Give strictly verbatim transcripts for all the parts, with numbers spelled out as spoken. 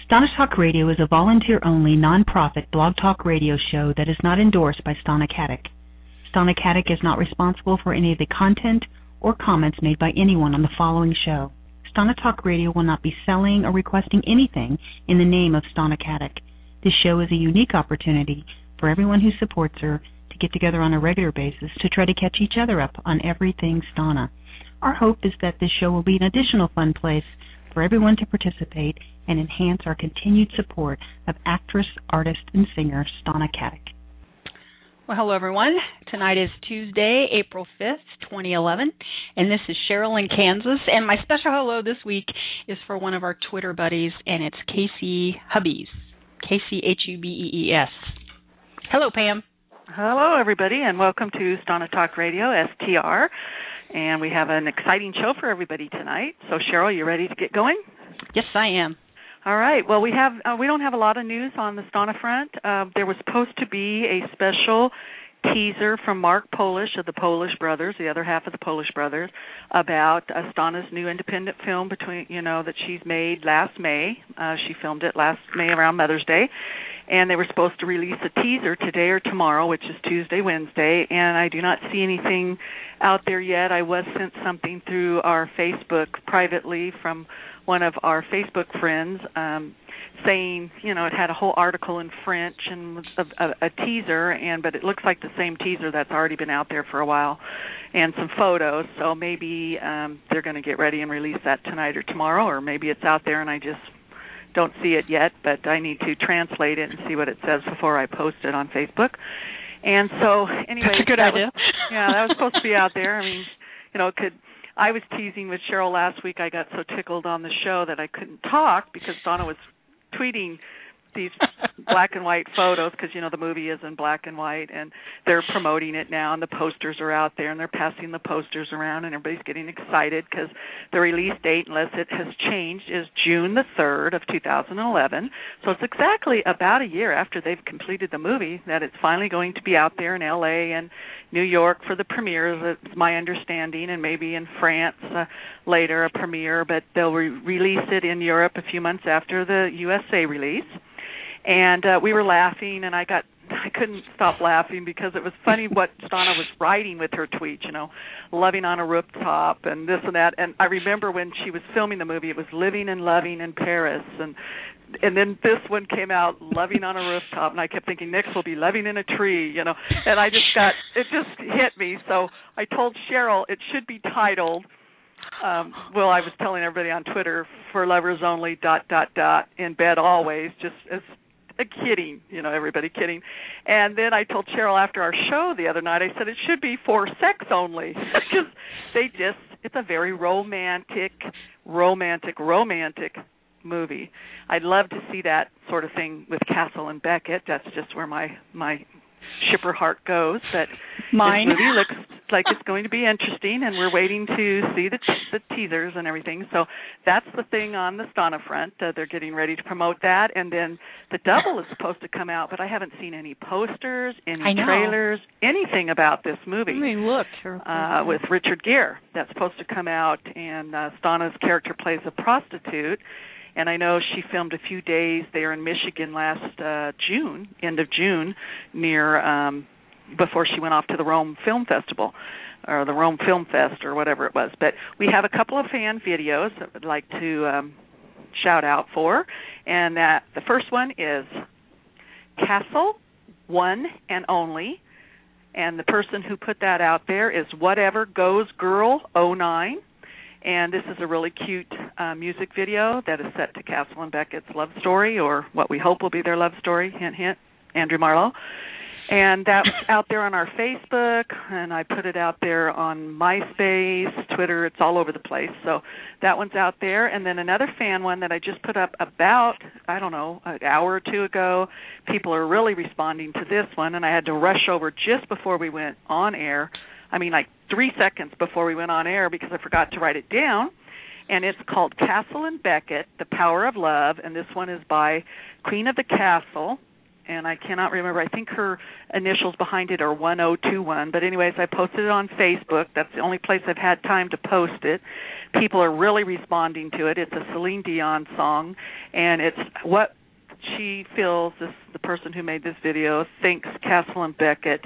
Stana Talk Radio is a volunteer-only, non-profit blog talk radio show that is not endorsed by Stana Katic. Stana Katic is not responsible for any of the content or comments made by anyone on the following show. Stana Talk Radio will not be selling or requesting anything in the name of Stana Katic. This show is a unique opportunity for everyone who supports her to get together on a regular basis to try to catch each other up on everything Stana. Our hope is that this show will be an additional fun place for everyone to participate and enhance our continued support of actress, artist, and singer Stana Katic. Well, hello, everyone. Tonight is Tuesday, April fifth, twenty eleven, and this is Cheryl in Kansas. And my special hello this week is for one of our Twitter buddies, and it's Casey Hubbies, K C H U B E E S. Hello, Pam. Hello, everybody, and welcome to Stana Talk Radio, S T R. And we have an exciting show for everybody tonight. So, Cheryl, you ready to get going? Yes, I am. All right. Well, we have uh, we don't have a lot of news on the Stana front. Uh, there was supposed to be a special teaser from Mark Polish of the Polish Brothers, the other half of the Polish Brothers, about uh, Stana's new independent film between you know that she's made last May. Uh, she filmed it last May around Mother's Day, and they were supposed to release a teaser today or tomorrow, which is Tuesday, Wednesday, and I do not see anything out there yet. I was sent something through our Facebook privately from one of our Facebook friends um, saying, you know, it had a whole article in French and was a, a, a teaser, and but it looks like the same teaser that's already been out there for a while, and some photos. So maybe um, they're going to get ready and release that tonight or tomorrow, or maybe it's out there and I just don't see it yet, but I need to translate it and see what it says before I post it on Facebook. And so, anyway, that's a good that idea. Was, yeah, that was supposed to be out there. I mean, you know, it could. I was teasing with Cheryl last week. I got so tickled on the show that I couldn't talk because Donna was tweeting these black and white photos because, you know, the movie is in black and white, and they're promoting it now, and the posters are out there, and they're passing the posters around, and everybody's getting excited because the release date, unless it has changed, is June the third of two thousand eleven. So it's exactly about a year after they've completed the movie that it's finally going to be out there in L A and New York for the premieres, it's my understanding, and maybe in France uh, later a premiere, but they'll re- release it in Europe a few months after the U S A release. And uh, we were laughing, and I got I couldn't stop laughing because it was funny what Stana was writing with her tweet, you know, loving on a rooftop and this and that. And I remember when she was filming the movie, it was living and loving in Paris, and and then this one came out, loving on a rooftop, and I kept thinking next will be loving in a tree, you know. And I just got it just hit me. So I told Cheryl it should be titled. Um, well, I was telling everybody on Twitter, for lovers only, dot, dot, dot, in bed always, just as a kidding, you know, everybody kidding. And then I told Cheryl after our show the other night, I said it should be for sex only. Because they just, it's a very romantic, romantic, romantic movie. I'd love to see that sort of thing with Castle and Beckett. That's just where my, my shipper heart goes. But Mine. this movie looks like it's going to be interesting, and we're waiting to see the, the teasers and everything. So that's the thing on the Stana front. Uh, they're getting ready to promote that, and then the double is supposed to come out, but I haven't seen any posters, any trailers, anything about this movie. I mean, look. Uh, with Richard Gere. That's supposed to come out, and uh, Stana's character plays a prostitute. And I know she filmed a few days there in Michigan last uh, June, end of June, near um, before she went off to the Rome Film Festival, or the Rome Film Fest, or whatever it was. But we have a couple of fan videos that I'd like to um, shout out for. And that the first one is Castle, One and Only. And the person who put that out there is Whatever Goes Girl oh nine. And this is a really cute uh, music video that is set to Castle and Beckett's love story, or what we hope will be their love story, hint, hint, Andrew Marlowe. And that's out there on our Facebook, and I put it out there on MySpace, Twitter, it's all over the place. So that one's out there. And then another fan one that I just put up about, I don't know, an hour or two ago. People are really responding to this one, and I had to rush over just before we went on air. I mean, like three seconds before we went on air because I forgot to write it down. And it's called Castle and Beckett, The Power of Love, and this one is by Queen of the Castle, and I cannot remember. I think her initials behind it are one oh two one. But anyways, I posted it on Facebook. That's the only place I've had time to post it. People are really responding to it. It's a Celine Dion song, and it's what she feels, this, the person who made this video, thinks Castle and Beckett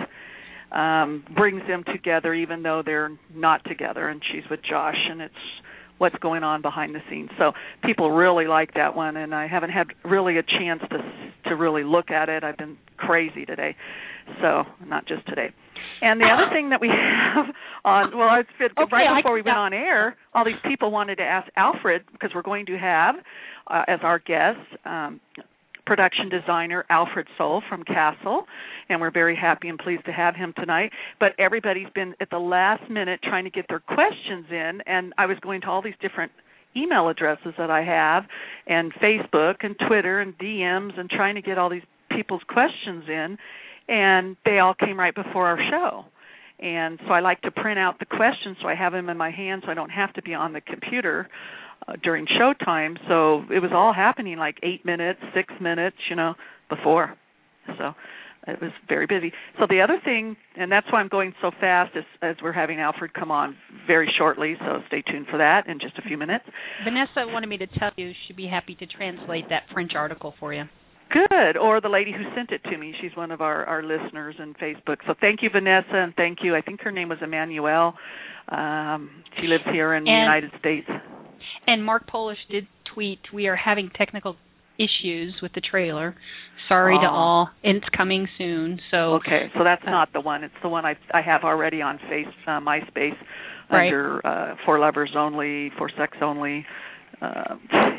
um, brings them together even though they're not together, and she's with Josh, and it's what's going on behind the scenes. So people really like that one, and I haven't had really a chance to to really look at it. I've been crazy today, so not just today. And the other thing that we have on, well, it's been, okay, right before I, we went on air, all these people wanted to ask Alfred, because we're going to have, uh, as our guest, um, production designer Alfred Sohl from Castle, and we're very happy and pleased to have him tonight. But everybody's been at the last minute trying to get their questions in, and I was going to all these different email addresses that I have, and Facebook and Twitter and D Ms, and trying to get all these people's questions in, and they all came right before our show. And so I like to print out the questions so I have them in my hand so I don't have to be on the computer uh, during showtime. So it was all happening like eight minutes, six minutes, you know, before. So it was very busy. So the other thing, and that's why I'm going so fast, is as we're having Alfred come on very shortly, so stay tuned for that in just a few minutes. Vanessa wanted me to tell you she'd be happy to translate that French article for you. Good. Or the lady who sent it to me. She's one of our, our listeners in Facebook. So thank you, Vanessa, and thank you. I think her name was Emmanuelle. Um, she lives here in and, the United States. And Mark Polish did tweet, we are having technical issues with the trailer. Sorry oh. to all. And it's coming soon. So Okay, so that's uh, not the one. It's the one I I have already on face uh, MySpace right. under uh, For Lovers Only, For Sex Only. Uh,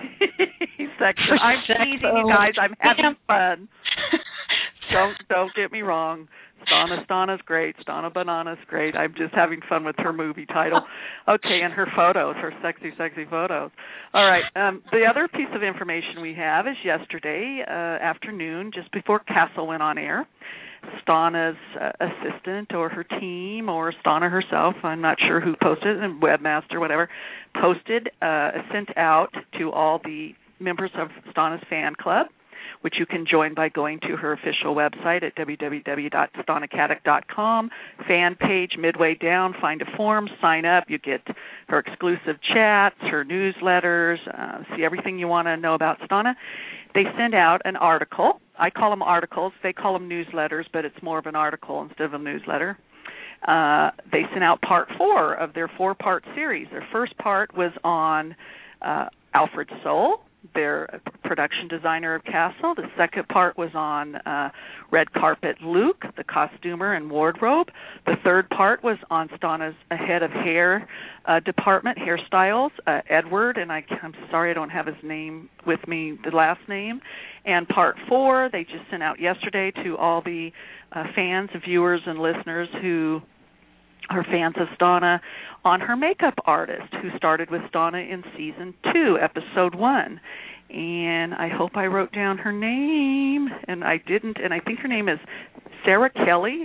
section. I'm teasing you guys. I'm having fun. don't don't get me wrong. Stana Stana's great. Stana Banana's great. I'm just having fun with her movie title. Okay, and her photos, her sexy, sexy photos. All right. Um, the other piece of information we have is yesterday uh, afternoon, just before Castle went on air, Stana's uh, assistant or her team or Stana herself, I'm not sure who posted it, webmaster, whatever, posted, uh, sent out to all the members of Stana's fan club, which you can join by going to her official website at w w w dot stana katic dot com, fan page midway down, find a form, sign up. You get her exclusive chats, her newsletters, uh, see everything you want to know about Stana. They send out an article. I call them articles. They call them newsletters, but it's more of an article instead of a newsletter. Uh, they sent out part four of their four-part series. Their first part was on uh, Alfred Sohl, their production designer of Castle. The second part was on uh, Red Carpet Luke, the costumer and wardrobe. The third part was on Stana's head of hair uh, department, hairstyles, uh, Edward, and I, I'm sorry I don't have his name with me, the last name. And part four, they just sent out yesterday to all the uh, fans, viewers, and listeners who are fans of Stana, on her makeup artist who started with Stana in season two, episode one. And I hope I wrote down her name, and I didn't, and I think her name is Sarah Kelly.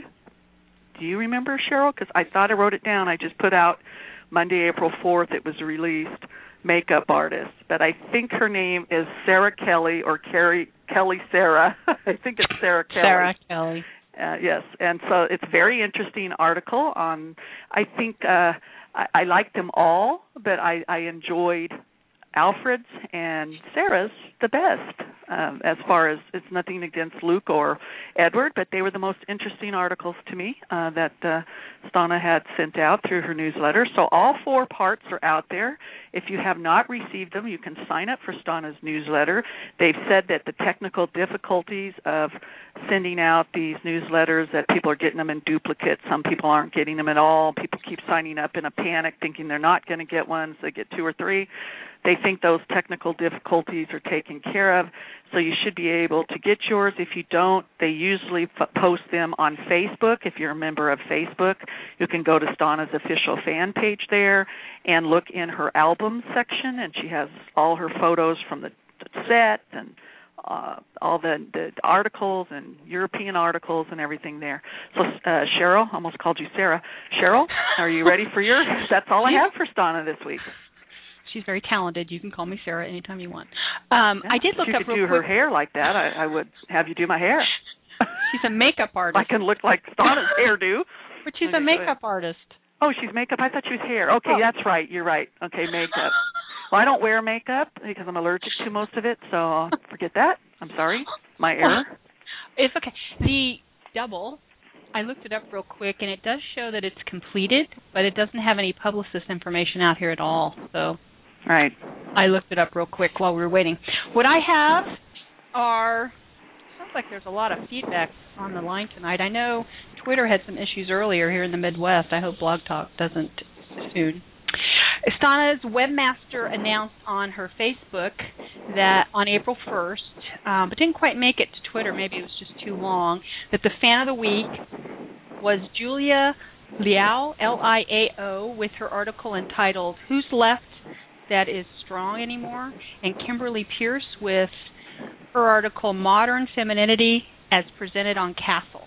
Do you remember, Cheryl? Because I thought I wrote it down. I just put out Monday, April fourth, it was released, makeup artist. But I think her name is Sarah Kelly or Carrie, Kelly Sarah. I think it's Sarah Kelly. Sarah Kelly. Uh, yes, and so it's a very interesting article on, I think uh, I, I liked them all, but I, I enjoyed Alfred's and Sarah's the best, um, as far as it's nothing against Luke or Edward, but they were the most interesting articles to me uh, that uh, Stana had sent out through her newsletter. So all four parts are out there. If you have not received them, you can sign up for Stana's newsletter. They've said that the technical difficulties of sending out these newsletters, that people are getting them in duplicate. Some people aren't getting them at all. People keep signing up in a panic thinking they're not going to get one, so they get two or three. They think those technical difficulties are taken care of, so you should be able to get yours. If you don't, they usually f- post them on Facebook. If you're a member of Facebook, you can go to Stana's official fan page there and look in her album section, and she has all her photos from the set and uh, all the, the articles and European articles and everything there. So, uh, Cheryl, almost called you Sarah. Cheryl, are you ready for your? That's all I have for Stana this week. She's very talented. You can call me Sarah anytime you want. Um, yeah, I did look if you up could real do quick. her hair like that, I, I would have you do my hair. She's a makeup artist. I can look like Donna's hairdo. But she's okay, a makeup artist. Oh, she's makeup? I thought she was hair. Okay, oh. that's right. You're right. Okay, makeup. Well, I don't wear makeup because I'm allergic to most of it, so forget that. I'm sorry. My error. It's okay. The double, I looked it up real quick, and it does show that it's completed, but it doesn't have any publicist information out here at all. So right. I looked it up real quick while we were waiting. What I have are, sounds like there's a lot of feedback on the line tonight. I know Twitter had some issues earlier here in the Midwest. I hope Blog Talk doesn't soon. Stana's webmaster announced on her Facebook that on April first, um, but didn't quite make it to Twitter, maybe it was just too long, that the fan of the week was Julia Liao, L I A O, with her article entitled Who's Left That Is Strong Anymore? And Kimberly Pierce with her article Modern Femininity as Presented on Castle.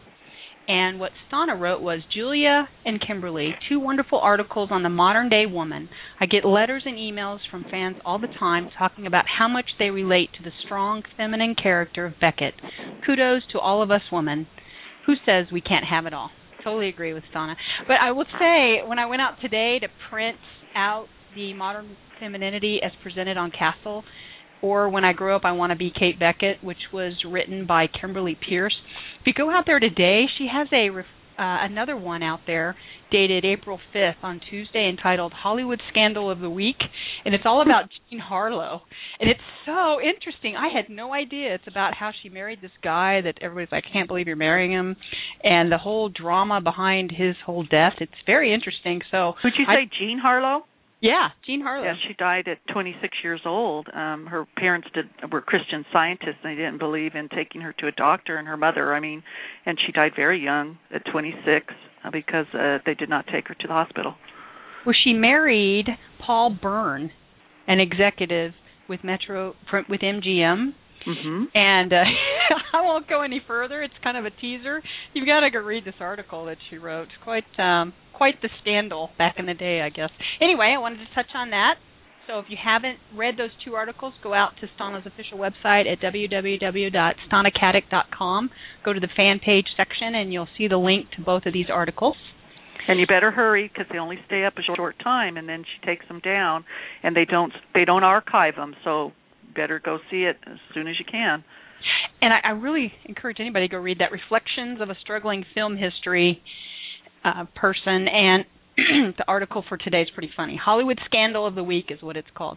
And what Stana wrote was, Julia and Kimberly, two wonderful articles on the modern-day woman. I get letters and emails from fans all the time talking about how much they relate to the strong, feminine character of Beckett. Kudos to all of us women. Who says we can't have it all? Totally agree with Stana. But I will say, when I went out today to print out the Modern Femininity as Presented on Castle, or When I Grow Up, I Want to Be Kate Beckett, which was written by Kimberly Pierce. If you go out there today, she has a uh, another one out there dated April fifth on Tuesday entitled Hollywood Scandal of the Week, and it's all about Jean Harlow. And it's so interesting. I had no idea. It's about how she married this guy that everybody's like, I can't believe you're marrying him, and the whole drama behind his whole death. It's very interesting. So, would you say I, Jean Harlow? Yeah, Jean Harlow. Yeah, she died at twenty-six years old. Um, her parents did were Christian scientists, and they didn't believe in taking her to a doctor. And her mother, I mean, and she died very young at twenty-six uh, because uh, they did not take her to the hospital. Well, she married Paul Byrne, an executive with Metro with M G M. Mm-hmm. And uh, I won't go any further. It's kind of a teaser. You've got to go read this article that she wrote. It's quite um, quite the scandal back in the day, I guess. Anyway, I wanted to touch on that. So if you haven't read those two articles, go out to Stana's official website at w w w dot stana katic dot com. Go to the fan page section, and you'll see the link to both of these articles. And you better hurry because they only stay up a short time, and then she takes them down, and they don't they don't archive them. So better go see it as soon as you can. And I, I really encourage anybody to go read that Reflections of a Struggling Film History uh, person. And the article for today is pretty funny. Hollywood Scandal of the Week is what it's called.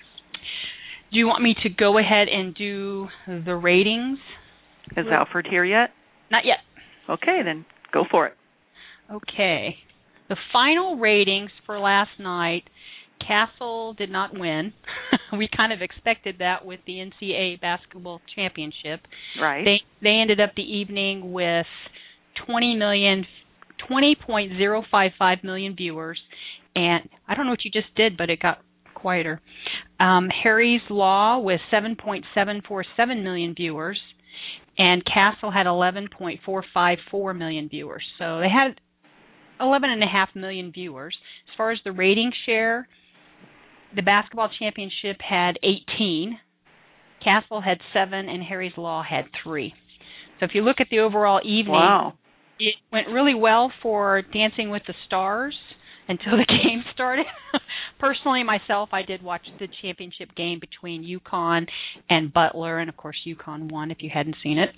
Do you want me to go ahead and do the ratings? Is Alfred here yet? Not yet. Okay, then go for it. Okay. The final ratings for last night, Castle did not win. We kind of expected that with the N C A A basketball championship. Right. They they ended up the evening with twenty million, twenty point zero five five million viewers, and I don't know what you just did, but it got quieter. Um, Harry's Law with seven point seven four seven million viewers, and Castle had eleven point four five four million viewers. So they had eleven and a half million viewers. As far as the rating share, the basketball championship had eighteen, Castle had seven, and Harry's Law had three. So if you look at the overall evening, wow. It went really well for Dancing with the Stars until the game started. Personally, myself, I did watch the championship game between UConn and Butler, and of course UConn won if you hadn't seen it.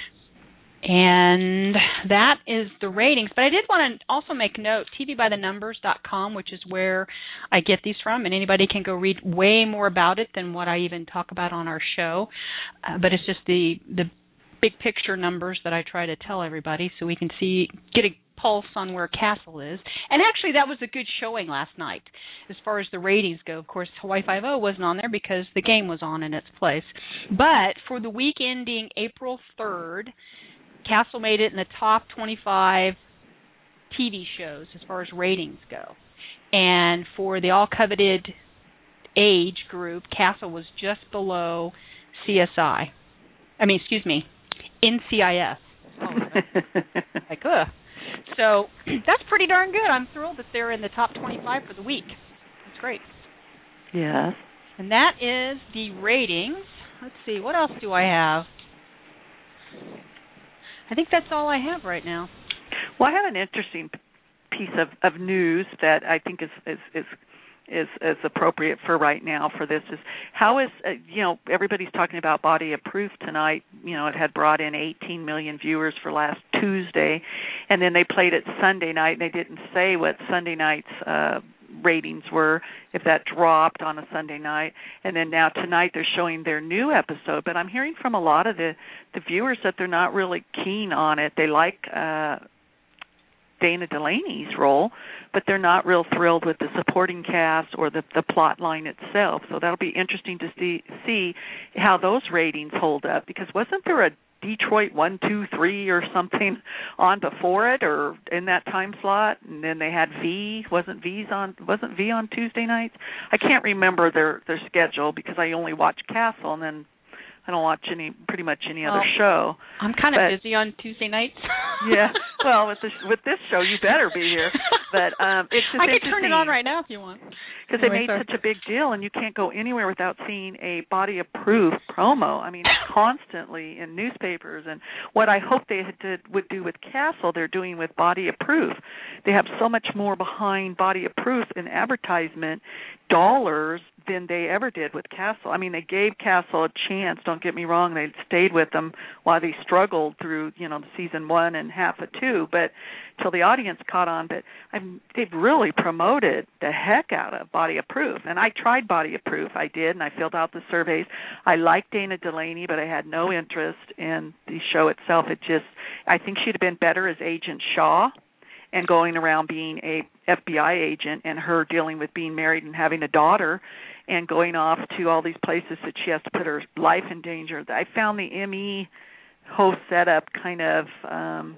And that is the ratings. But I did want to also make note, T V by the numbers dot com, which is where I get these from, and anybody can go read way more about it than what I even talk about on our show. Uh, but it's just the, the big picture numbers that I try to tell everybody so we can see, get a pulse on where Castle is. And actually, that was a good showing last night as far as the ratings go. Of course, Hawaii Five-O wasn't on there because the game was on in its place. But for the week ending April third, Castle made it in the top twenty-five T V shows as far as ratings go. And for the all-coveted age group, Castle was just below C S I. I mean, excuse me, N C I S. Like, ugh. So that's pretty darn good. I'm thrilled that they're in the top twenty-five for the week. That's great. Yes. And that is the ratings. Let's see, what else do I have? I think that's all I have right now. Well, I have an interesting piece of, of news that I think is is, is is is appropriate for right now for this is how is uh, you know everybody's talking about Body of Proof tonight. You know, it had brought in eighteen million viewers for last Tuesday, and then they played it Sunday night, and they didn't say what Sunday night's uh ratings were, if that dropped on a Sunday night, and then now tonight they're showing their new episode. But I'm hearing from a lot of the the viewers that they're not really keen on it. They like uh Dana Delaney's role, but they're not real thrilled with the supporting cast or the, the plot line itself. So that'll be interesting to see see how those ratings hold up, because wasn't there a Detroit one, two, three or something on before it or in that time slot? And then they had V. Wasn't V's on wasn't V on Tuesday nights? I can't remember their, their schedule because I only watch Castle, and then I don't watch any, pretty much any other well, show. I'm kind of busy on Tuesday nights. Yeah, well, with this with this show, you better be here. But um, it's just I could turn it on right now if you want. Because anyway, they made such a big deal, and you can't go anywhere without seeing a Body of Proof promo. I mean, constantly in newspapers. And what I hope they did, would do with Castle, they're doing with Body of Proof. They have so much more behind Body of Proof in advertisement dollars than they ever did with Castle. I mean, they gave Castle a chance. Don't get me wrong; they stayed with them while they struggled through, you know, season one and half of two, but till the audience caught on. But I'm, they've really promoted the heck out of Body of Proof. And I tried Body of Proof. I did, and I filled out the surveys. I liked Dana Delaney, but I had no interest in the show itself. It just, I think she'd have been better as Agent Shaw, and going around being a F B I agent, and her dealing with being married and having a daughter and going off to all these places that she has to put her life in danger. I found the M E host setup kind of, um,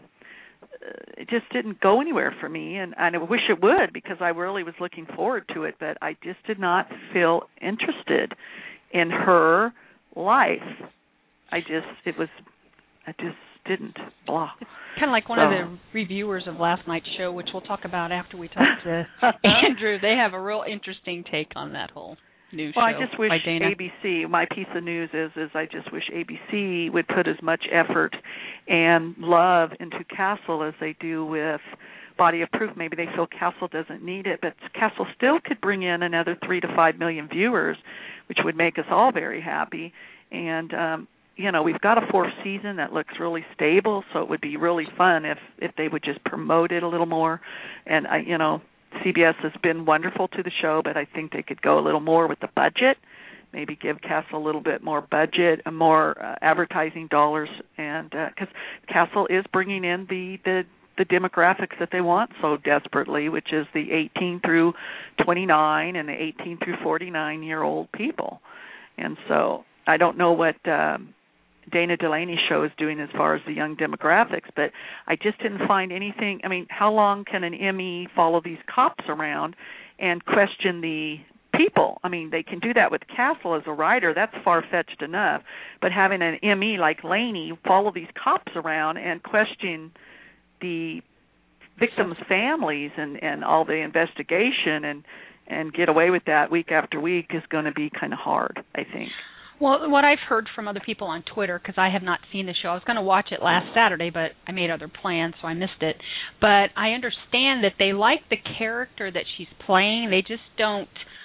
it just didn't go anywhere for me, and, and I wish it would, because I really was looking forward to it, but I just did not feel interested in her life. I just, it was, I just didn't, blah. Kind of like one so. of the reviewers of last night's show, which we'll talk about after we talk to Andrew. They have a real interesting take on that whole new well, show. I just wish by Dana. A B C, my piece of news is, is I just wish A B C would put as much effort and love into Castle as they do with Body of Proof. Maybe they feel Castle doesn't need it, but Castle still could bring in another three to five million viewers, which would make us all very happy. And, um, you know, we've got a fourth season that looks really stable, so it would be really fun if, if they would just promote it a little more. And, I, you know, C B S has been wonderful to the show, but I think they could go a little more with the budget, maybe give Castle a little bit more budget, and more uh, advertising dollars, and because uh, Castle is bringing in the, the the demographics that they want so desperately, which is the eighteen through twenty-nine and the eighteen through forty-nine year old people. And so I don't know what um, Dana Delaney's show is doing as far as the young demographics, but I just didn't find anything. I mean, how long can an M E follow these cops around and question the people? I mean, they can do that with Castle as a writer. That's far-fetched enough. But having an M E like Laney follow these cops around and question the victims' families and, and all the investigation and, and get away with that week after week is going to be kind of hard, I think. Well, what I've heard from other people on Twitter, because I have not seen the show, I was going to watch it last Saturday, but I made other plans, so I missed it. But I understand that they like the character that she's playing. They just don't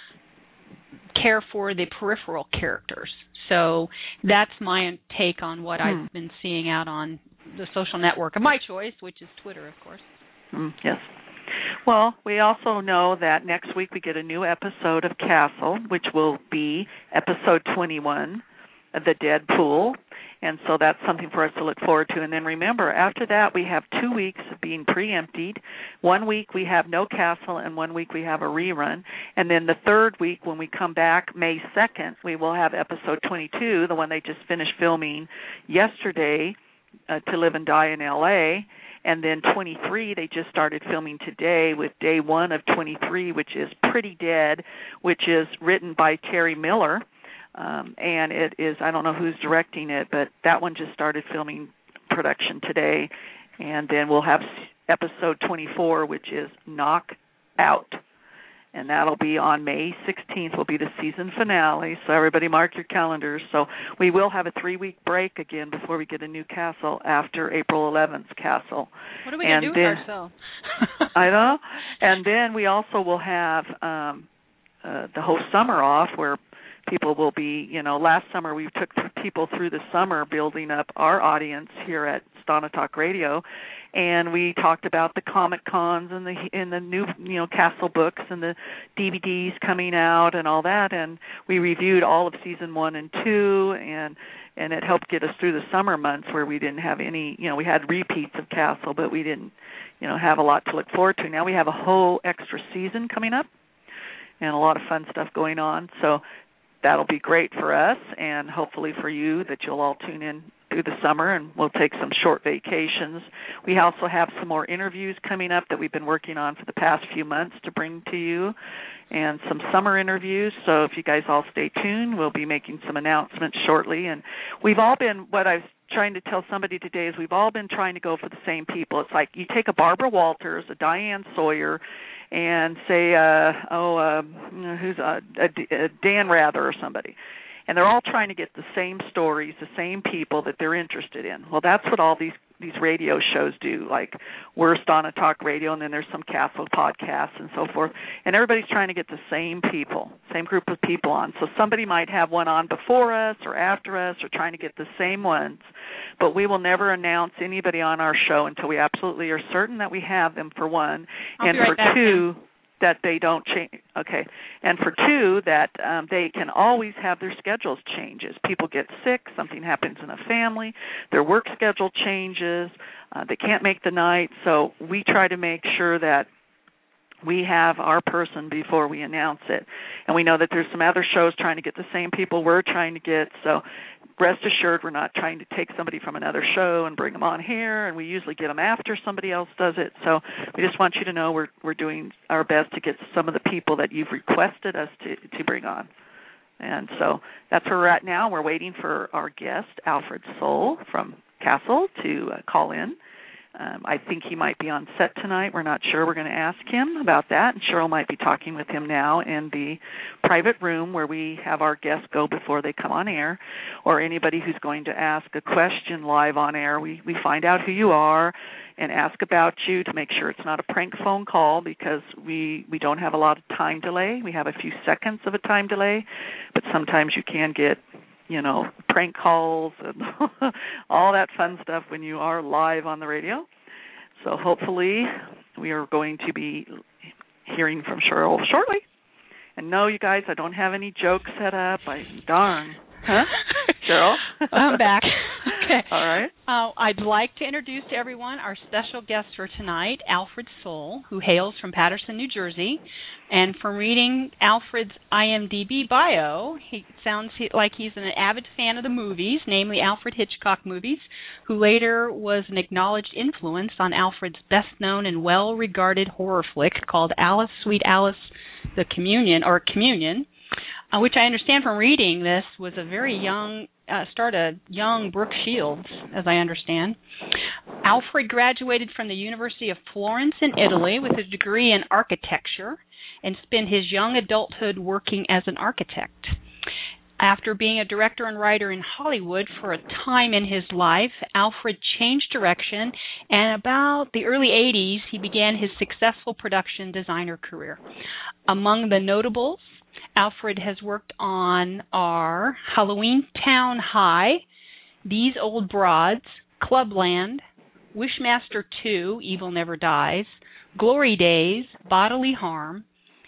care for the peripheral characters. So that's my take on what hmm. I've been seeing out on the social network of my choice, which is Twitter, of course. Mm, yes. Well, we also know that next week we get a new episode of Castle, which will be episode twenty-one, The Dead Pool, and so that's something for us to look forward to. And then remember, after that we have two weeks of being pre-emptied. One week we have no Castle, and one week we have a rerun. And then the third week, when we come back May second, we will have episode twenty-two, the one they just finished filming yesterday, uh, To Live and Die in L A, and then twenty-three, they just started filming today with day one of twenty-three, which is Pretty Dead, which is written by Terry Miller. Um, and it is, I don't know who's directing it, but that one just started filming production today. And then we'll have episode twenty-four, which is Knock Out. and that'll be on May sixteenth will be the season finale, so everybody mark your calendars. So we will have a three-week break again before we get a new castle after April eleventh's castle. What are we going to do with ourselves? I know. And then we also will have um, uh, the whole summer off where people will be, you know, last summer we took people through the summer building up our audience here at Stana Talk Radio, and we talked about the Comic Cons and the and the new, you know, Castle books and the D V Ds coming out and all that, and we reviewed all of season one and two, and and it helped get us through the summer months where we didn't have any, you know, we had repeats of Castle, but we didn't, you know, have a lot to look forward to. Now we have a whole extra season coming up and a lot of fun stuff going on, so that'll be great for us and hopefully for you that you'll all tune in through the summer, and we'll take some short vacations. We also have some more interviews coming up that we've been working on for the past few months to bring to you, and some summer interviews. So if you guys all stay tuned, we'll be making some announcements shortly. And we've all been, what I was trying to tell somebody today is we've all been trying to go for the same people. It's like you take a Barbara Walters, a Diane Sawyer, and say, uh, oh, uh, who's uh, a, a Dan Rather or somebody. And they're all trying to get the same stories, the same people that they're interested in. Well, that's what all these, these radio shows do. Like, we're Stana Talk Radio, and then there's some Castle podcasts and so forth. And everybody's trying to get the same people, same group of people on. So somebody might have one on before us or after us or trying to get the same ones. But we will never announce anybody on our show until we absolutely are certain that we have them, for one. I'll and be right for back, two... Tim. that they don't change, okay, and for two, that um, they can always have their schedules changes. People get sick, something happens in a family, their work schedule changes, uh, they can't make the night, so we try to make sure that we have our person before we announce it. And we know that there's some other shows trying to get the same people we're trying to get, so rest assured we're not trying to take somebody from another show and bring them on here, and we usually get them after somebody else does it. So we just want you to know we're we're doing our best to get some of the people that you've requested us to, to bring on. And so that's where we're at now. We're waiting for our guest, Alfred Soul from Castle, to uh, call in. Um, I think he might be on set tonight. We're not sure. We're going to ask him about that, and Cheryl might be talking with him now in the private room where we have our guests go before they come on air, or anybody who's going to ask a question live on air. We, we find out who you are and ask about you to make sure it's not a prank phone call, because we, we don't have a lot of time delay. We have a few seconds of a time delay, but sometimes you can get, you know, prank calls and all that fun stuff when you are live on the radio. So hopefully we are going to be hearing from Cheryl shortly. And no, you guys, I don't have any jokes set up. I darn. Huh? Cheryl? I'm back. Okay. All right. Uh, I'd like to introduce to everyone our special guest for tonight, Alfred Soul, who hails from Paterson, New Jersey. And from reading Alfred's I M D B bio, he sounds like he's an avid fan of the movies, namely Alfred Hitchcock movies, who later was an acknowledged influence on Alfred's best-known and well-regarded horror flick called Alice, Sweet Alice, the Communion, or Communion, uh, which I understand from reading this was a very young, uh, start a young Brooke Shields, as I understand. Alfred graduated from the University of Florence in Italy with a degree in architecture and spent his young adulthood working as an architect. After being a director and writer in Hollywood for a time in his life, Alfred changed direction, and about the early eighties, he began his successful production designer career. Among the notables, Alfred has worked on are Halloween Town High, These Old Broads, Clubland, Wishmaster two, Evil Never Dies, Glory Days, Bodily Harm,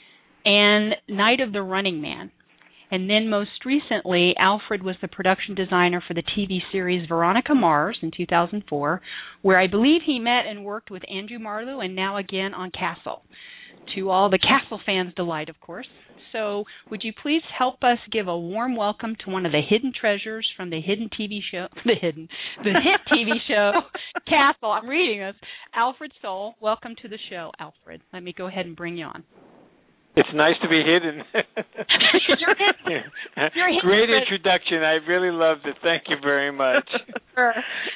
and Night of the Running Man. And then most recently, Alfred was the production designer for the T V series Veronica Mars in two thousand four, where I believe he met and worked with Andrew Marlowe, and now again on Castle. To all the Castle fans' delight, of course. So would you please help us give a warm welcome to one of the hidden treasures from the hidden T V show, the hidden, the hit T V show, Castle. I'm reading this. Alfred Soul, welcome to the show, Alfred. Let me go ahead and bring you on. It's nice to be hidden. You're hidden. You're hidden. Great introduction. I really loved it. Thank you very much. Sure.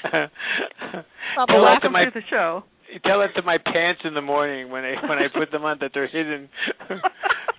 Well, welcome to the show. Tell it to my pants in the morning when I when I put them on that they're hidden.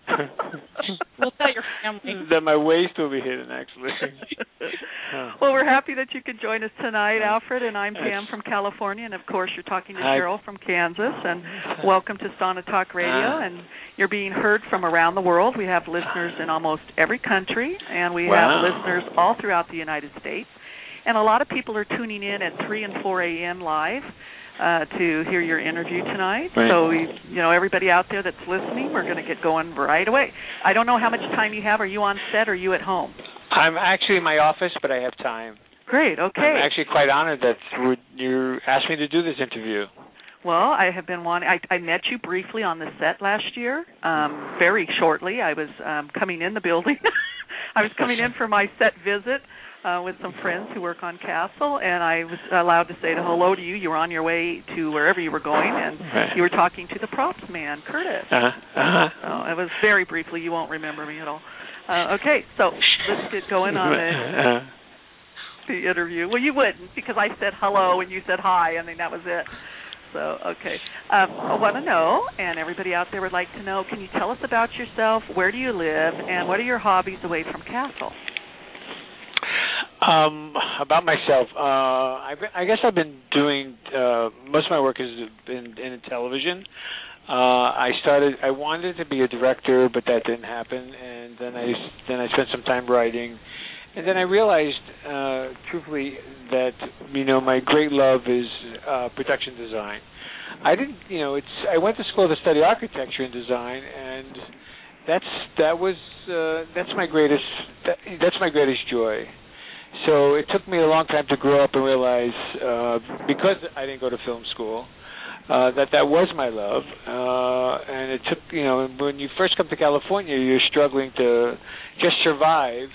then my waist will be hidden, actually. Well, we're happy that you could join us tonight, Alfred, and I'm Pam from California, and of course you're talking to Hi. Cheryl from Kansas, and welcome to Stana Talk Radio, and you're being heard from around the world. We have listeners in almost every country, and we Wow. have listeners all throughout the United States, and a lot of people are tuning in at three and four a.m. live uh, to hear your interview tonight. Right. So, we, you know, everybody out there that's listening, we're going to get going right away. I don't know how much time you have. Are you on set or are you at home? I'm actually in my office, but I have time. Great, okay. I'm actually quite honored that you asked me to do this interview. Well, I have been wanting. I, I met you briefly on the set last year, um, very shortly. I was um, coming in the building. I was coming in for my set visit uh, with some friends who work on Castle, and I was allowed to say hello to you. You were on your way to wherever you were going, and right. you were talking to the props man, Curtis. Uh-huh. Uh-huh. So it was very briefly. You won't remember me at all. Uh, okay, so let's get going on the, Uh-huh. the interview. Well, you wouldn't, because I said hello and you said hi, and then that was it. So, okay. Um, I want to know, and everybody out there would like to know, can you tell us about yourself, where do you live, and what are your hobbies away from Castle? Um, about myself, uh, I, I guess I've been doing, uh, most of my work has been in television. Uh, I started. I wanted to be a director, but that didn't happen. And then I then I spent some time writing, and then I realized, uh, truthfully, that you know my great love is uh, production design. I didn't, you know, it's. I went to school to study architecture and design, and that's that was uh, that's my greatest that, that's my greatest joy. So it took me a long time to grow up and realize, uh, because I didn't go to film school. Uh, that that was my love, uh, and it took, you know, when you first come to California, you're struggling to just survive.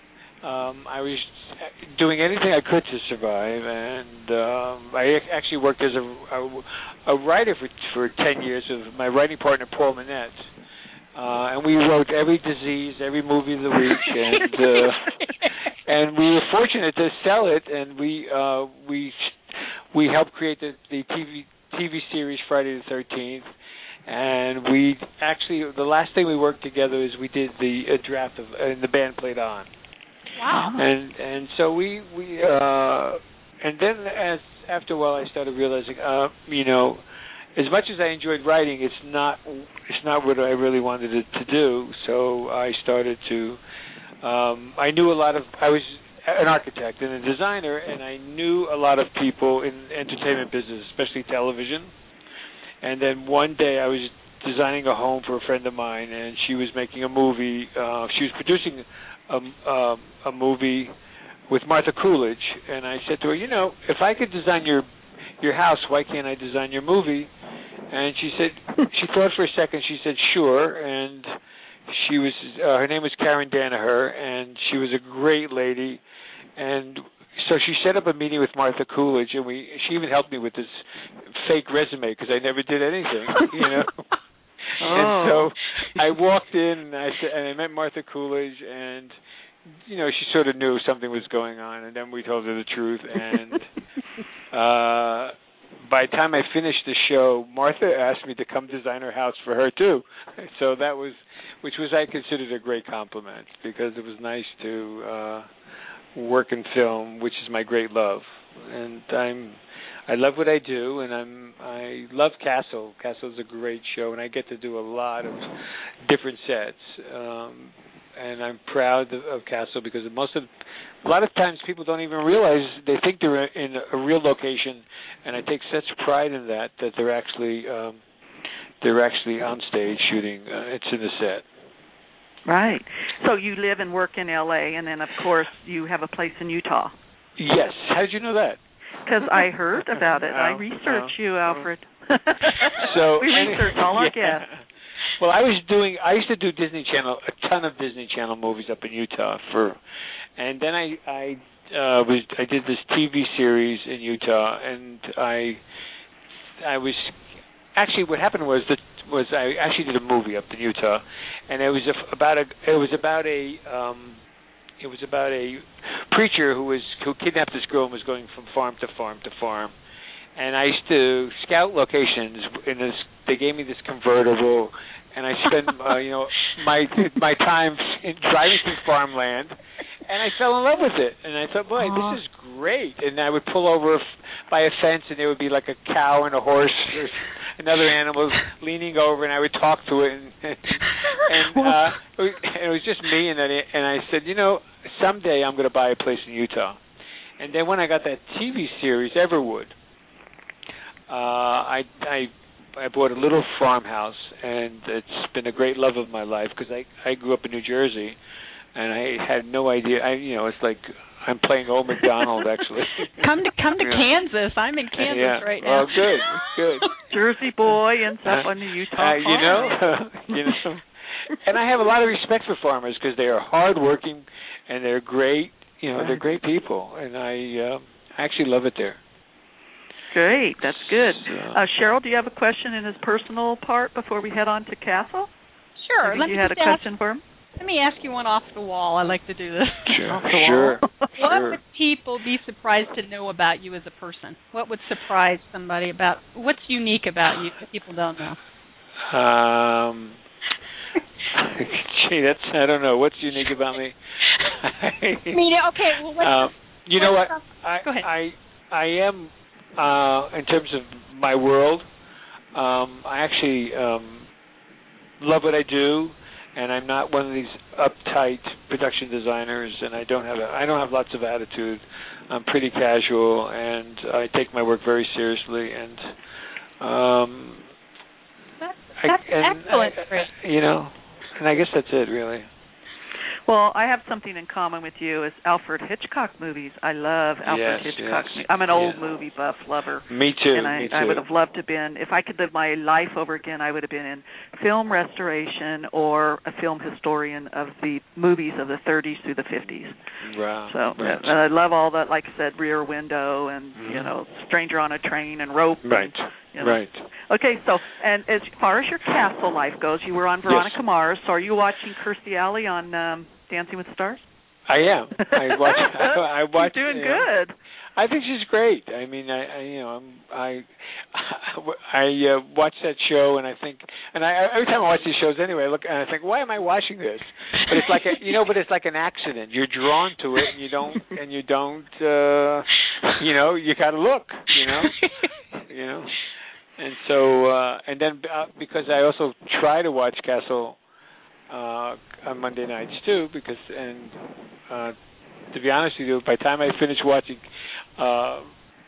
Um, I was doing anything I could to survive, and um, I actually worked as a, a, a writer for for ten years with my writing partner, Paul Manette. Uh, and we wrote every disease, every movie of the week, and uh, and we were fortunate to sell it, and we uh, we we helped create the, the T V T V series Friday the thirteenth, and we actually the last thing we worked together is we did the a draft of and the band played on. Wow. And and so we we uh, and then as after a while I started realizing uh, you know, as much as I enjoyed writing, it's not it's not what I really wanted it to do. So I started to um, I knew a lot of I was an architect and a designer, and I knew a lot of people in entertainment business, especially television. And then one day I was designing a home for a friend of mine, and she was making a movie. Uh, she was producing a, a, a movie with Martha Coolidge, and I said to her, you know, if I could design your your house, why can't I design your movie? And she said, she thought for a second, she said, sure, and she was, uh, her name was Karen Danaher, and she was a great lady. And so she set up a meeting with Martha Coolidge, and we she even helped me with this fake resume because I never did anything, you know. Oh. And so I walked in, and I, and I met Martha Coolidge, and, you know, she sort of knew something was going on, and then we told her the truth. And uh, by the time I finished the show, Martha asked me to come design her house for her, too. So that was, which was I considered a great compliment, because it was nice to uh, work in film, which is my great love. And I'm, I love what I do, and I'm, I love Castle. Castle is a great show, and I get to do a lot of different sets. Um, and I'm proud of, of Castle because most of, a lot of times people don't even realize they think they're in a real location, and I take such pride in that that they're actually, um, they're actually on stage shooting. Uh, it's in the set. Right. So you live and work in L A, and then, of course, you have a place in Utah. Yes. How did you know that? Because I heard about it. Oh, I researched oh, you, Alfred. So we researched all our yeah. guests. Well, I was doing. I used to do Disney Channel, a ton of Disney Channel movies up in Utah for, and then I I uh, was I did this T V series in Utah, and I I was actually what happened was that was I actually did a movie up in Utah, and it was a, about a it was about a um, it was about a preacher who was who kidnapped this girl and was going from farm to farm to farm. And I used to scout locations in this. They gave me this convertible, and I spend uh, you know my my time in driving through farmland, and I fell in love with it. And I thought, boy, Aww. this is great. And I would pull over by a fence, and there would be like a cow and a horse or another animal leaning over, and I would talk to it, and and, and uh, it, was, it was just me. And then it, and I said, you know, someday I'm going to buy a place in Utah. And then when I got that T V series Everwood, uh, I I I bought a little farmhouse, and it's been a great love of my life because I I grew up in New Jersey, and I had no idea. I you know it's like I'm playing Old MacDonald actually. Come to come to yeah. Kansas. I'm in Kansas yeah. right now. Oh, good, good. Jersey boy ends up on the Utah uh, you know, you know. And I have a lot of respect for farmers because they are hardworking and they're great. You know, they're great people, and I uh, actually love it there. Great, that's good. So, uh, Cheryl, do you have a question in his personal part before we head on to Castle? Sure. Maybe Let you me had a just ask, question for him? Let me ask you one off the wall. I like to do this. Sure, Off the wall. sure, What sure. would people be surprised to know about you as a person? What would surprise somebody about, what's unique about you that people don't know? Um, gee, that's, I don't know. What's unique about me? I mean, okay, well, what's, uh, you know what? I, Go ahead. I, I am, uh, in terms of my world, um, I actually um, love what I do, and I'm not one of these uptight production designers, and I don't have a, I don't have lots of attitude. I'm pretty casual, and I take my work very seriously, and um, That's, I, that's and excellent, I, Chris. you know, and I guess that's it, really. Well, I have something in common with you is Alfred Hitchcock movies. I love Alfred Yes, Hitchcock. yes. I'm an old Yeah. movie buff lover. Me too. And I, me too. I would have loved to have been, if I could live my life over again, I would have been in film restoration or a film historian of the movies of the thirties through the fifties. Wow. So, right. and I love all that, like I said, Rear Window and, Mm-hmm. you know, Stranger on a Train and Rope. Right. And, you know. Right. Okay, so, and as far as your castle life goes, you were on Veronica Yes. Mars, so are you watching Kirstie Alley on um, Dancing with the Stars? I am. I watch. I, I watch. You're doing you know, good. I think she's great. I mean, I, I you know, I'm, I, I uh, watch that show, and I think, and I every time I watch these shows, anyway, I look and I think, why am I watching this? But it's like a, you know, but it's like an accident. You're drawn to it, and you don't, and you don't, uh, you know, you got to look, you know, you know, and so, uh, and then uh, because I also try to watch Castle uh, on Monday nights too, because and. Uh, to be honest with you, by the time I finish watching uh,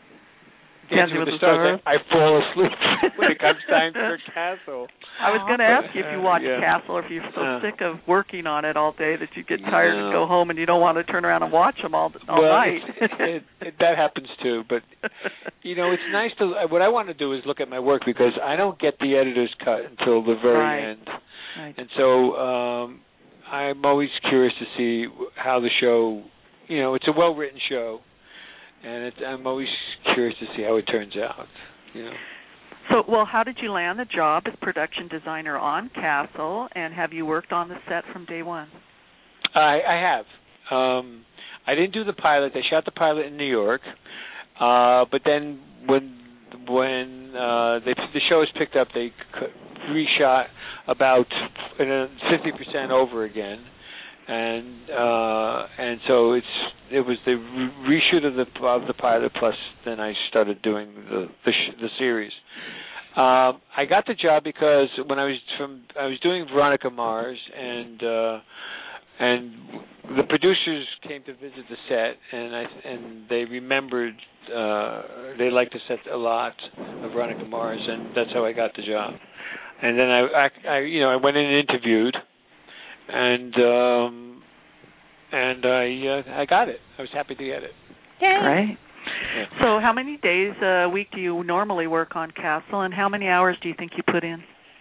Dancing with the Stars, I, I fall asleep when it comes time for Castle. I was going to ask you if you watch yeah. Castle, or if you're so uh, sick of working on it all day that you get tired no. and go home and you don't want to turn around and watch them all all well, night. it, it, it, that happens too, but you know, it's nice to. What I want to do is look at my work because I don't get the editor's cut until the very right. end, right. and so um, I'm always curious to see how the show. You know, it's a well-written show, and it, I'm always curious to see how it turns out. You know. So, well, how did you land the job as production designer on Castle, and have you worked on the set from day one? I, I have. Um, I didn't do the pilot. They shot the pilot in New York, uh, but then when when uh, they, the show was picked up, they reshot about fifty percent over again. And uh, and so it's it was the re- reshoot of the of the pilot, plus then I started doing the the, sh- the series. Um, I got the job because when I was from I was doing Veronica Mars, and uh, and the producers came to visit the set, and I and they remembered uh, they liked the set a lot of Veronica Mars, and that's how I got the job. And then I, I, I you know I went in and interviewed. And um, and I uh, I got it. I was happy to get it. Yay. Great. Yeah. So, how many days a week do you normally work on Castle, and how many hours do you think you put in?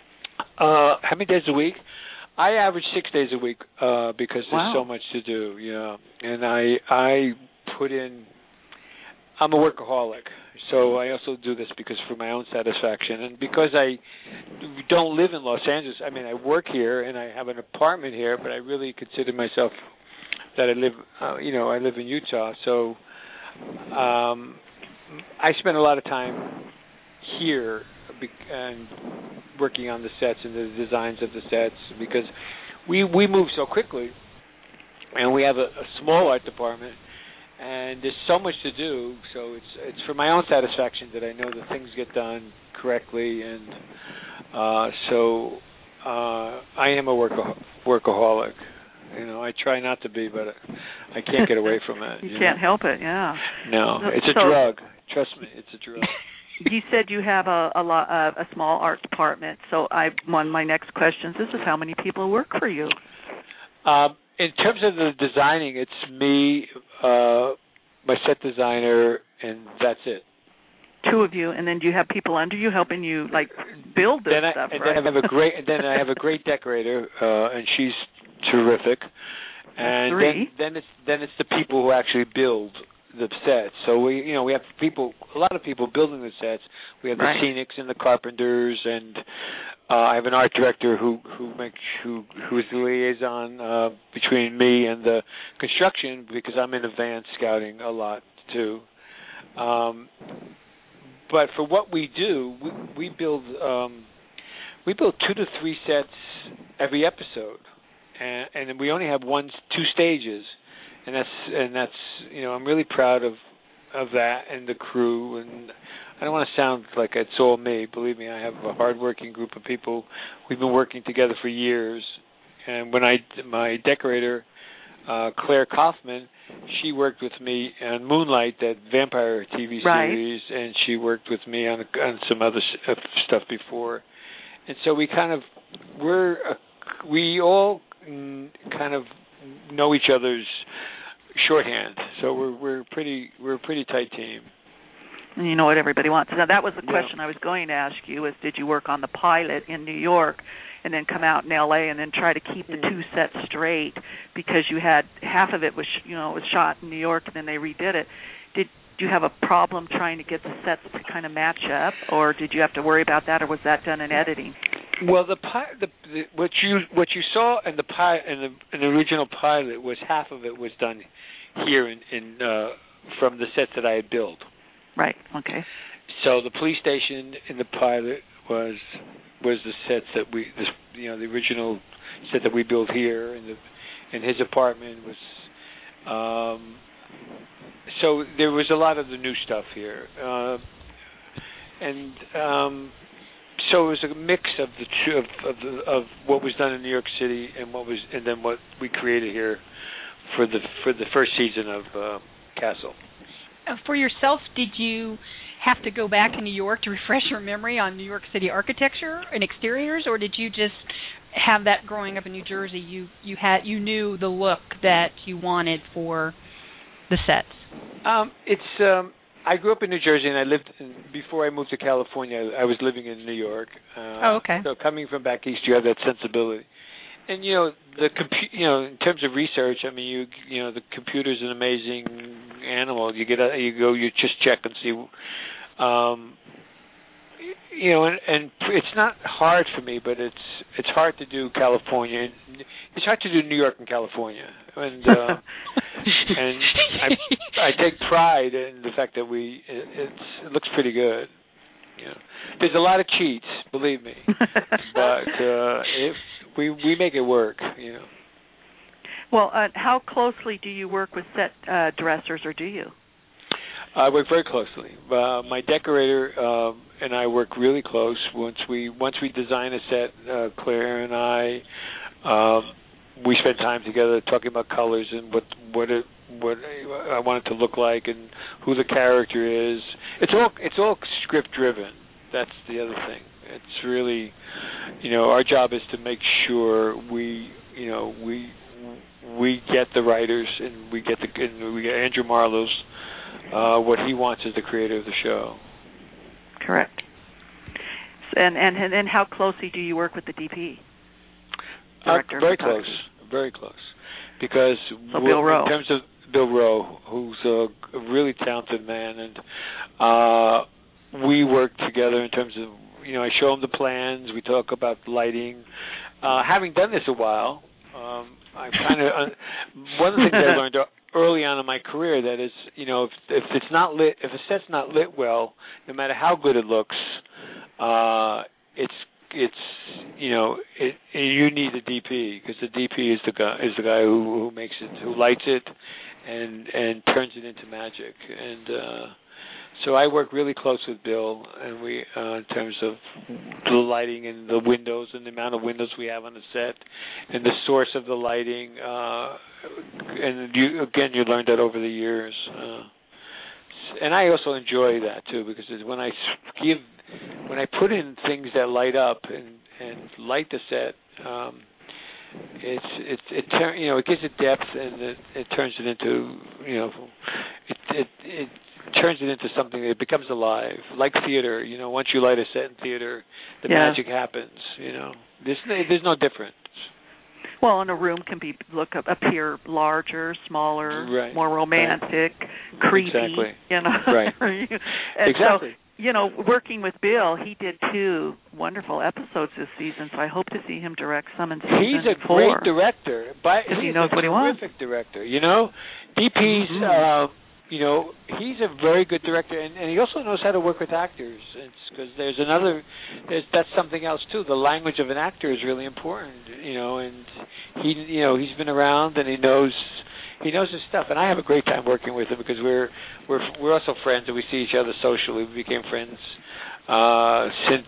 Uh, how many days a week? I average six days a week uh, because there's Wow. so much to do. Yeah, and I I put in. I'm a workaholic, so I also do this because for my own satisfaction, and because I don't live in Los Angeles. I mean, I work here and I have an apartment here, but I really consider myself that I live. Uh, you know, I live in Utah, so um, I spend a lot of time here and working on the sets and the designs of the sets, because we we move so quickly, and we have a, a small art department, and there's so much to do. So it's it's for my own satisfaction that I know that things get done correctly, and uh, so uh, I am a workah- workaholic. You know, I try not to be, but I can't get away from it. you, you can't know? help it, yeah. No, it's a so, drug. Trust me, it's a drug. You said you have a a, lo- a a small art department. So I one of my next questions is, is how many people work for you? Um, in terms of the designing, it's me, uh, my set designer, and that's it. Two of you, and then do you have people under you helping you like build this then I, stuff? And right? then I have a great, and then I have a great decorator, uh, and she's terrific. And three. then then it's then it's the people who actually build the sets. So we you know we have people, a lot of people building the sets. We have right. the scenics and the carpenters, and uh, I have an art director who who makes who who is the liaison uh, between me and the construction, because I'm in advance scouting a lot too. Um, but for what we do, we we build um, we build two to three sets every episode, and and we only have one two stages. And that's and that's you know I'm really proud of of that and the crew, and I don't want to sound like it's all me. Believe me, I have a hardworking group of people. We've been working together for years. And when I my decorator uh, Claire Kaufman, she worked with me on Moonlight, that vampire T V right. series, and she worked with me on on some other stuff before. And so we kind of we're uh, we all kind of know each other's shorthand, so we're we're pretty we're a pretty tight team. And you know what everybody wants. Now that was the question yeah. I was going to ask you: is did you work on the pilot in New York, and then come out in L A and then try to keep the two sets straight, because you had half of it was you know it was shot in New York and then they redid it. Did you have a problem trying to get the sets to kind of match up, or did you have to worry about that, or was that done in editing? Well, the, pi- the, the what you what you saw in the pi- in the, in the original pilot was half of it was done here in, in uh, from the sets that I had built. Right. Okay. So the police station in the pilot was was the sets that we this you know the original set that we built here, and the and his apartment was. Um, so there was a lot of the new stuff here, uh, and. Um, So it was a mix of the two, of of, the, of what was done in New York City and what was and then what we created here for the for the first season of uh, Castle. Uh, for yourself, did you have to go back in New York to refresh your memory on New York City architecture and exteriors, or did you just have that growing up in New Jersey? You you had you knew the look that you wanted for the sets. Um, it's. Um, I grew up in New Jersey, and I lived in, before I moved to California. I was living in New York. Uh, oh, okay. So coming from back east, you have that sensibility, and you know the compu- You know, in terms of research, I mean, you you know, the computer's an amazing animal. You get a, you go, you just check and see. Um, you know, and, and it's not hard for me, but it's it's hard to do California. It's hard to do New York and California, and uh, and I I take pride in the fact that we it, it's, it looks pretty good. You know, there's a lot of cheats, believe me, but uh, if we we make it work, you know. Well, uh, how closely do you work with set uh, dressers, or do you? I work very closely. Uh, my decorator um, and I work really close. Once we once we design a set, uh, Claire and I, um, we spend time together talking about colors and what what it what I want it to look like and who the character is. It's all it's all script driven. That's the other thing. It's really, you know, our job is to make sure we, you know, we we get the writers and we get the and we get Andrew Marlowe's. Uh, what he wants as the creator of the show. Correct. And and and, and how closely do you work with the D P? Director uh, very of photography? close, very close. Because so Bill Rowe. in terms of Bill Rowe, who's a, a really talented man, and uh, we work together in terms of, you know, I show him the plans, we talk about lighting. Uh, having done this a while, um, I kind of uh, one of the things I learned early on in my career, that is, you know, if, if it's not lit, if a set's not lit well, no matter how good it looks, uh, it's it's you know it, you need a D P because the D P is the guy is the guy who, who makes it, who lights it, and and turns it into magic. And uh, so I work really close with Bill, and we uh, in terms of the lighting and the windows and the amount of windows we have on the set, and the source of the lighting. Uh, and you again, you learned that over the years. Uh, and I also enjoy that too because when I give. When I put in things that light up and, and light the set, um, it's it's it tur- you know it gives it depth and it, it turns it into you know it, it it turns it into something that becomes alive, like theater. You know, once you light a set in theater, the yeah. magic happens. You know, there's there's no difference. Well, and a room can be look appear larger, smaller, right. more romantic, right. creepy. Exactly. You know, right? and exactly. So, you know, working with Bill, he did two wonderful episodes this season, so I hope to see him direct some in season He's a four. great director, but he he's knows a what he wants. terrific director. You know, D P's, mm-hmm. uh, you know, he's a very good director, and, and he also knows how to work with actors. Because there's another, there's that's something else too. The language of an actor is really important. You know, and he, you know, he's been around and he knows. He knows his stuff, and I have a great time working with him because we're we're we're also friends, and we see each other socially. We became friends uh, since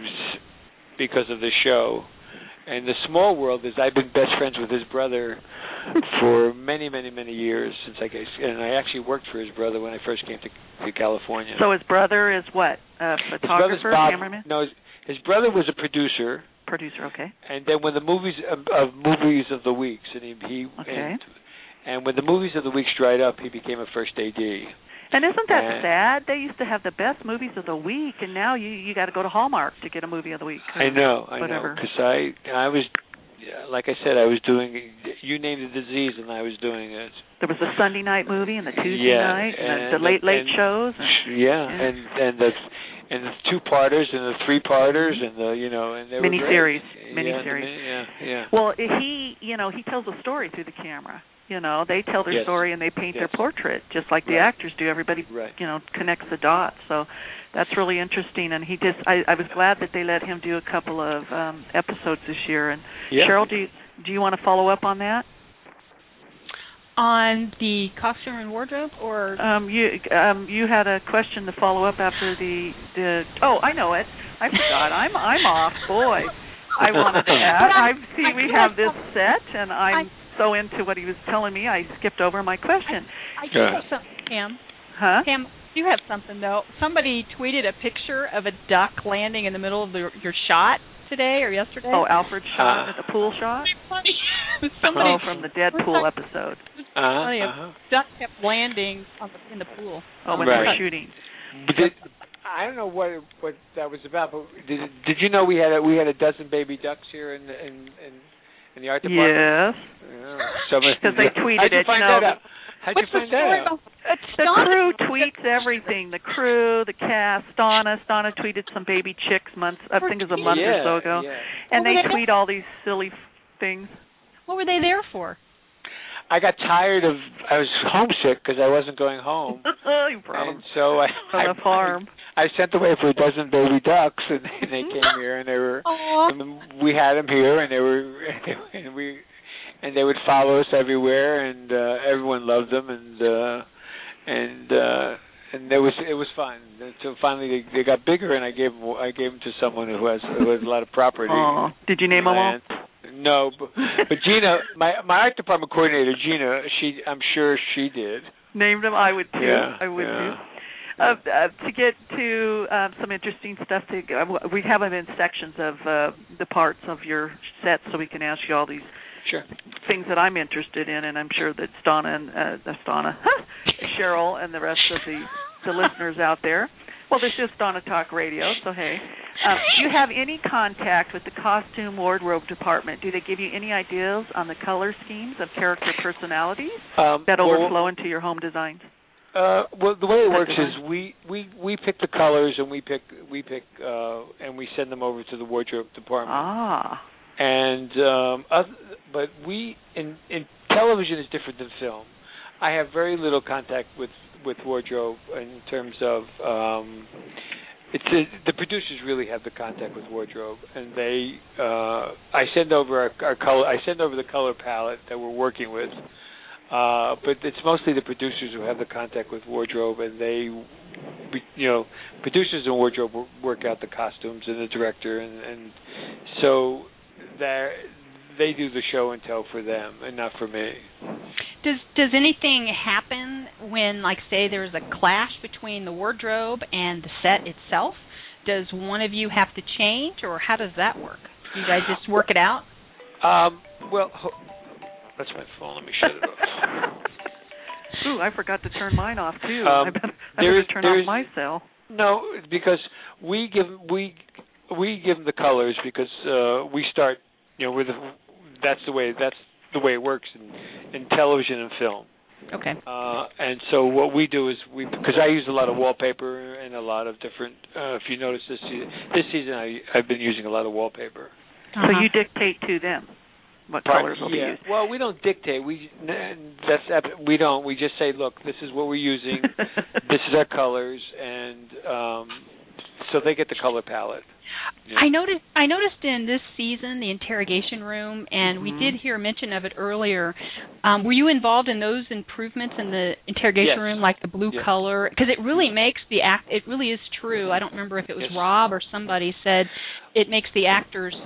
because of the show. And the small world is I've been best friends with his brother for many, many, many years since I guess, and I actually worked for his brother when I first came to, to California. So his brother is what? A photographer, Bob, cameraman? No, his, his brother was a producer. Producer, okay. And then when the movies of, of movies of the weeks, and he, he okay. and, And when the movies of the weeks dried up, he became a first A D. And isn't that and sad? They used to have the best movies of the week, and now you you got to go to Hallmark to get a movie of the week. I know, I whatever. know, because I I was, like I said, I was doing. You named the disease, and I was doing it. There was the Sunday night movie and the Tuesday yeah, night and, and the, the late late and, shows. And, yeah, yeah, and and the and the two parters and the three parters and the you know and they mini were series, great. mini yeah, series. Yeah, yeah. Well, he you know he tells a story through the camera. You know, they tell their yes. story and they paint yes. their portrait just like right. the actors do. Everybody, right. you know, connects the dots. So that's really interesting. And he just, I, I was glad that they let him do a couple of um, episodes this year. And yeah. Cheryl, do you, do you want to follow up on that? On the costume and wardrobe, or um, you um, you had a question to follow up after the the. Oh, I know it. I forgot. I'm I'm off. Boy, I wanted to add. I see we have this set, and I'm. so into what he was telling me, I skipped over my question. I, I do have something, Pam. Huh? Pam, you have something, though. Somebody tweeted a picture of a duck landing in the middle of the, your shot today or yesterday. Oh, Alfred's shot, uh, the pool shot? Somebody, oh, from the Deadpool episode. Uh, uh-huh. A duck kept landing on the, in the pool. Oh, when right. they were shooting. Did, I don't know what what that was about, but did, did you know we had a, we had a dozen baby ducks here in in in in the art department? Yes. Because yeah. they tweeted How'd you it. Find you know, that out? How'd you find that out? The crew tweets everything. The crew, the cast, Donna. Donna tweeted some baby chicks months. I think it was a month yeah, or so ago. Yeah. And they tweet all these silly things. What were they there for? I got tired of. I was homesick because I wasn't going home. you brought and so I, from I, the farm. I, I sent away for a dozen baby ducks, and they came here, and they were. And we had them here, and they were, and we, and they would follow us everywhere, and uh, everyone loved them, and uh, and uh, and it was it was fun. So finally, they, they got bigger, and I gave them I gave them to someone who has who has a lot of property. Oh, did you name them all? No, but, but Gina, my my art department coordinator, Gina, she I'm sure she did. Named them, I would too. Yeah, I would yeah. too. Uh, uh, to get to uh, some interesting stuff, to uh, we have them in sections of uh, the parts of your set, so we can ask you all these sure. things that I'm interested in, and I'm sure that Donna and uh, that's Donna, Cheryl, and the rest of the the listeners out there. Well, this is Donna Talk Radio, so hey. Uh, do you have any contact with the costume wardrobe department? Do they give you any ideas on the color schemes of character personalities um, that well, overflow into your home designs? Uh, well, the way it works design? is we, we, we pick the colors and we pick we pick uh, and we send them over to the wardrobe department. Ah. And um, other, but we in in television is different than film. I have very little contact with, with wardrobe in terms of um, it's a, the producers really have the contact with wardrobe, and they uh, I send over our, our color I send over the color palette that we're working with, uh, but it's mostly the producers who have the contact with wardrobe, and they, you know, producers and wardrobe work out the costumes and the director, and, and so they they do the show and tell for them, and not for me. Does does anything happen when, like, say, there's a clash between the wardrobe and the set itself? Does one of you have to change, or how does that work? Do you guys just work it out? Um, well, ho- that's my phone. Let me shut it off. Ooh, I forgot to turn mine off too. Um, I better, I better is, turn off my cell. No, because we give we we give them the colors because uh, we start. You know, we're the that's the way that's the way it works in, in television and film. Okay. Uh, and so what we do is we because I use a lot of wallpaper and a lot of different. Uh, if you notice this season, this season I I've been using a lot of wallpaper. Uh-huh. So you dictate to them what Part, colors will yeah. be used. Well, we don't dictate. We that's we don't. We just say, look, this is what we're using. This is our colors, and um, so they get the color palette. Yeah. I noticed. I noticed in this season the interrogation room, and mm-hmm. we did hear mention of it earlier. Um, were you involved in those improvements in the interrogation yes. room, like the blue yes. color? Because it really makes the act. It really is true. I don't remember if it was yes. Rob or somebody said it makes the actors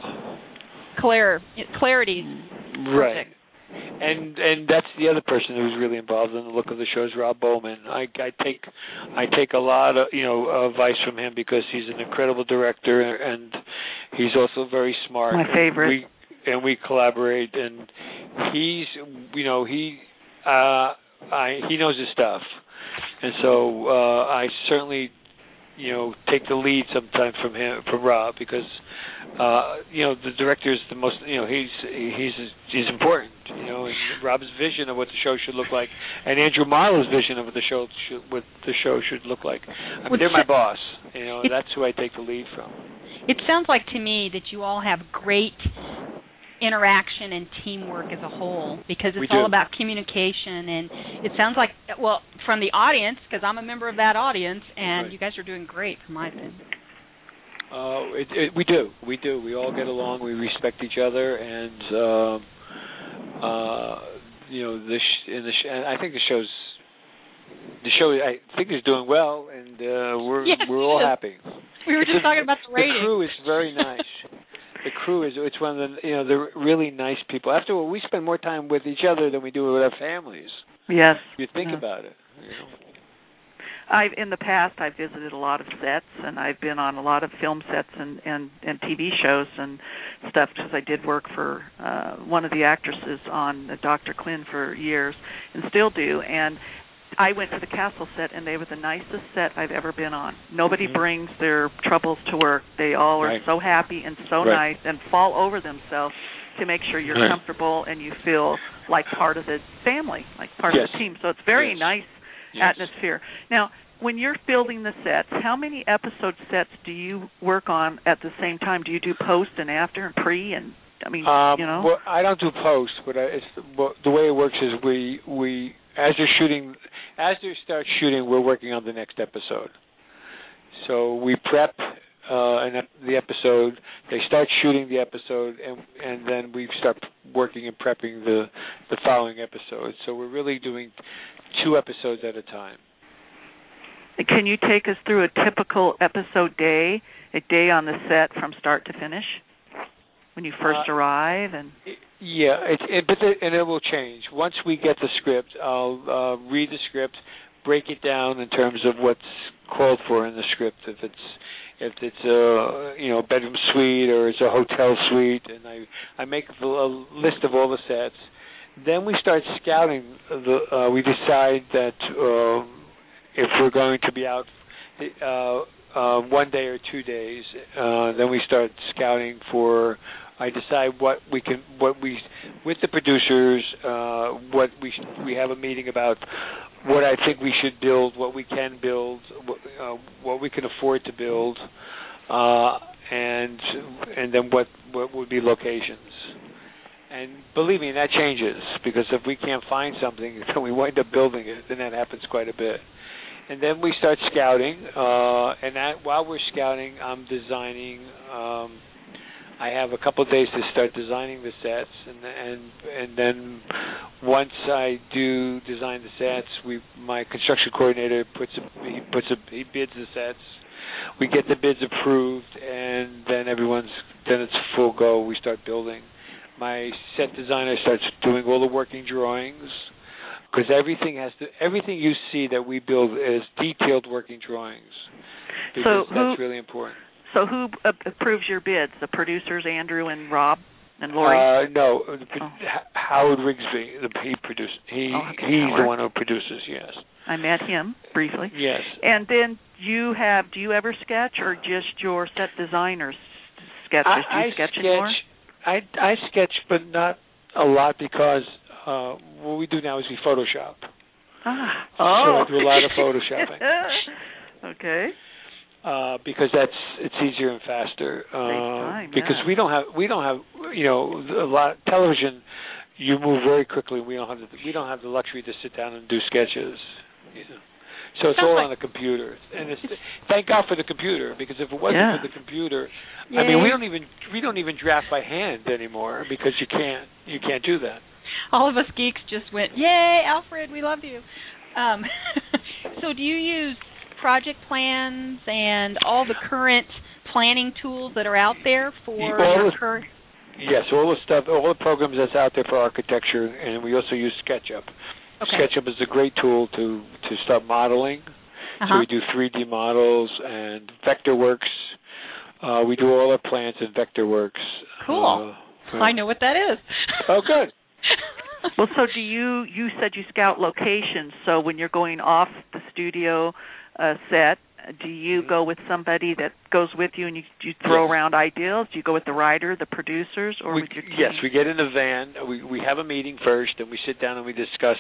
clear clarity. Right. And and that's the other person who's really involved in the look of the show is Rob Bowman. I, I take I take a lot of you know advice from him because he's an incredible director and he's also very smart. My favorite. And we, and we collaborate, and he's you know he uh, I he knows his stuff, and so uh, I certainly you know take the lead sometimes from him from Rob because. Uh, you know, the director is the most. You know, he's he's he's important. You know, and Rob's vision of what the show should look like, and Andrew Marlowe's vision of what the show should, what the show should look like. I mean, they're my boss. You know, and that's who I take the lead from. It sounds like to me that you all have great interaction and teamwork as a whole because it's all about communication, and it sounds like well from the audience because I'm a member of that audience, and right. you guys are doing great, from my opinion. Uh, it, it, we do, we do. We all get along. We respect each other, and uh, uh, you know, the sh- in the sh- and I think the show's the show. I think is doing well, and uh, we're yes, we're all happy. We were it's just a, talking about the ratings. The crew is very nice. The crew is it's one of the you know they're really nice people. After all, we spend more time with each other than we do with our families. Yes. You think yeah. about it. You know. I've in the past I've visited a lot of sets and I've been on a lot of film sets and and, and T V shows and stuff because I did work for uh, one of the actresses on Doctor Quinn for years and still do. And I went to the Castle set and they were the nicest set I've ever been on. Nobody mm-hmm. brings their troubles to work. They all are right. so happy and so right. nice and fall over themselves to make sure you're right. comfortable and you feel like part of the family, like part yes. of the team. So it's very yes. nice. Yes. Atmosphere. Now, when you're building the sets, how many episode sets do you work on at the same time? Do you do post and after and pre and I mean, um, you know? Well, I don't do post, but I, it's well, the way it works is we we as they're shooting, as they start shooting, we're working on the next episode. So we prep uh, an ep- the episode. They start shooting the episode, and and then we start working and prepping the the following episode. So we're really doing two episodes at a time. Can you take us through a typical episode day, a day on the set from start to finish, when you first uh, arrive? And yeah, it, it, but the, and it will change once we get the script. I'll uh, read the script, break it down in terms of what's called for in the script. If it's if it's a you know bedroom suite or it's a hotel suite, and I I make a, a list of all the sets. Then we start scouting. The uh, we decide that uh, if we're going to be out uh, uh, one day or two days, uh, then we start scouting for. I decide what we can, what we, with the producers, uh, what we sh- we have a meeting about, what I think we should build, what we can build, what, uh, what we can afford to build, uh, and and then what what would be locations. And believe me, that changes, because if we can't find something, then we wind up building it, and that happens quite a bit. and then we start scouting. Uh, and that, while we're scouting, I'm designing. Um, I have a couple of days to start designing the sets, and and and then once I do design the sets, we my construction coordinator puts a, he puts a, he bids the sets. We get the bids approved, and then everyone's then it's full go. We start building. My set designer starts doing all the working drawings, because everything has to everything you see that we build is detailed working drawings, because so who, that's really important. So who uh, approves your bids? The producers, Andrew and Rob and Lori? Uh, no, oh. Howard Rigsby. The, he produced. He oh, okay, he's Howard. the one who produces. Yes. I met him briefly. Yes. And then you have? Do you ever sketch, or just your set designers sketches? I, do you I sketch, sketch anymore? I I sketch, but not a lot, because uh, what we do now is we Photoshop. Ah. So Oh. I do a lot of photoshopping. Okay. Uh, because that's it's easier and faster. Uh, time, because yeah. we don't have we don't have you know a lot television. You move very quickly. We don't have the, we don't have the luxury to sit down and do sketches. You know. So it's all on the computer, and it's, thank God for the computer, because if it wasn't yeah. for the computer, Yay. I mean we don't even we don't even draft by hand anymore, because you can't you can't do that. All of us geeks just went, yay, Alfred, we love you. Um, so do you use project plans and all the current planning tools that are out there for all your the, current? Yes, all the stuff, all the programs that's out there for architecture, and we also use SketchUp. Okay. SketchUp is a great tool to, to start modeling. Uh-huh. So we do three D models and Vectorworks. Uh, we do all our plans in Vectorworks. Cool. Uh, I know what that is. Oh, good. Well, so do you? You said you scout locations. So when you're going off the studio uh, set, do you go with somebody that goes with you and you, you throw yes. around ideas? Do you go with the writer, the producers, or we, with your team? Yes, we get in the van. We we have a meeting first, and we sit down and we discuss.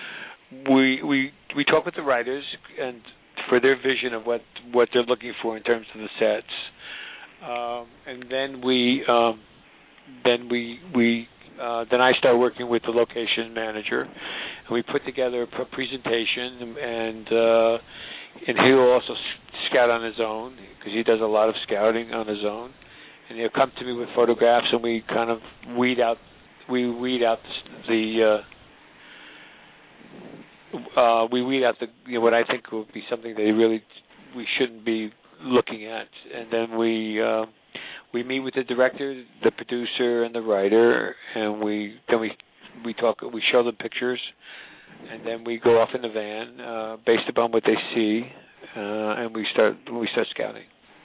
We we we talk with the writers and for their vision of what what they're looking for in terms of the sets, um, and then we um, then we we uh, then I start working with the location manager, and we put together a presentation, and uh, and he'll also scout on his own, because he does a lot of scouting on his own, and he'll come to me with photographs, and we kind of weed out we weed out the. Uh, uh, we weed out the you know, what I think would be something that really we shouldn't be looking at, and then we uh, we meet with the director, the producer, and the writer, and we then we we talk, we show them pictures, and then we go off in the van uh, based upon what they see, uh, and we start we start scouting.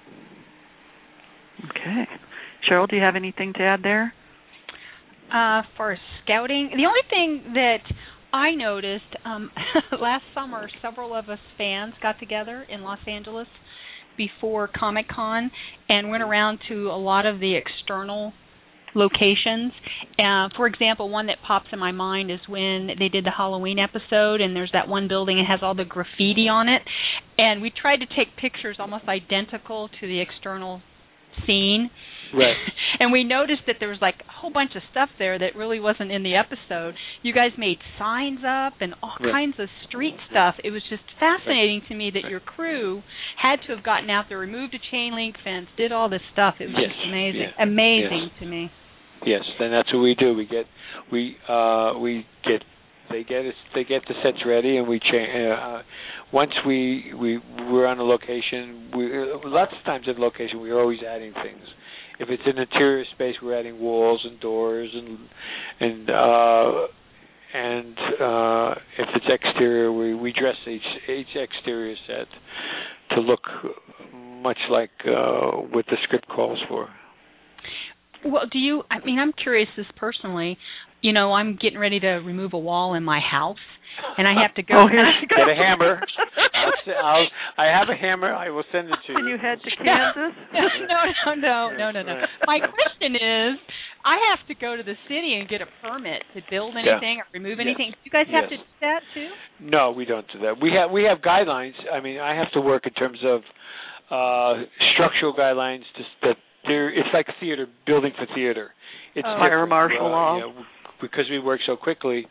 Okay, Cheryl, do you have anything to add there? Uh, for scouting, the only thing that I noticed um, last summer, several of us fans got together in Los Angeles before Comic-Con and went around to a lot of the external locations. Uh, for example, one that pops in my mind is when they did the Halloween episode, and there's that one building that has all the graffiti on it, and we tried to take pictures almost identical to the external scene. Right. And we noticed that there was like a whole bunch of stuff there that really wasn't in the episode. You guys made signs up and all right. kinds of street stuff. It was just fascinating right. to me that right. your crew had to have gotten out there, removed a chain link fence, did all this stuff. It was yes. just amazing, yeah. amazing yes. to me. Yes, and that's what we do. We get we uh, we get they get us they get the sets ready, and we change. Uh, once we we we're on a location, we lots of times at location we're always adding things. If it's an interior space, we're adding walls and doors, and and uh, and uh, if it's exterior, we, we dress each each exterior set to look much like uh, what the script calls for. Well, do you? I mean, I'm curious. This personally, you know, I'm getting ready to remove a wall in my house, and I have to go. Oh, here you go. Get a hammer. I'll, I'll, I have a hammer. I will send it to you. Can you head to Kansas? no, no, no, no, no, no. My question is, I have to go to the city and get a permit to build anything yeah. or remove yes. anything. Do you guys have yes. to do that too? No, we don't do that. We have we have guidelines. I mean, I have to work in terms of uh, structural guidelines. To, that there, it's like theater, building for theater. It's oh. fire martial uh, law. You know, because we work so quickly.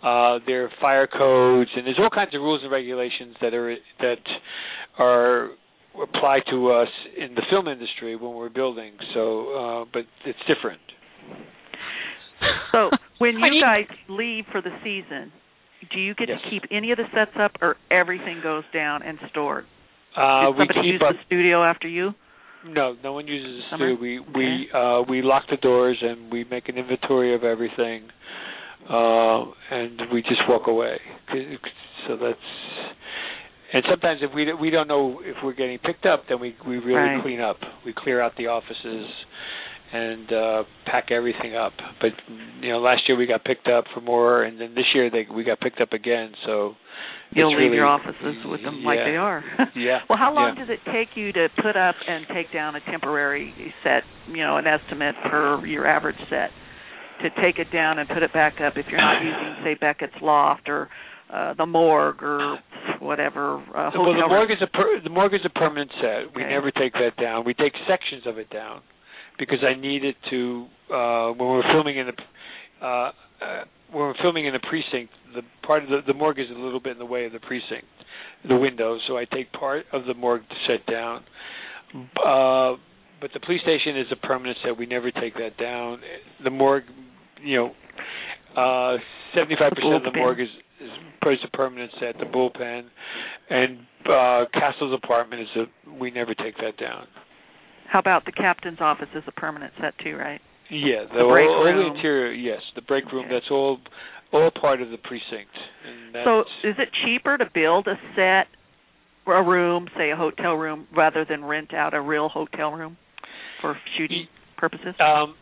Uh, there are fire codes, and there's all kinds of rules and regulations that are that are applied to us in the film industry when we're building. So, uh, but it's different. So, when you guys leave for the season, do you get yes. to keep any of the sets up, or everything goes down and stored? Uh, Did somebody we keep use up, the studio after you? No, no one uses the Summer? studio. We okay. we uh, we lock the doors and we make an inventory of everything, uh, and we just walk away. So that's. And sometimes if we we don't know if we're getting picked up, then we we really right. clean up. We clear out the offices and uh, pack everything up. But you know, last year we got picked up for more, and then this year they we got picked up again. So you'll leave really, your offices with them yeah, like they are. yeah. Well, how long yeah. does it take you to put up and take down a temporary set? You know, an estimate per your average set to take it down and put it back up if you're not using, say, Beckett's loft or uh, the morgue or whatever. Uh, well, the morgue room. is a per, the morgue is a permanent set. We okay. never take that down. We take sections of it down because I need it to uh, when we're filming in the uh, uh, when we're filming in the precinct. The part of the, the morgue is a little bit in the way of the precinct, the window. So I take part of the morgue set down. Uh, but the police station is a permanent set. We never take that down. The morgue, you know, uh, seventy-five percent of the morgue is, is a permanent set. The bullpen and uh, Castle's apartment is a. We never take that down. How about the captain's office is a permanent set too, right? Yeah, the, the break all, room. all the interior. Yes, the break room. Okay. That's all. All part of the precinct. And that's, so, is it cheaper to build a set, a room, say a hotel room, rather than rent out a real hotel room for shooting purposes? Um,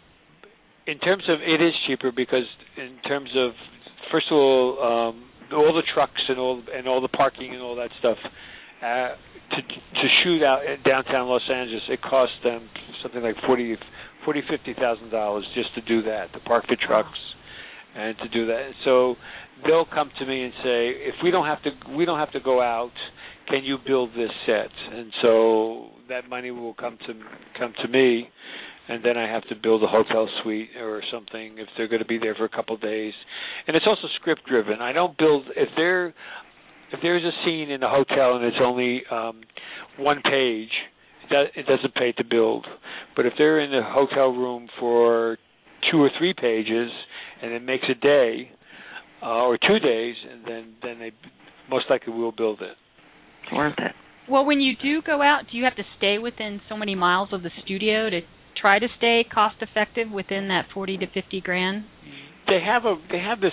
in terms of, it is cheaper because in terms of, first of all, um, all the trucks and all and all the parking and all that stuff uh, to to shoot out in downtown Los Angeles, it costs them something like forty, forty, fifty thousand dollars just to do that, to park the trucks. And to do that, so they'll come to me and say, if we don't have to, we don't have to go out. Can you build this set? And so that money will come to come to me, and then I have to build a hotel suite or something if they're going to be there for a couple of days. And it's also script driven. I don't build if there if there's a scene in a hotel and it's only um, one page, it doesn't pay to build. But if they're in the hotel room for two or three pages, and it makes a day uh, or two days, and then, then they most likely will build it. It's worth it. Well, when you do go out, do you have to stay within so many miles of the studio to try to stay cost effective within that forty to fifty grand? They have a they have this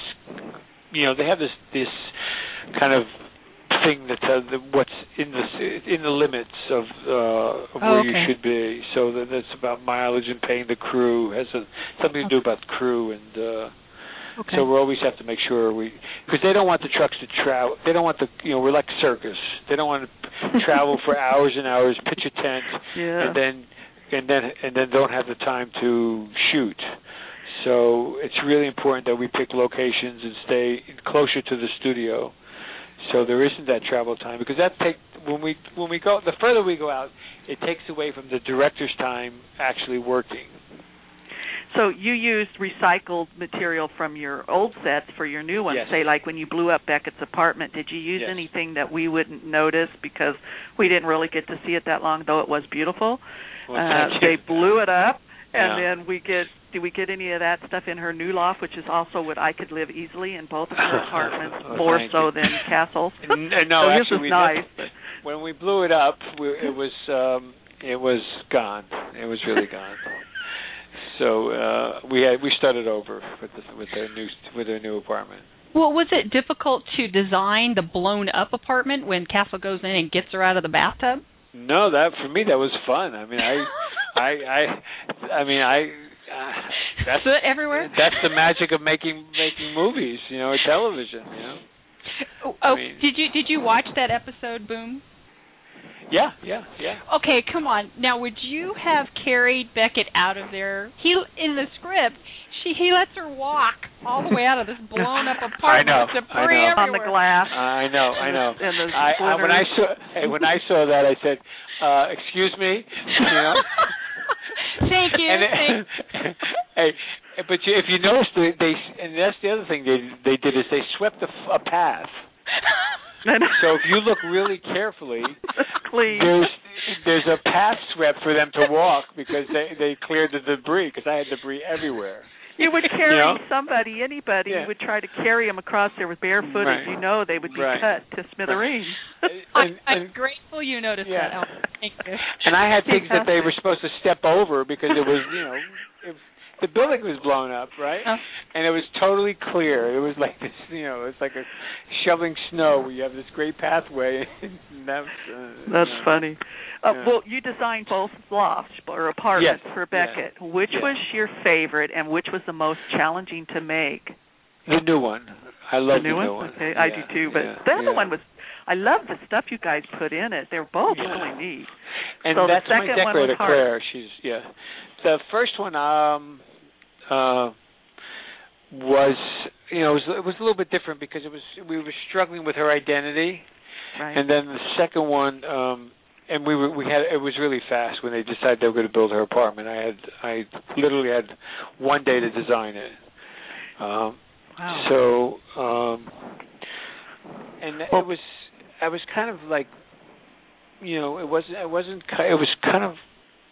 you know they have this this kind of thing that uh, the, what's in the in the limits of, uh, of oh, where okay. you should be. So that it's about mileage and paying the crew. It has a, something to do about the crew, and uh, okay. so we always have to make sure we because they don't want the trucks to travel. They don't want the you know we're like a circus. They don't want to travel for hours and hours, pitch a tent, yeah. and then and then and then don't have the time to shoot. So it's really important that we pick locations and stay closer to the studio. So there isn't that travel time because that take when we when we go the further we go out, it takes away from the director's time actually working. So you used recycled material from your old sets for your new ones. Yes. Say like when you blew up Beckett's apartment, did you use yes. anything that we wouldn't notice because we didn't really get to see it that long, though it was beautiful? Well, uh, they blew it up, and yeah. then we get. Do we get any of that stuff in her new loft, which is also what I could live easily in both of her apartments, oh, more so you. than Castle's? N- no, so actually, this is we nice. did, But. When we blew it up, we, it was um, it was gone. It was really gone. So uh, we had we started over with the, with their new with their new apartment. Well, was it difficult to design the blown up apartment when Castle goes in and gets her out of the bathtub? No, that for me that was fun. I mean, I, I, I, I mean, I. Uh, that's Soot everywhere. That's the magic of making making movies, you know, or television. You know. Oh, oh I mean, did you did you watch that episode, Boom? Yeah, yeah, yeah. Okay, come on. Now, would you have carried Beckett out of there? He in the script, she he lets her walk all the way out of this blown up apartment. I know. Debris I know. everywhere. On the glass. I know. I know. And the I, I, when I saw hey, when I saw that, I said, uh, "Excuse me," you know. Thank you. And Thank it, hey, But you, if you notice, they, they and that's the other thing they they did is they swept a, a path. So if you look really carefully, there's there's a path swept for them to walk because they they cleared the debris because I had debris everywhere. You would carry you know? somebody, anybody, yeah. you would try to carry them across there with bare footage. Right. You know they would be right. cut to smithereens. Right. and, and, I'm grateful you noticed yeah. that, Albert. Thank you. And I had things that they were supposed to step over because it was, you know, it, the building was blown up, right? Oh. And it was totally clear. It was like this, you know, it's like a shoveling snow where you have this great pathway. And that's uh, that's you know, funny. Uh, yeah. Well, you designed both lofts or apartments yes. for Beckett. Yes. Which yes. was your favorite, and which was the most challenging to make? The new one. I love the new, the new one. one. Okay, yeah. I do too. But yeah. the other yeah. one was. I love the stuff you guys put in it. They're both yeah. really neat. And so that's the my second decorator, one was hard. Claire. She's yeah. The first one um uh was you know it was, it was a little bit different because it was we were struggling with her identity, right. and then the second one um and we were we had it was really fast when they decided they were going to build her apartment. I had I literally had one day to design it. Um, wow. So um, and well, it was I was kind of like you know it wasn't it wasn't it was kind of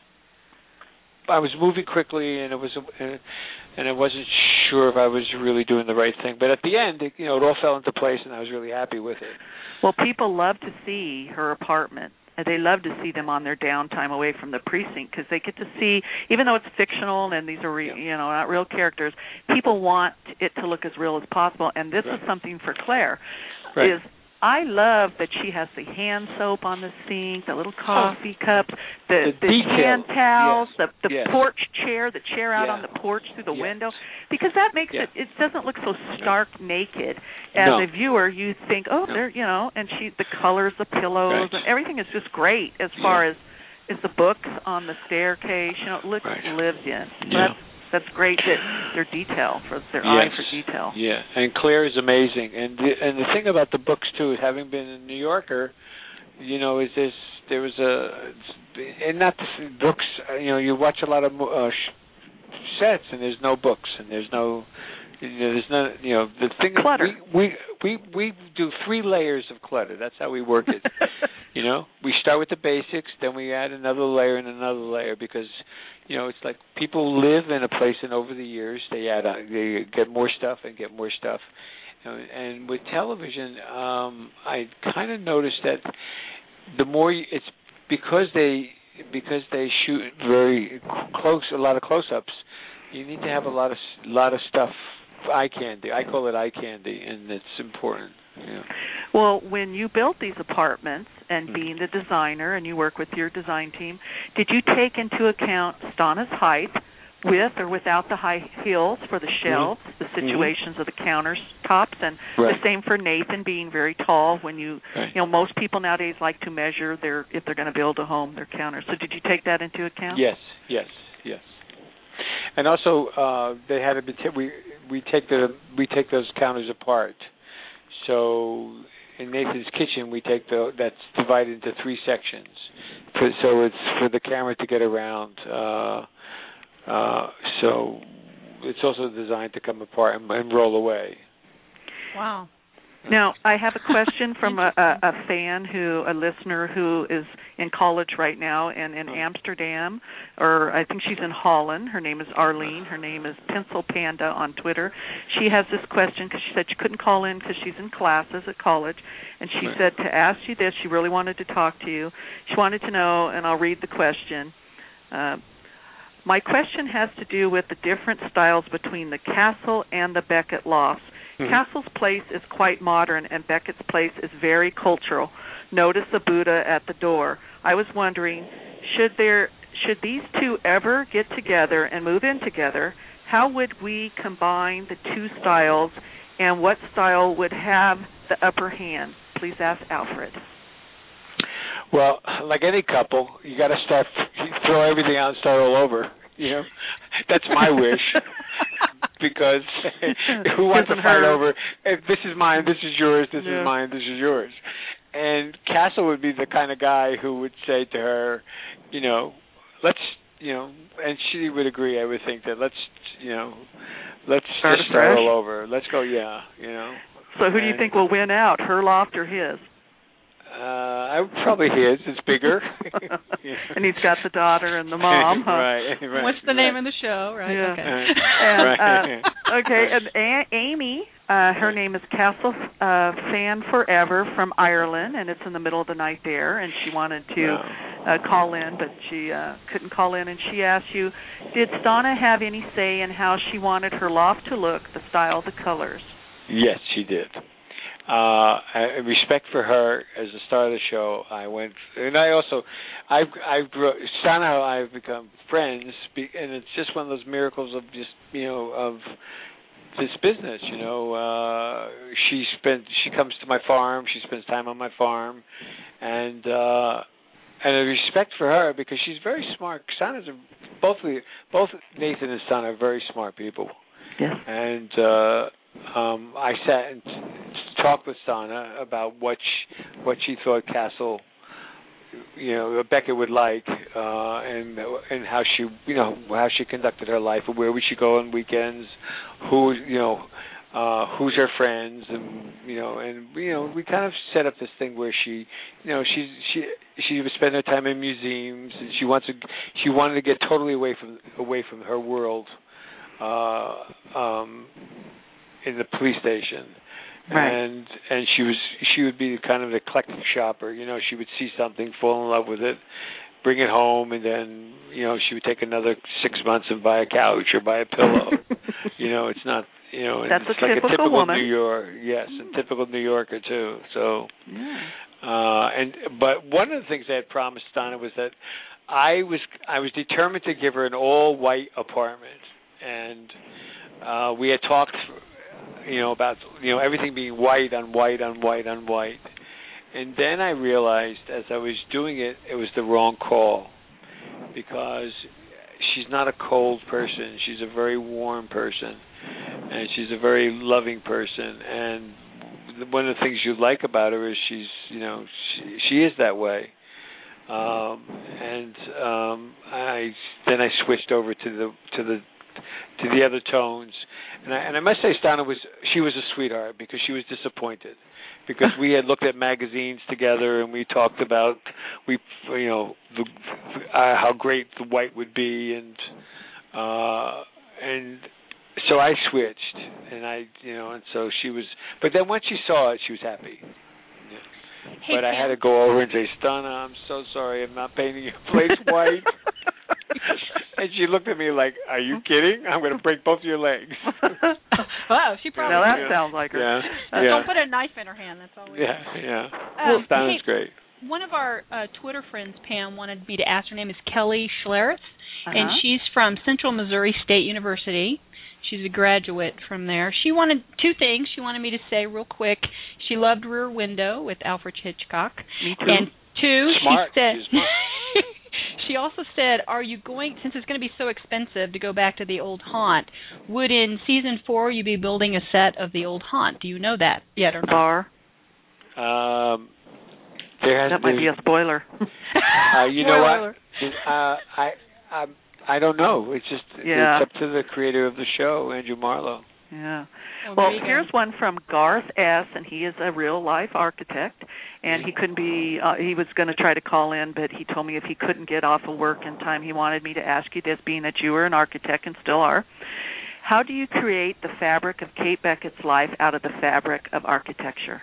I was moving quickly and it was and, and I wasn't sure if I was really doing the right thing. But at the end, it, you know, it all fell into place and I was really happy with it. Well, people love to see her apartment. They love to see them on their downtime away from the precinct because they get to see, even though it's fictional and these are, re, you know, not real characters, people want it to look as real as possible. And this right. is something for Claire. Right. Is I love that she has the hand soap on the sink, the little coffee oh. cups, the, the, the hand towels, yes. the, the yes. porch chair, the chair out yeah. on the porch through the yes. window, because that makes yeah. it, it doesn't look so stark naked. As no. a viewer, you think, oh, no. there, you know, and she, the colors, the pillows, right. and everything is just great as far yeah. as, as the books on the staircase, you know, it looks right. lived in. So yeah. that's, That's great that their detail, for their yes. eye for detail. Yeah, and Claire is amazing. And the, and the thing about the books too, having been a New Yorker, you know, is this there was a and not the books. You know, you watch a lot of uh, sets, and there's no books, and there's no. You know, there's no, you know, the thing clutter. We, we we we do three layers of clutter. That's how we work it. You know, we start with the basics, then we add another layer and another layer because, you know, it's like people live in a place, and over the years they add, on, they get more stuff and get more stuff. And, and with television, um, I kind of noticed that the more you, it's because they because they shoot very close, a lot of close-ups. You need to have a lot of lot of stuff. Eye candy. I call it eye candy, and it's important. Yeah. Well, when you built these apartments and being the designer and you work with your design team, did you take into account Stana's height with or without the high heels for the shelves, mm-hmm. the situations mm-hmm. of the countertops, and right. the same for Nathan being very tall when you, right. you know, most people nowadays like to measure their, if they're going to build a home, their counters. So did you take that into account? Yes, yes, yes. And also, uh, they had a we we take the we take those counters apart. So in Nathan's kitchen, we take the that's divided into three sections. For, so it's for the camera to get around. Uh, uh, so it's also designed to come apart and, and roll away. Wow. Now, I have a question from a, a, a fan who, a listener who is in college right now and in Amsterdam, or I think she's in Holland. Her name is Arlene. Her name is Pencil Panda on Twitter. She has this question because she said she couldn't call in because she's in classes at college, and she said to ask you this. She really wanted to talk to you. She wanted to know, and I'll read the question. Uh, my question has to do with the different styles between the Castle and the Beckett lofts. Mm-hmm. Castle's place is quite modern, and Beckett's place is very cultural. Notice the Buddha at the door. I was wondering, should there should these two ever get together and move in together? How would we combine the two styles, and what style would have the upper hand? Please ask Alfred. Well, like any couple, you got to start throw everything out and start all over. You know, that's my wish. Because who wants to fight over, if this is mine, this is yours, this yeah. is mine, this is yours. And Castle would be the kind of guy who would say to her, you know, let's, you know, and she would agree, I would think, that let's, you know, let's start just start fresh. all over. Let's go, yeah, you know. So who do you and, think will win out, her loft or his? Uh, I would probably his. It's bigger. Yeah. And he's got the daughter and the mom. Huh? right, right. What's the right. name of the show? Right. Yeah. Okay. And, right. uh, okay. And a- Amy, uh, her name is Castle uh, Fan Forever from Ireland, and it's in the middle of the night there. And she wanted to Wow. uh, call in, but she uh, couldn't call in. And she asked you, did Stana have any say in how she wanted her loft to look, the style, the colors? Yes, she did. Uh, I, respect for her as the star of the show. I went, and I also, I've, I've, Stana and I've become friends, and it's just one of those miracles of just, you know, of this business. You know, uh, she spent, she comes to my farm, she spends time on my farm, and uh, and a respect for her because she's very smart. Stana's a, both the, both Nathan and Stana are very smart people. Yes. And uh, um, I sat and talked with Stana about what she, what she thought Castle, you know, Becca would like, uh, and and how she, you know, how she conducted her life, and where we should go on weekends, who, you know, uh, who's her friends, and you know, and you know, we kind of set up this thing where she, you know, she she she would spend her time in museums, and she wants to, she wanted to get totally away from away from her world. Uh, um, in the police station, right. and and she was she would be kind of an eclectic shopper. You know, she would see something, fall in love with it, bring it home, and then you know she would take another six months and buy a couch or buy a pillow. you know, it's not you know That's it's a like typical a typical woman. New York, yes, a typical New Yorker too. So, yeah. uh, and but one of the things I had promised Donna was that I was I was determined to give her an all white apartment. And uh, we had talked, you know, about you know everything being white on white on white on white. And then I realized, as I was doing it, it was the wrong call because she's not a cold person. She's a very warm person, and she's a very loving person. And one of the things you like about her is she's, you know, she, she is that way. Um, and um, I then I switched over to the to the to the other tones, and I, and I must say, Stana was she was a sweetheart because she was disappointed because we had looked at magazines together and we talked about we you know the, uh, how great the white would be, and uh, and so I switched, and I you know and so she was, but then once she saw it, she was happy. Yeah. Hey, but I Pam. had to go over and say, Stana, I'm so sorry, I'm not painting your place white. And she looked at me like, "Are you kidding? I'm going to break both of your legs." Wow, she probably. Now that yeah. sounds like her. Yeah. Uh, yeah. Don't put a knife in her hand. That's all we. Yeah, yeah. Um, Well, Stana's hey, great. One of our uh, Twitter friends, Pam, wanted me to ask. Her name is Kelly Schleritz, Uh-huh. and she's from Central Missouri State University. She's a graduate from there. She wanted two things. She wanted me to say real quick. She loved Rear Window with Alfred Hitchcock. Me too. And two, Smart. she said. She's smart. She also said, are you going, since it's going to be so expensive to go back to the old haunt, would in season four you be building a set of the old haunt? Do you know that yet or The not? bar. Um, there has That might be a spoiler. Uh, you know Spoiler. what? Uh, I, I, I don't know. It's just Yeah. it's up to the creator of the show, Andrew Marlowe. Yeah. Well, Well, there you go. here's one from Garth S., and he is a real-life architect, and he couldn't be, uh, he was going to try to call in, but he told me if he couldn't get off of work in time, he wanted me to ask you this, being that you were an architect and still are. How do you create the fabric of Kate Beckett's life out of the fabric of architecture?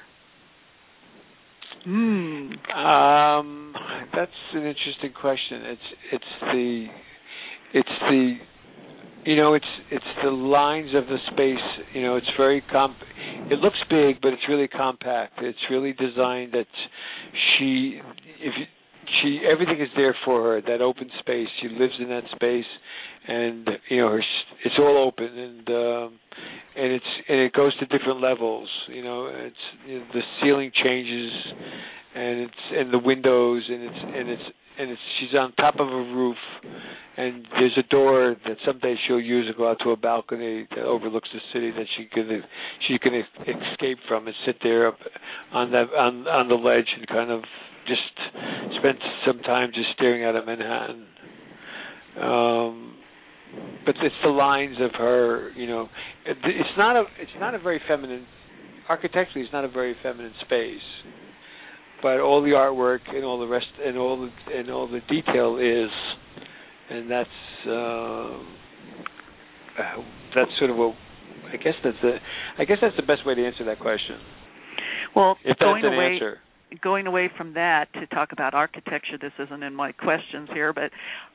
Hmm. Um, that's an interesting question. It's it's the it's the you know it's it's the lines of the space. You know, it's very comp. It looks big, but it's really compact. It's really designed that she if you, she everything is there for her. That open space. She lives in that space, and you know her. It's all open, and um, and it's and it goes to different levels. You know, it's you know, the ceiling changes, and it's and the windows, and it's and it's and it's she's on top of a roof, and there's a door that someday she'll use to go out to a balcony that overlooks the city that she can she can escape from and sit there up on the on on the ledge and kind of just spend some time just staring out at Manhattan. Um, but it's the lines of her. You know, it, it's not a it's not a very feminine. Architecturally, it's not a very feminine space, but all the artwork and all the rest and all the and all the detail is, and that's uh, that's sort of what I guess that's the I guess that's the best way to answer that question. Well, if going that's an away, answer. Going away from that to talk about architecture, this isn't in my questions here, but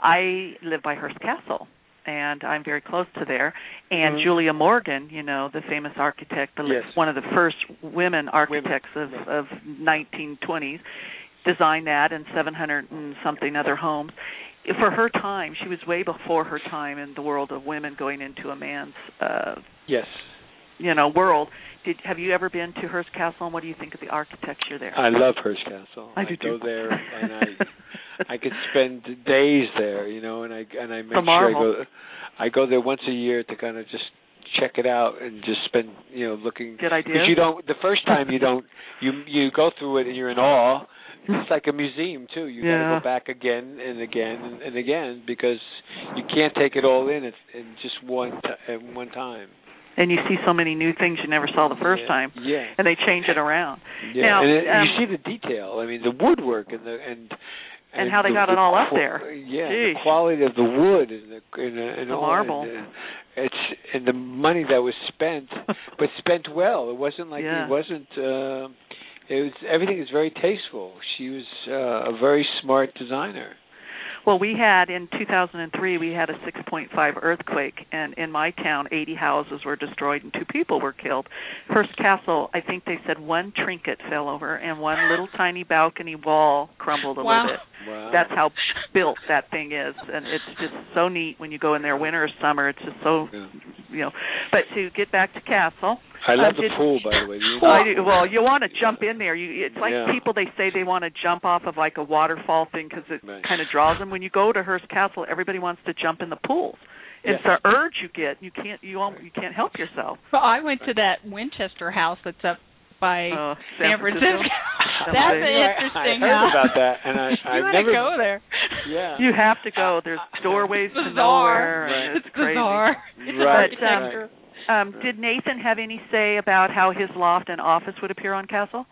I live by Hearst Castle, and I'm very close to there. And mm-hmm. Julia Morgan, you know, the famous architect, the, yes. one of the first women architects women. of, of nineteen twenties, designed that and seven hundred and something other homes. For her time, she was way before her time in the world of women going into a man's uh, yes. you know, world. Did have you ever been to Hearst Castle, and what do you think of the architecture there? I love Hearst Castle. I do I go too. there, and I I could spend days there, you know, and I and I make From sure I Marvel. go I go there once a year to kind of just check it out and just spend, you know, looking. Good idea. Because you don't the first time you don't you you go through it and you're in awe. It's like a museum too. You yeah. got to go back again and again and, and again because you can't take it all in at, in just one t- at one time. And you see so many new things you never saw the first yeah. time. Yeah. And they change it around. Yeah. Now, and it, um, you see the detail. I mean, the woodwork and the and and, and how they the, got it all up the, there. Yeah, Jeez. the quality of the wood and the and, the, and the all, marble. And, uh, it's and the money that was spent, but spent well. It wasn't like yeah. it wasn't. Uh, it was everything is very tasteful. She was uh, a very smart designer. Well, we had, in two thousand three, we had a six point five earthquake, and in my town, eighty houses were destroyed and two people were killed. Hearst Castle, I think they said one trinket fell over and one little tiny balcony wall crumbled a wow. little bit. Wow. That's how built that thing is, and it's just so neat when you go in there, winter or summer. It's just so, yeah. you know. But to get back to Castle, I love um, the did, pool, by the way. You know? I do, well, you want to jump in there. You, it's like yeah. people, they say they want to jump off of like a waterfall thing because it right. kind of draws them. When you go to Hearst Castle, everybody wants to jump in the pools. It's yes. the urge you get. You can't you won't, you can't help yourself. Well, I went to that Winchester house that's up by uh, San, San Francisco. Francisco. That's an interesting I, I heard house. about that, and I, you I've want to never go there. Yeah, you have to go. There's doorways to bizarre. nowhere. Right. And it's, it's crazy. bizarre. It's right. architecture. Right. Um, did Nathan have any say about how his loft and office would appear on Castle?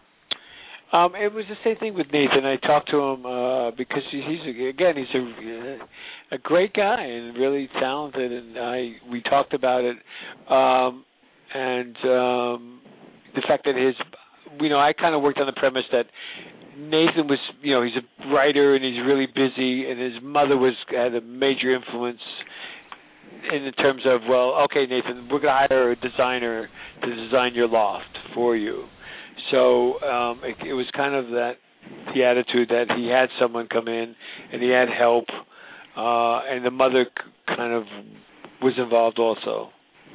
Um, it was the same thing with Nathan. I talked to him uh, because he, he's a, again he's a a great guy and really talented, and I we talked about it, um, and um, the fact that his you know I kind of worked on the premise that Nathan was you know he's a writer and he's really busy, and his mother was had a major influence in terms of well okay Nathan, we're going to hire a designer to design your loft for you. So um, it, it was kind of that the attitude that he had someone come in and he had help, uh, and the mother c- kind of was involved also.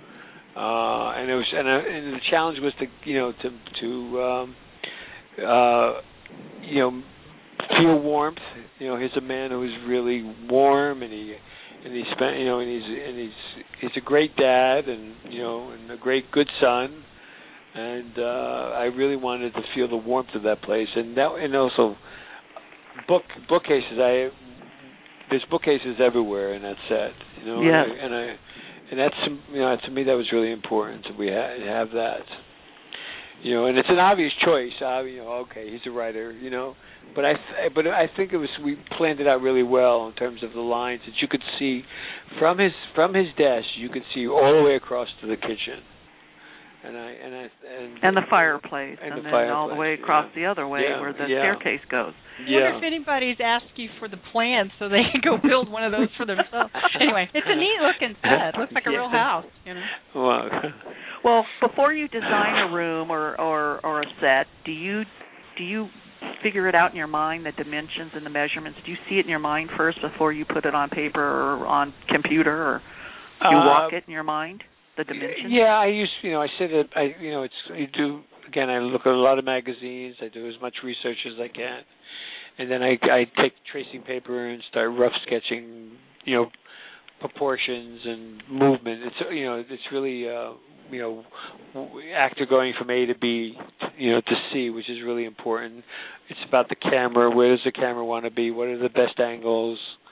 Uh, and it was, and, uh, and the challenge was to you know to to um, uh, you know feel warmth. You know, he's a man who is really warm, and he and he spent you know and he's and he's he's a great dad, and you know and a great good son. And uh, I really wanted to feel the warmth of that place, and that, and also book bookcases. I there's bookcases everywhere in that set, you know. Yeah. And I, and I and that's you know to me that was really important. We ha- have that, you know, and it's an obvious choice. Uh, you know, okay, he's a writer, you know, but I th- but I think it was we planned it out really well in terms of the lines that you could see from his from his desk. You could see all the way across to the kitchen. And I and I and, And the fireplace, and, and, the then fireplace, all the way across yeah. the other way yeah, where the yeah. staircase goes. I wonder if anybody's asked you for the plans so they can go build one of those for themselves. Anyway, it's a neat looking set. It looks like a yeah. real house, you know. Well, well, before you design a room or, or, or a set, do you do you figure it out in your mind, the dimensions and the measurements? Do you see it in your mind first before you put it on paper or on computer, or do you uh, walk it in your mind? The dimensions? Yeah, I used, you know, I said that I, you know, it's you do again. I look at a lot of magazines. I do as much research as I can, and then I, I take tracing paper and start rough sketching, you know, proportions and movement. It's you know, it's really, uh, you know, actor going from A to B, you know, to C, which is really important. It's about the camera. Where does the camera want to be? What are the best angles?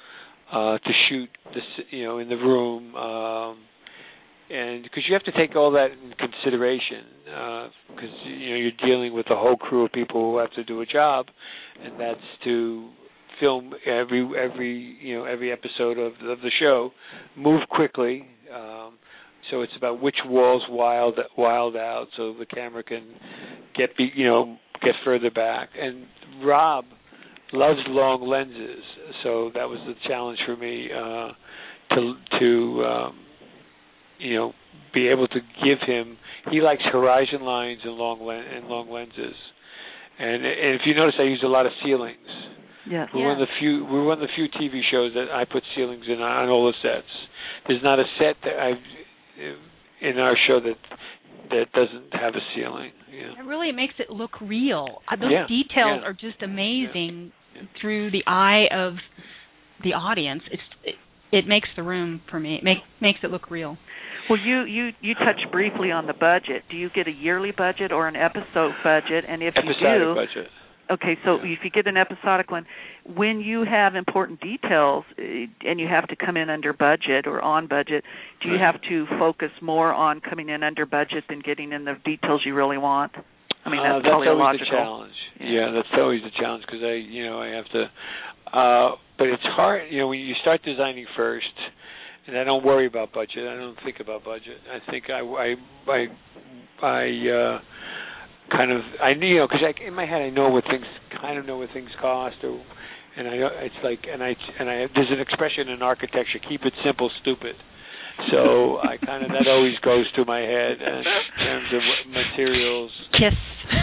uh, to shoot this, you know, in the room, um, and because you have to take all that in consideration, because uh, you know you're dealing with a whole crew of people who have to do a job, and that's to film every every you know every episode of of the show, move quickly. Um, so it's about which walls wild wild out, so the camera can get be, you know get further back. And Rob loves long lenses, so that was the challenge for me uh, to to um, you know be able to give him. He likes horizon lines and long len- and long lenses, and, and if you notice, I use a lot of ceilings. Yes. We're Yeah. one of the few. We're one of the few T V shows that I put ceilings in on all the sets. There's not a set that I've in our show that that doesn't have a ceiling. Yeah. It really makes it look real. Uh, Those Yeah. details Yeah. are just amazing Yeah. Yeah. through the eye of the audience. It's it, it makes the room for me. It make, makes it look real. Well, you, you, you touched briefly on the budget. Do you get a yearly budget or an episode budget? And if Episodic you do, budget. okay, so Yeah. if you get an episodic one, when you have important details uh, and you have to come in under budget or on budget, do you Right. have to focus more on coming in under budget than getting in the details you really want? I mean, that's, uh, that's probably always logical. the challenge. Yeah. Yeah, that's always the challenge because I, you know, I have to. Uh, but it's hard, you know, when you start designing first, and I don't worry about budget. I don't think about budget. I think I, I, I, I uh, kind of, I you know, because in my head I know what things, kind of know what things cost, or, and I, it's like, and I, and I, there's an expression in architecture: keep it simple, stupid. So I kind of that always goes through my head in terms of what materials. Kiss.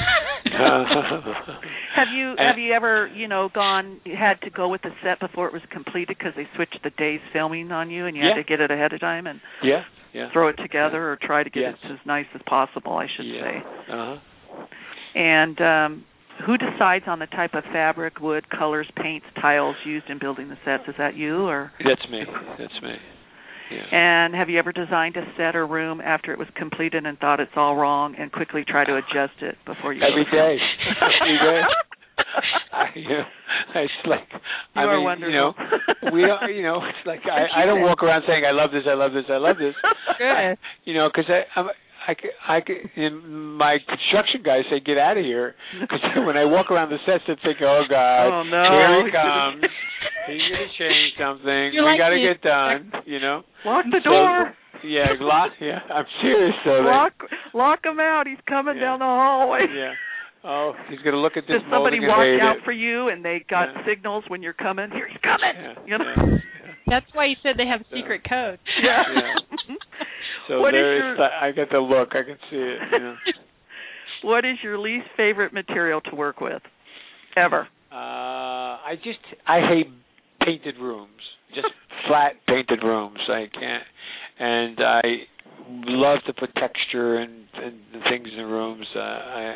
Have you And- have you ever you know gone had to go with the set before it was completed because they switched the days filming on you and you Yeah. had to get it ahead of time and Yeah, yeah. throw it together or try to get Yes. it as nice as possible, I should yeah. say. Uh-huh. And um, who decides on the type of fabric, wood, colors, paints, tiles used in building the sets? Is that you or? That's me. That's me. Yeah. And have you ever designed a set or room after it was completed and thought it's all wrong and quickly try to adjust it before you? Every go to film? day. Every day. I, you know, it's like You I are mean, wonderful. you know, we don't, you know, it's like I, I don't walk around saying I love this, I love this, I love this. Good. You know, because I, I'm, I, I, in my construction guys say get out of here because when I walk around the sets, they think, oh God, Oh, no. here he comes. He's gonna change something. You're we like got to me. get done. You know. Lock the So, door. yeah, lock. Yeah, I'm serious though. they- Lock, lock him out. He's coming Yeah. down the hallway. Yeah. Oh, he's gonna look at this. Does somebody molding and walk hate out it. for you and they got Yeah. signals when you're coming? Here he's coming. Yeah. You know. Yeah. Yeah. That's why you said they have secret codes. Yeah. Yeah. So What is there your- is. I get the look. I can see it. You know. What is your least favorite material to work with, ever? Uh, I just I hate painted rooms. Just flat painted rooms. I can't. And I love to put texture and, and things in rooms. Uh, I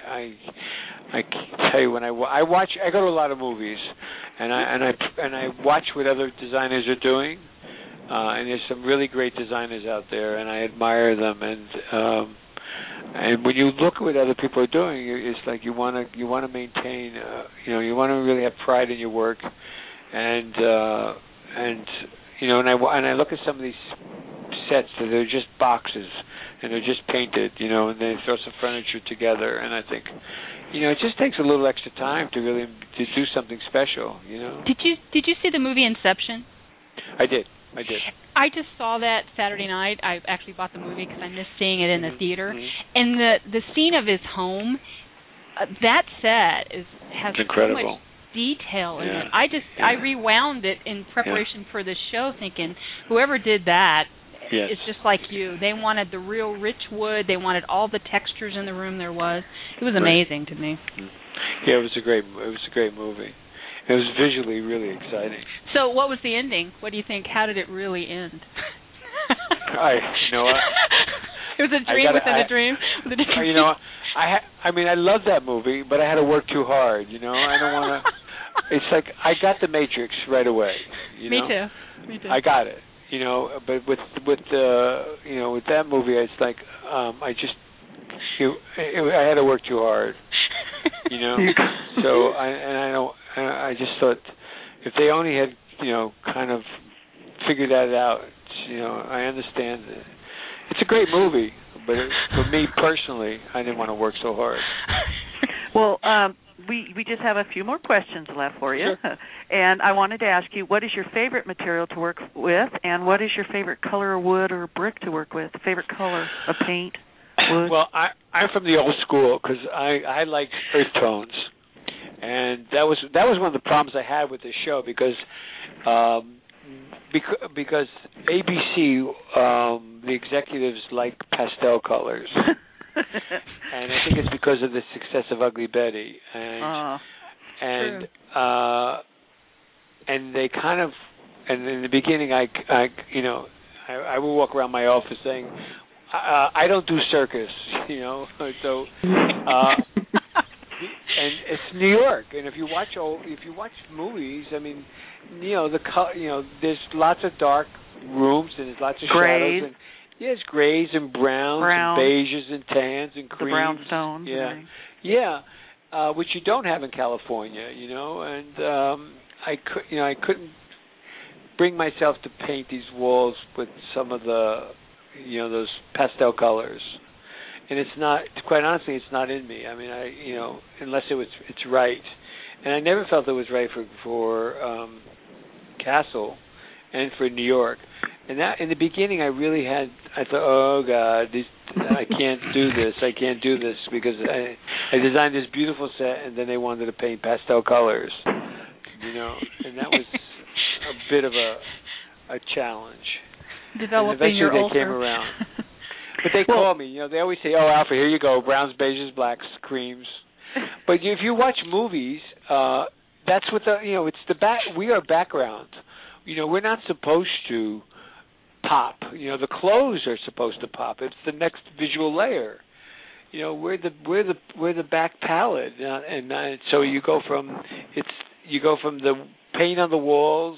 I I can tell you when I wa- I watch. I go to a lot of movies, and I and I and I watch what other designers are doing. Uh, and there's some really great designers out there, and I admire them. And um, and when you look at what other people are doing, it's like you want to you want to maintain. Uh, you know, you want to really have pride in your work, and uh, and you know, and I and I look at some of these sets that they're just boxes and they're just painted, you know, and they throw some furniture together, and I think, you know, it just takes a little extra time to really to do something special, you know. Did you did you see the movie Inception? I did. I did. I just saw that Saturday night. I actually bought the movie because I missed seeing it in the Mhm, theater. mhm. And the the scene of his home, uh, that set is has It's so incredible. much detail in Yeah. it. I just Yeah. I rewound it in preparation for this show, thinking whoever did that Yes. is just like you. They wanted the real rich wood. They wanted all the textures in the room there was. It was Right. amazing to me. Yeah, it was a great. It was a great movie. It was visually really exciting. So, what was the ending? What do you think? How did it really end? I, you know what? It was a I dream gotta- within I- a dream. With a Uh, you know, I ha- I mean, I love that movie, but I had to work too hard. You know, I don't want to. It's like I got the Matrix right away. You Me know? too. Me too. I got it. You know, but with with uh, you know with that movie, it's like um, I just you, it, I had to work too hard. You know, so I and I don't. I just thought if they only had you know kind of figure that out. It's, you know, I understand it. It's a great movie, but it, for me personally, I didn't want to work so hard. Well, um, we we just have a few more questions left for you, sure. And I wanted to ask you, what is your favorite material to work with, and what is your favorite color of wood or brick to work with? Favorite color of paint, wood? Well, I I'm from the old school because I I like earth tones, and that was that was one of the problems I had with this show because. Um, Because, because A B C, um, the executives like pastel colors, and I think it's because of the success of Ugly Betty, and uh, and uh, and they kind of, and in the beginning, I, I you know, I, I would walk around my office saying, uh, I don't do circus, you know, so. Uh, And it's New York, and if you watch old, if you watch movies, I mean, you know the color, you know, there's lots of dark rooms and there's lots of grays. shadows, and yes, grays and browns, Brown. and beiges and tans and creams, the brownstones, yeah, right. yeah, uh, which you don't have in California, you know, and um, I could, you know, I couldn't bring myself to paint these walls with some of the, you know, those pastel colors. And it's not, quite honestly, it's not in me. I mean, I, you know, unless it was, it's right. And I never felt it was right for for um, Castle, and for New York. And that, in the beginning, I really had, I thought, oh God, these, I can't do this. I can't do this because I, I designed this beautiful set, and then they wanted to paint pastel colors, you know. And that was a bit of a a challenge. Developing your they ulcer. came around. But they well, call me, you know, they always say, oh, Alfred, here you go, browns, beiges, blacks, creams. But if you watch movies, uh, that's what the, you know, it's the back, we are background. You know, we're not supposed to pop. You know, the clothes are supposed to pop. It's the next visual layer. You know, we're the, we're the, we're the back palette. Uh, and uh, so you go from, it's, you go from the paint on the walls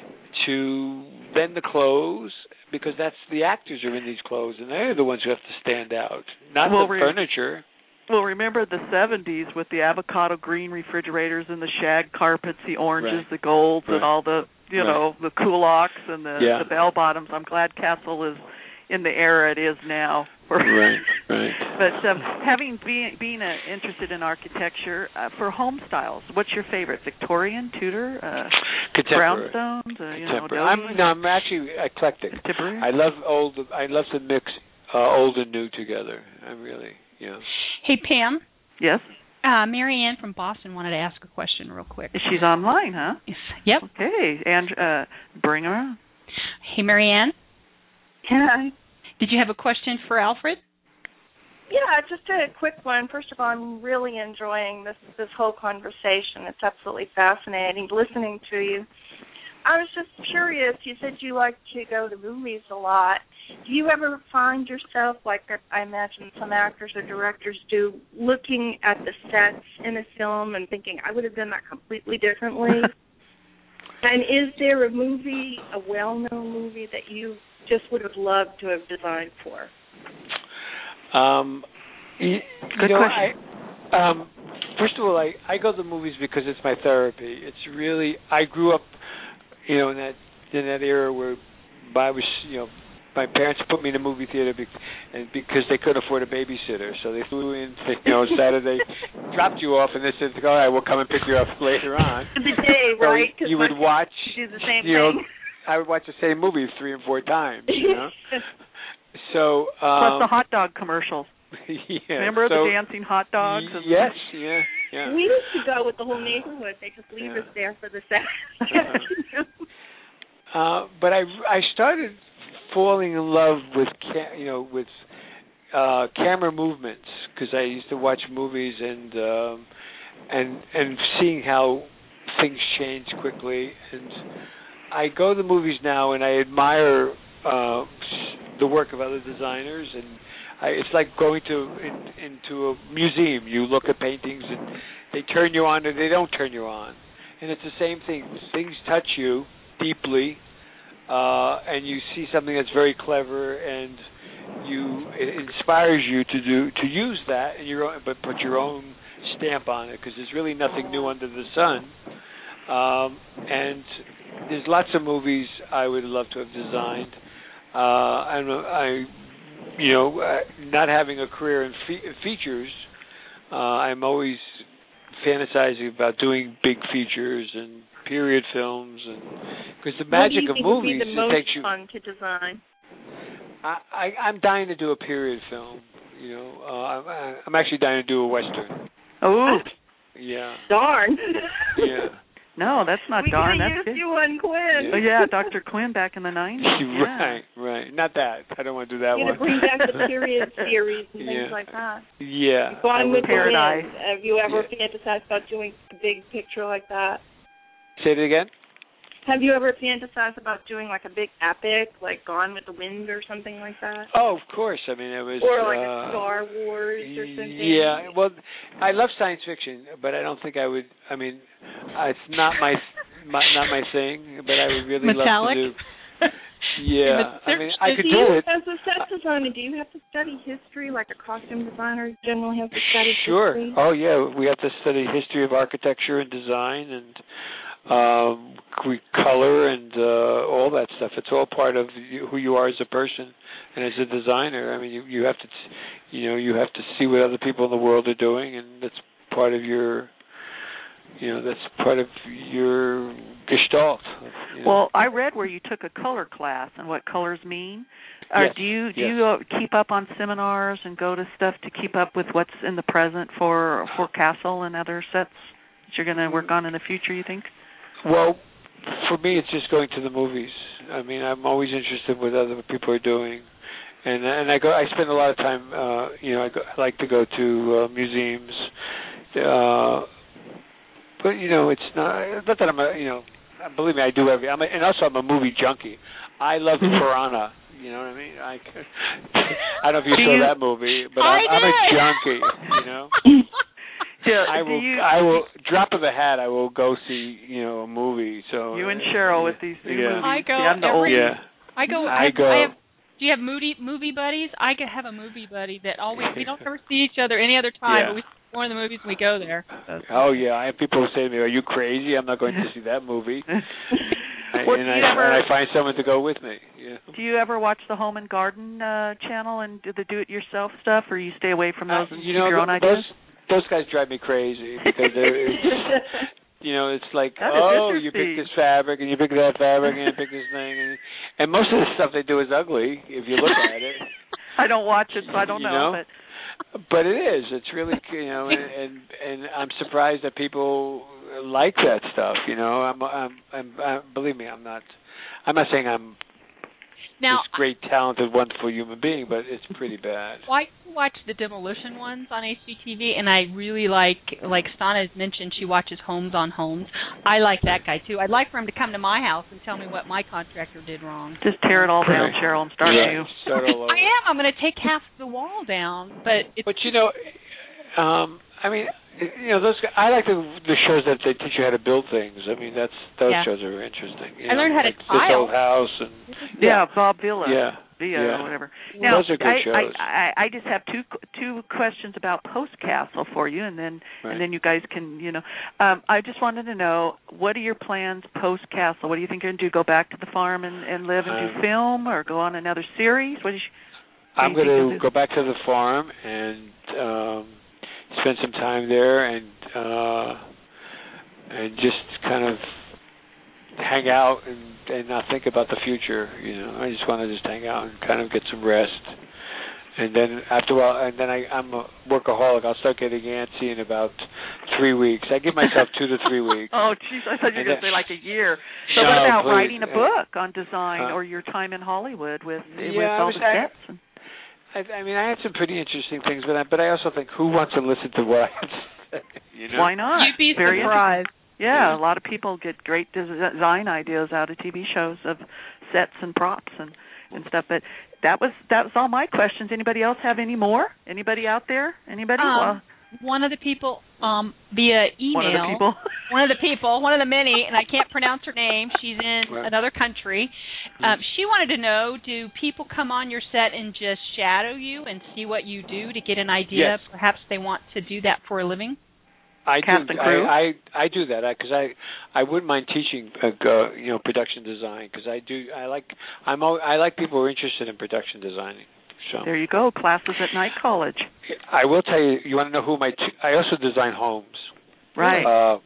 to then the clothes, because that's the actors are in these clothes, and they're the ones who have to stand out, not well, the re- furniture. Well, remember the seventies with the avocado green refrigerators and the shag carpets, the oranges, right. the golds, right. and all the, you right. know, the culottes and the, yeah. the bell bottoms. I'm glad Castle is in the era it is now. right, right. But um, having been being uh, interested in architecture, uh, for home styles, what's your favorite? Victorian, Tudor, uh, Contemporary. brownstones, uh, you know, I'm, no, I'm actually eclectic. Contemporary. I love old. I love to mix uh, old and new together. I really, you know. Hey Pam. Yes. Uh, Mary Ann from Boston wanted to ask a question real quick. She's online, huh? Yes. Yep. Okay, and uh, bring her on. Hey Mary Ann. Hi. Did you have a question for Alfred? Yeah, just a quick one. First of all, I'm really enjoying this this whole conversation. It's absolutely fascinating listening to you. I was just curious. You said you like to go to movies a lot. Do you ever find yourself, like I imagine some actors or directors do, looking at the sets in a film and thinking, I would have done that completely differently? And is there a movie, a well-known movie, that you just would have loved to have designed for? Um, you, Good you know, question. I, um, first of all, I, I go to the movies because it's my therapy. It's really, I grew up, you know, in that in that era where I was, you know, my parents put me in a movie theater be, and because they couldn't afford a babysitter, so they flew in, you know, Saturday, dropped you off, and they said, "All right, we'll come and pick you up later on." The day, so right? You would watch. Do the same you know, thing. I would watch the same movie three and four times. You know. So um, plus the hot dog commercials. Yeah, remember so, the dancing hot dogs? And yes, yeah, yeah. We used to go with the whole neighborhood. They just leave yeah. us there for the Saturday. uh, but I I started falling in love with ca- you know with uh, camera movements because I used to watch movies and um, and and seeing how things change quickly. And I go to the movies now and I admire uh, the work of other designers, and I, it's like going to in, into a museum. You look at paintings and they turn you on or they don't turn you on, and it's the same thing. Things touch you deeply. Uh, and you see something that's very clever, and you it inspires you to do to use that, and your own, but put your own stamp on it because there's really nothing new under the sun. Um, and there's lots of movies I would love to have designed. Uh, and I, you know, uh, not having a career in fe- features, uh, I'm always fantasizing about doing big features and period films, and because the magic of movies, would be the it most takes you. fun to design? I, I, I'm dying to do a period film. You know, uh, I'm, I'm actually dying to do a western. Oh, yeah. Darn. Yeah. No, that's not we darn. We That's could you and Quinn. Oh, yeah, Doctor Quinn back in the nineties. Yeah. Right, right. Not that. I don't want to do that You're one. You're going to bring back the period series and yeah. things like that. Yeah. Gone with Paradise. the Wind. Have you ever yeah. fantasized about doing a big picture like that? Say it again? Have you ever fantasized about doing like a big epic, like Gone with the Wind or something like that? Oh, of course. I mean, it was. Or like uh, a Star Wars or something. Yeah. Well, I love science fiction, but I don't think I would. I mean, uh, it's not my, my not my thing. But I would really Metallic? love to do. Yeah. I mean, I could do do you, it. As a set designer, do you have to study history, like a costume designer generally has to study Sure. history? Oh, yeah. We have to study history of architecture and design and um, we color and uh, all that stuff. It's all part of you, who you are as a person and as a designer. I mean, you you have to, you know, you have to see what other people in the world are doing, and that's part of your, you know, that's part of your gestalt. You know? Well, I read where you took a color class and what colors mean. Or yes. do you do yes. you uh, keep up on seminars and go to stuff to keep up with what's in the present for for Castle and other sets that you're going to work on in the future, you think? Well, for me, it's just going to the movies. I mean, I'm always interested in what other people are doing, and and I go. I spend a lot of time. Uh, you know, I, go, I like to go to uh, museums. Uh, but you know, it's not. Not that I'm a. You know, believe me, I do every. I'm a, and also I'm a movie junkie. I love Piranha. You know what I mean? I. I don't know if you do saw you, that movie, but I I'm, I'm a did. junkie. You know. Yeah, I will. you, I will drop of a hat. I will go see, you know, a movie. So you and Cheryl with these new yeah. movies. I go See, I'm the every- old. Yeah. I go. I I, have, go. I have. Do you have movie movie buddies? I could have a movie buddy that always. We don't ever see each other any other time, Yeah. but we see one of the movies and we go there. So. Oh yeah, I have people who say to me, "Are you crazy? I'm not going to see that movie." I, Well, and, do I, you ever- and I find someone to go with me. Yeah. Do you ever watch the Home and Garden uh, channel and do the do-it-yourself stuff, or you stay away from those Uh, and you keep know, your own th- ideas? those those guys drive me crazy because they're. It's, you know, it's like, That is oh, you interesting. pick this fabric and you pick that fabric and you pick this thing, and, and most of the stuff they do is ugly if you look at it. I don't watch it, so I don't You know. know? But But it is. It's really, you know, and, and and I'm surprised that people like that stuff. You know, I'm, I'm, I'm, I'm believe me, I'm not. I'm not saying I'm Now, this great, talented, wonderful human being, but it's pretty bad. well, I watch the Demolition ones on H G T V, and I really like, like Stana has mentioned, she watches Homes on Homes. I like that guy too. I'd like for him to come to my house and tell me what my contractor did wrong. just tear it all down, Right. Cheryl, and start Yeah, new. start all over. I am. I'm going to take half the wall down, but it's But you know, um, I mean, you know, those. guys, I like the the shows that they teach you how to build things. I mean, that's those Yeah. shows are interesting. You I know, learned how to like This tile. Old House and Yeah, Bob Villa. yeah, Villa yeah. or whatever. Now, Those are good I, shows. I, I, I just have two two questions about Post Castle for you, and then Right. and then you guys can, you know, um, I just wanted to know, what are your plans post Castle? What do you think you're going to do? Go back to the farm and, and live and Um, do film, or go on another series? What is? What I'm do you going think to you'll go do? back to the farm and um, spend some time there and uh, and just kind of hang out and, and not think about the future. You know, I just want to just hang out and kind of get some rest. And then after a while, and then I, I'm a workaholic. I'll start getting antsy in about three weeks. I give myself two to three weeks. Oh, jeez, I thought you were And going to say like a year. So No, what about please. writing a book on design Uh, or your time in Hollywood with with Yeah, I all was- the I- sets? And, I, I mean, I had some pretty interesting things, but I, but I also think, who wants to listen to what I have to say? You know? why not? you'd be Very surprised. Yeah, Yeah. a lot of people get great des- design ideas out of T V shows of sets and props and, and stuff. But that was that was all my questions. Anybody else have any more? Anybody out there? Anybody? Um, well, one of the people um, via email. one of the people. One of the people, one of the many, and I can't pronounce her name. She's in Right. another country. Um, she wanted to know, do people come on your set and just shadow you and see what you do to get an idea? Yes. Perhaps they want to do that for a living? I cast do, and crew? I, I I do that because I, I I wouldn't mind teaching uh, uh, you know production design because I do I like I'm al- I like people who are interested in production designing. So there you go, classes at Night College. I will tell you. You want to know who my two, I also design homes. Right. Uh,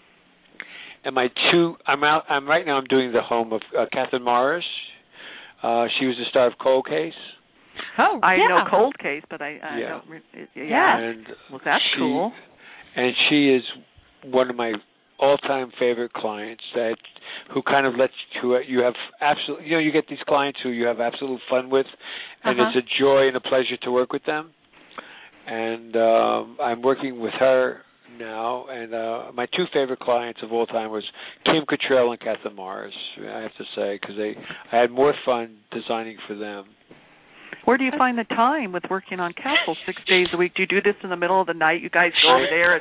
and my two I'm out I'm right now I'm doing the home of uh, Catherine Morris. Uh, she was the star of Cold Case. Oh, I yeah. know Cold Case, but I, I Yeah. don't. Re- it, yeah. Yeah. And Well, that's she, cool. And she is one of my all-time favorite clients that who kind of lets who you have absolute you know you get these clients who you have absolute fun with, and Uh-huh. it's a joy and a pleasure to work with them. And um, I'm working with her now, and uh, my two favorite clients of all time was Kim Cattrall and Catherine Morris. I have to say because they I had more fun designing for them. Where do you find the time with working on Castle six days a week? Do you do this in the middle of the night? You guys go over there and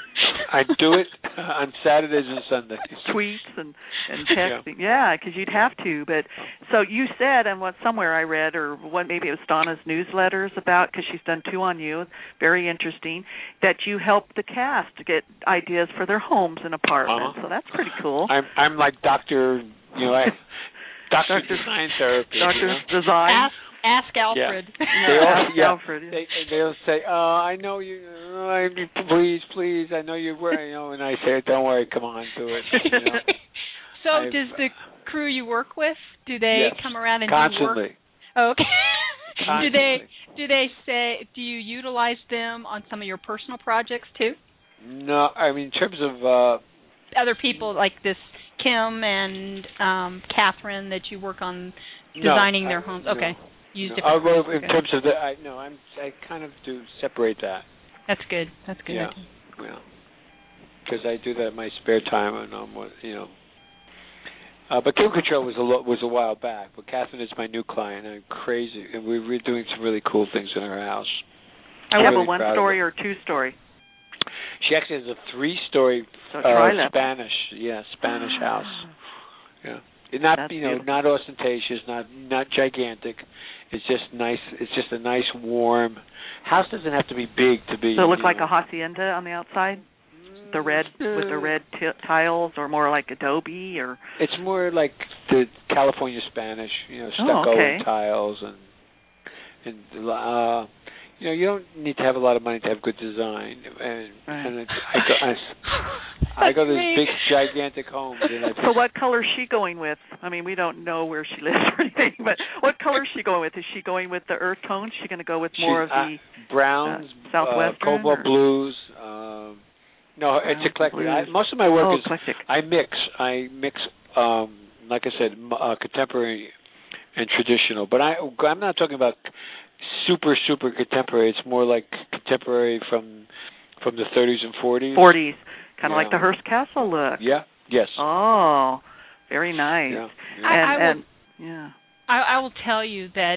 I do it on Saturdays and Sundays. tweets and and texting, yeah, because you'd have to. But so you said, and what somewhere I read, or what maybe it was Donna's newsletters about, because she's done two on you, very interesting, that you help the cast to get ideas for their homes and apartments. Uh-huh. So that's pretty cool. I'm I'm like Doctor, you know, I, Doctor Doctor Design Therapy. Doctor You know? Design. Ask, ask Alfred. Yeah. Yeah, They all, ask yeah, Alfred, yeah. They they'll say, uh, I know you. Uh, I mean, please, please. I know you were. You know, and I say, don't worry, come on, do it. You know? So, I've- does the crew you work with, do they Yes, come around and constantly. do work? Oh, okay. Constantly. do they do they say do you utilize them on some of your personal projects too? No, I mean in terms of uh, Other people like this Kim and um Catherine that you work on no, designing their I- homes. no, Okay. Use no. different Although crews. in Okay. terms of the, I no, I'm I kind of do separate that. That's good. That's good. Yeah, yeah. Because I do that in my spare time, and I'm you know. Uh, but Kim Cattrall was a lo- was a while back, but Catherine is my new client. I'm crazy, and we we're doing some really cool things in her house. I I'm have really a one proud of story her. or two story. She actually has a three-story So uh, try that. Spanish, yeah, Spanish house. Yeah, It not That's you know beautiful. not ostentatious, not not gigantic. It's just nice. It's just a nice warm house. Doesn't have to be big to be. So it look you like know, a hacienda on the outside? The red with the red t- tiles, or more like adobe, or It's more like the California Spanish, you know, Oh, stucco okay. and tiles, and and uh, you know, you don't need to have a lot of money to have good design. And, Right. and it, I go, I, I go to these big, gigantic homes. And I just, so what color is she going with? I mean, we don't know where she lives or anything, but what color is she going with? Is she going with the earth tones? Is she going to go with more she- of the uh, browns, uh, Southwestern, uh, cobalt or- blues. Um, no, it's Browns, eclectic. I, blues. most of my work oh, is eclectic. I mix. I mix, um, like I said, m- uh, contemporary and traditional. But I, I'm not talking about super, super contemporary. It's more like contemporary from from the thirties and forties. forties, kind of Yeah. like the Hearst Castle look. Yeah. Yes. Oh, very nice. Yeah. And, I, I will, and yeah. I, I will tell you that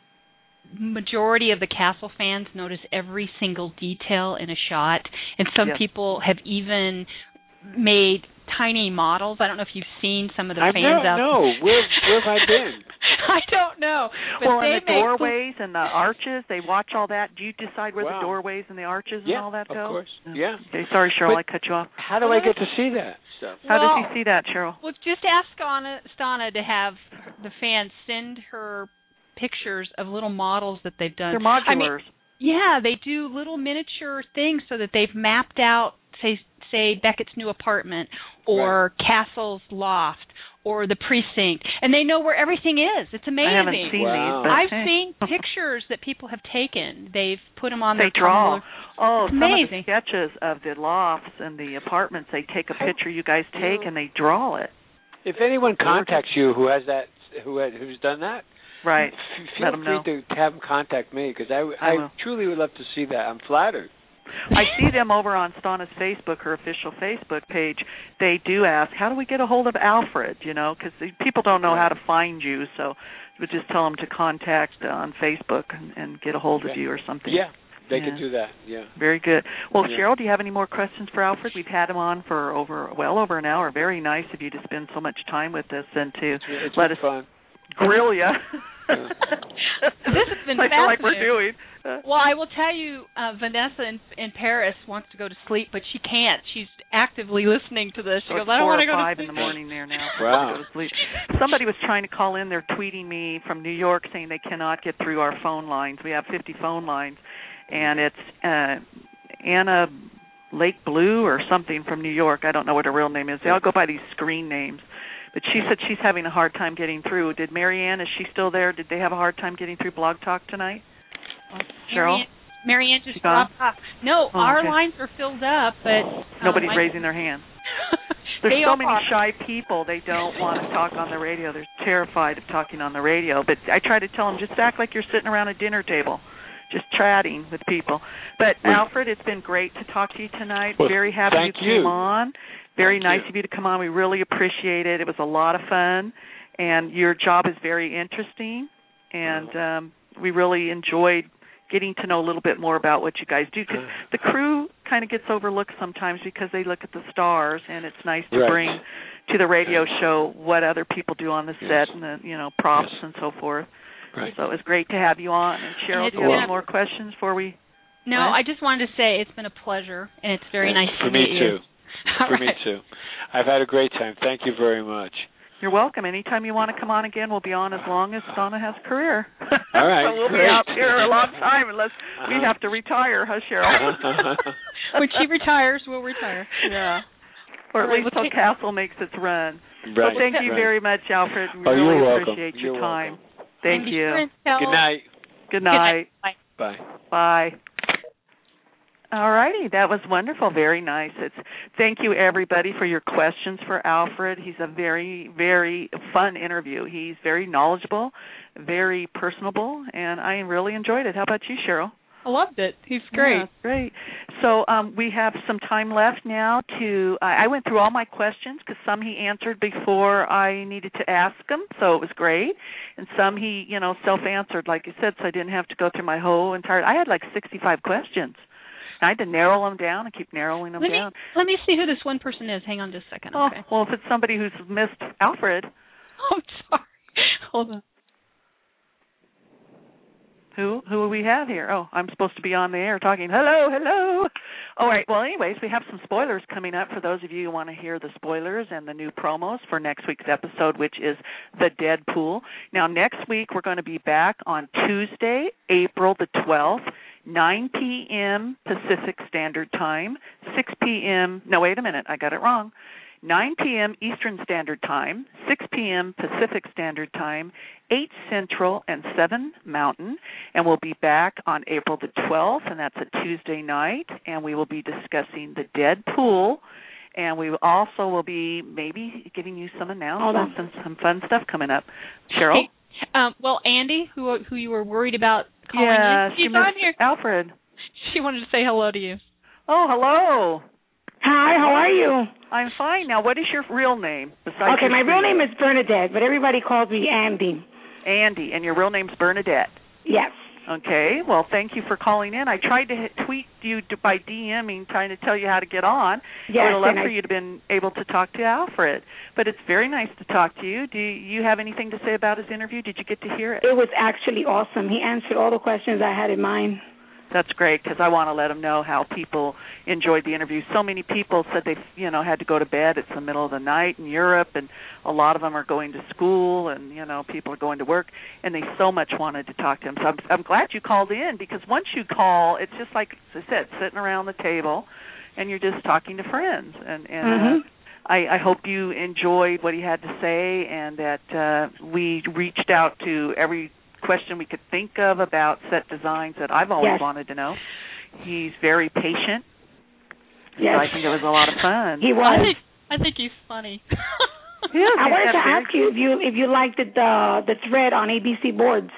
majority of the Castle fans notice every single detail in a shot, and some Yes. people have even made tiny models. I don't know if you've seen some of the I've fans never, out no. Where, where have I been? I don't know. But Well, they and the make- doorways and the arches, they watch all that. Do you decide where Wow. the doorways and the arches Yeah, and all that of go? course. Yeah. Okay, sorry, Cheryl, But- I cut you off. How do I get to see that stuff? How Well- does he see that, Cheryl? Well, just ask Anna, Stana to have the fans send her pictures of little models that they've done. They're modulars. I mean, yeah, they do little miniature things so that they've mapped out, say, say Beckett's new apartment or Castle's loft or the precinct, and they know where everything is. It's amazing. I haven't seen Wow. these, but I've hey. seen pictures that people have taken. They've put them on They their draw. Tumblr. Oh, It's some of the amazing. sketches of the lofts and the apartments, they take a I- picture you guys take Yeah. and they draw it. If anyone contacts you who has that, who has, who's done that, Right. f- Let feel 'em free know. to have them contact me because I, I I, will. truly would love to see that. I'm flattered. I see them over on Stana's Facebook, her official Facebook page. They do ask, how do we get a hold of Alfred, you know, because people don't know how to find you, so we just tell them to contact uh, on Facebook and, and get a hold of Okay. you or something. Yeah, they Yeah. could do that. Yeah. Very good. Well, Yeah. Cheryl, do you have any more questions for Alfred? We've had him on for over, well over an hour. Very nice of you to spend so much time with us and to It's, it's let been us fun. grill you. This has been I feel like we're fascinating. doing. Well, I will tell you, uh, Vanessa in, in Paris wants to go to sleep, but she can't. She's actively listening to this. She so goes, I don't want to go to five sleep. in the morning there now. Wow. Go to sleep. Somebody was trying to call in. They're tweeting me from New York saying they cannot get through our phone lines. We have fifty phone lines, and it's uh, Anna Lake Blue or something from New York. I don't know what her real name is. They all go by these screen names. But she said she's having a hard time getting through. Did Marianne, is she still there? Did they have a hard time getting through Blog Talk tonight? Oh, Cheryl? Marianne, Marianne just dropped off. No, oh, our okay. lines are filled up, but... Um, Nobody's I, raising their hand. There's they so are. many shy people, they don't want to talk on the radio. They're terrified of talking on the radio. But I try to tell them, just act like you're sitting around a dinner table, just chatting with people. But, Right. Alfred, it's been great to talk to you tonight. Well, Very happy you thank came you. on. Very Thank nice you. of you to come on. We really appreciate it. It was a lot of fun. And your job is very interesting. And um, we really enjoyed getting to know a little bit more about what you guys do. Because the crew kind of gets overlooked sometimes because they look at the stars, and it's nice to Right. bring to the radio show what other people do on the Yes. set and the, you know, props Yes. and so forth. Right. So it was great to have you on. And Cheryl, It's do you have been any a- more questions before we... No, What? I just wanted to say it's been a pleasure, and it's very nice For to me meet you. too. All For me right. too. I've had a great time. Thank you very much. You're welcome. Anytime you want to come on again, we'll be on as long as Donna has a career. All right, So we'll great. be out here a long time unless we Uh-huh. have to retire, huh, Cheryl? When she retires, we'll retire. Yeah. Or at All right, least well, till take- Castle makes its run. Right. Well, thank you right. very much, Alfred. We Oh, really you're welcome. appreciate your You're time. welcome. Thank And be you. sure and tell- Good night. Good Good night. Bye. Bye. Bye. All righty, that was wonderful. Very nice. It's thank you everybody for your questions for Alfred. He's a very, very fun interview. He's very knowledgeable, very personable, and I really enjoyed it. How about you, Cheryl? I loved it. He's great. Yeah, great. So um, we have some time left now to. Uh, I went through all my questions because some he answered before I needed to ask him, so it was great. And some he, you know, self-answered, like you said, so I didn't have to go through my whole entire. I had like sixty-five questions. And I had to narrow them down and keep narrowing them Let me down. let me see who this one person is. Hang on just a second. Oh, Okay. well, if it's somebody who's missed Alfred, I'm sorry. Hold on. who who do we have here? Oh, I'm supposed to be on the air talking. Hello, hello. All right. Well, anyways, we have some spoilers coming up for those of you who want to hear the spoilers and the new promos for next week's episode, which is the Deadpool. Now, next week we're going to be back on Tuesday, April the twelfth, nine p.m. Pacific Standard Time, six p.m. No, wait a minute, I got it wrong. nine p.m. Eastern Standard Time, six p.m. Pacific Standard Time, eight Central, and seven Mountain. And we'll be back on April the twelfth, and that's a Tuesday night, and we will be discussing the Deadpool. And we also will be maybe giving you some announcements and some fun stuff coming up. Cheryl? Hey, um, well, Andy, who who you were worried about calling Yeah, in, she she's on missed here. Alfred. She wanted to say hello to you. Oh, hello. Hi, how are you? I'm fine. Now, what is your real name? Besides Okay, your my real screen name is Bernadette, but everybody calls me Andy. Andy, and your real name's Bernadette. Yes. Okay. Well, thank you for calling in. I tried to hit, tweet you to, by DMing, trying to tell you how to get on. Yes, I would have loved and for I- you to have been able to talk to Alfred. But it's very nice to talk to you. Do you have anything to say about his interview? Did you get to hear it? It was actually awesome. He answered all the questions I had in mind. That's great, because I want to let them know how people enjoyed the interview. So many people said they, you know, had to go to bed. It's the middle of the night in Europe, and a lot of them are going to school, and you know, people are going to work, and they so much wanted to talk to him. So I'm, I'm glad you called in, because once you call, it's just like I said, sitting around the table, and you're just talking to friends. And, and Mhm. uh, I, I hope you enjoyed what he had to say, and that uh, we reached out to every question we could think of about set designs that I've always Yes. wanted to know. He's very patient. Yes. So I think it was a lot of fun. He I was. think I think he's funny. Yeah, I wanted to that's very- ask you if you if you liked the the, the thread on A B C boards.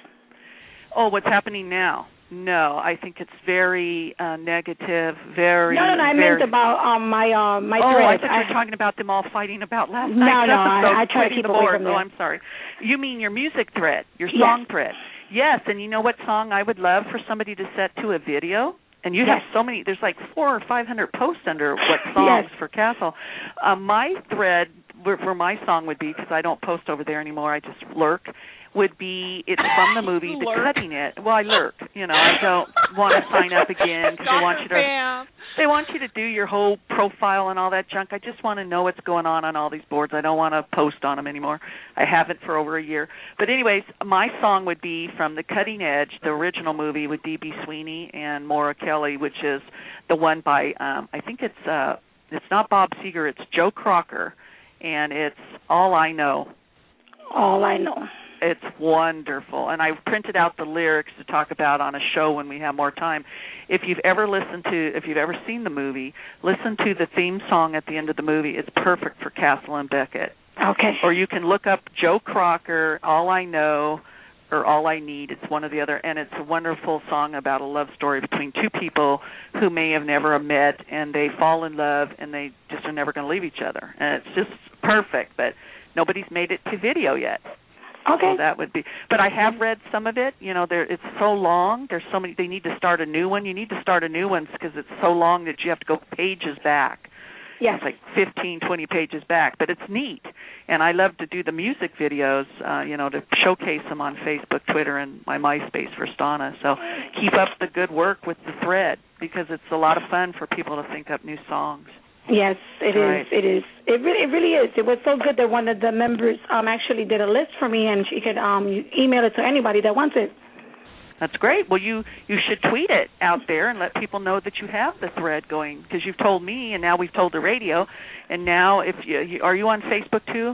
Oh, what's happening now? No, I think it's very uh, negative, very... No, no, no. I very... meant about um my uh my Oh, I thread. thought you were talking about them all fighting about last No, night's no, I- episode, I try to quitting keep the away board. from Oh, that. I'm sorry. You mean your music thread, your Yes. song thread. Yes, and you know what song I would love for somebody to set to a video? And you have Yes. so many, there's like four or five hundred posts under what songs Yes. for Castle. Uh, my thread where, where my song would be, because I don't post over there anymore, I just lurk, would be, it's from the movie The Cutting Edge. Well, I lurk. You know, I don't want to sign up again because they want you to they want you to do your whole profile and all that junk. I just want to know what's going on on all these boards. I don't want to post on them anymore. I haven't for over a year. But anyways, my song would be from The Cutting Edge, the original movie with D B. Sweeney and Maura Kelly, which is the one by, um, I think it's uh, it's not Bob Seger, it's Joe Crocker, and it's All I Know. All I Know. It's wonderful, and I printed out the lyrics to talk about on a show when we have more time. If you've ever listened to, if you've ever seen the movie, listen to the theme song at the end of the movie. It's perfect for Castle and Beckett. Okay. Or you can look up Joe Crocker, All I Know, or All I Need. It's one or the other, and it's a wonderful song about a love story between two people who may have never met, and they fall in love, and they just are never going to leave each other. And it's just perfect, but nobody's made it to video yet. Okay. So that would be, but I have read some of it. You know, there it's so long. There's so many. They need to start a new one. You need to start a new one because it's so long that you have to go pages back. Yes. It's like fifteen, twenty pages back. But it's neat, and I love to do the music videos. Uh, you know, to showcase them on Facebook, Twitter, and my MySpace for Stana. So keep up the good work with the thread because it's a lot of fun for people to think up new songs. Yes, it right. is. It is. It really, it really is. It was so good that one of the members um, actually did a list for me, and she could um, email it to anybody that wants it. That's great. Well, you, you should tweet it out there and let people know that you have the thread going because you've told me, and now we've told the radio. And now, if you, you are you on Facebook too?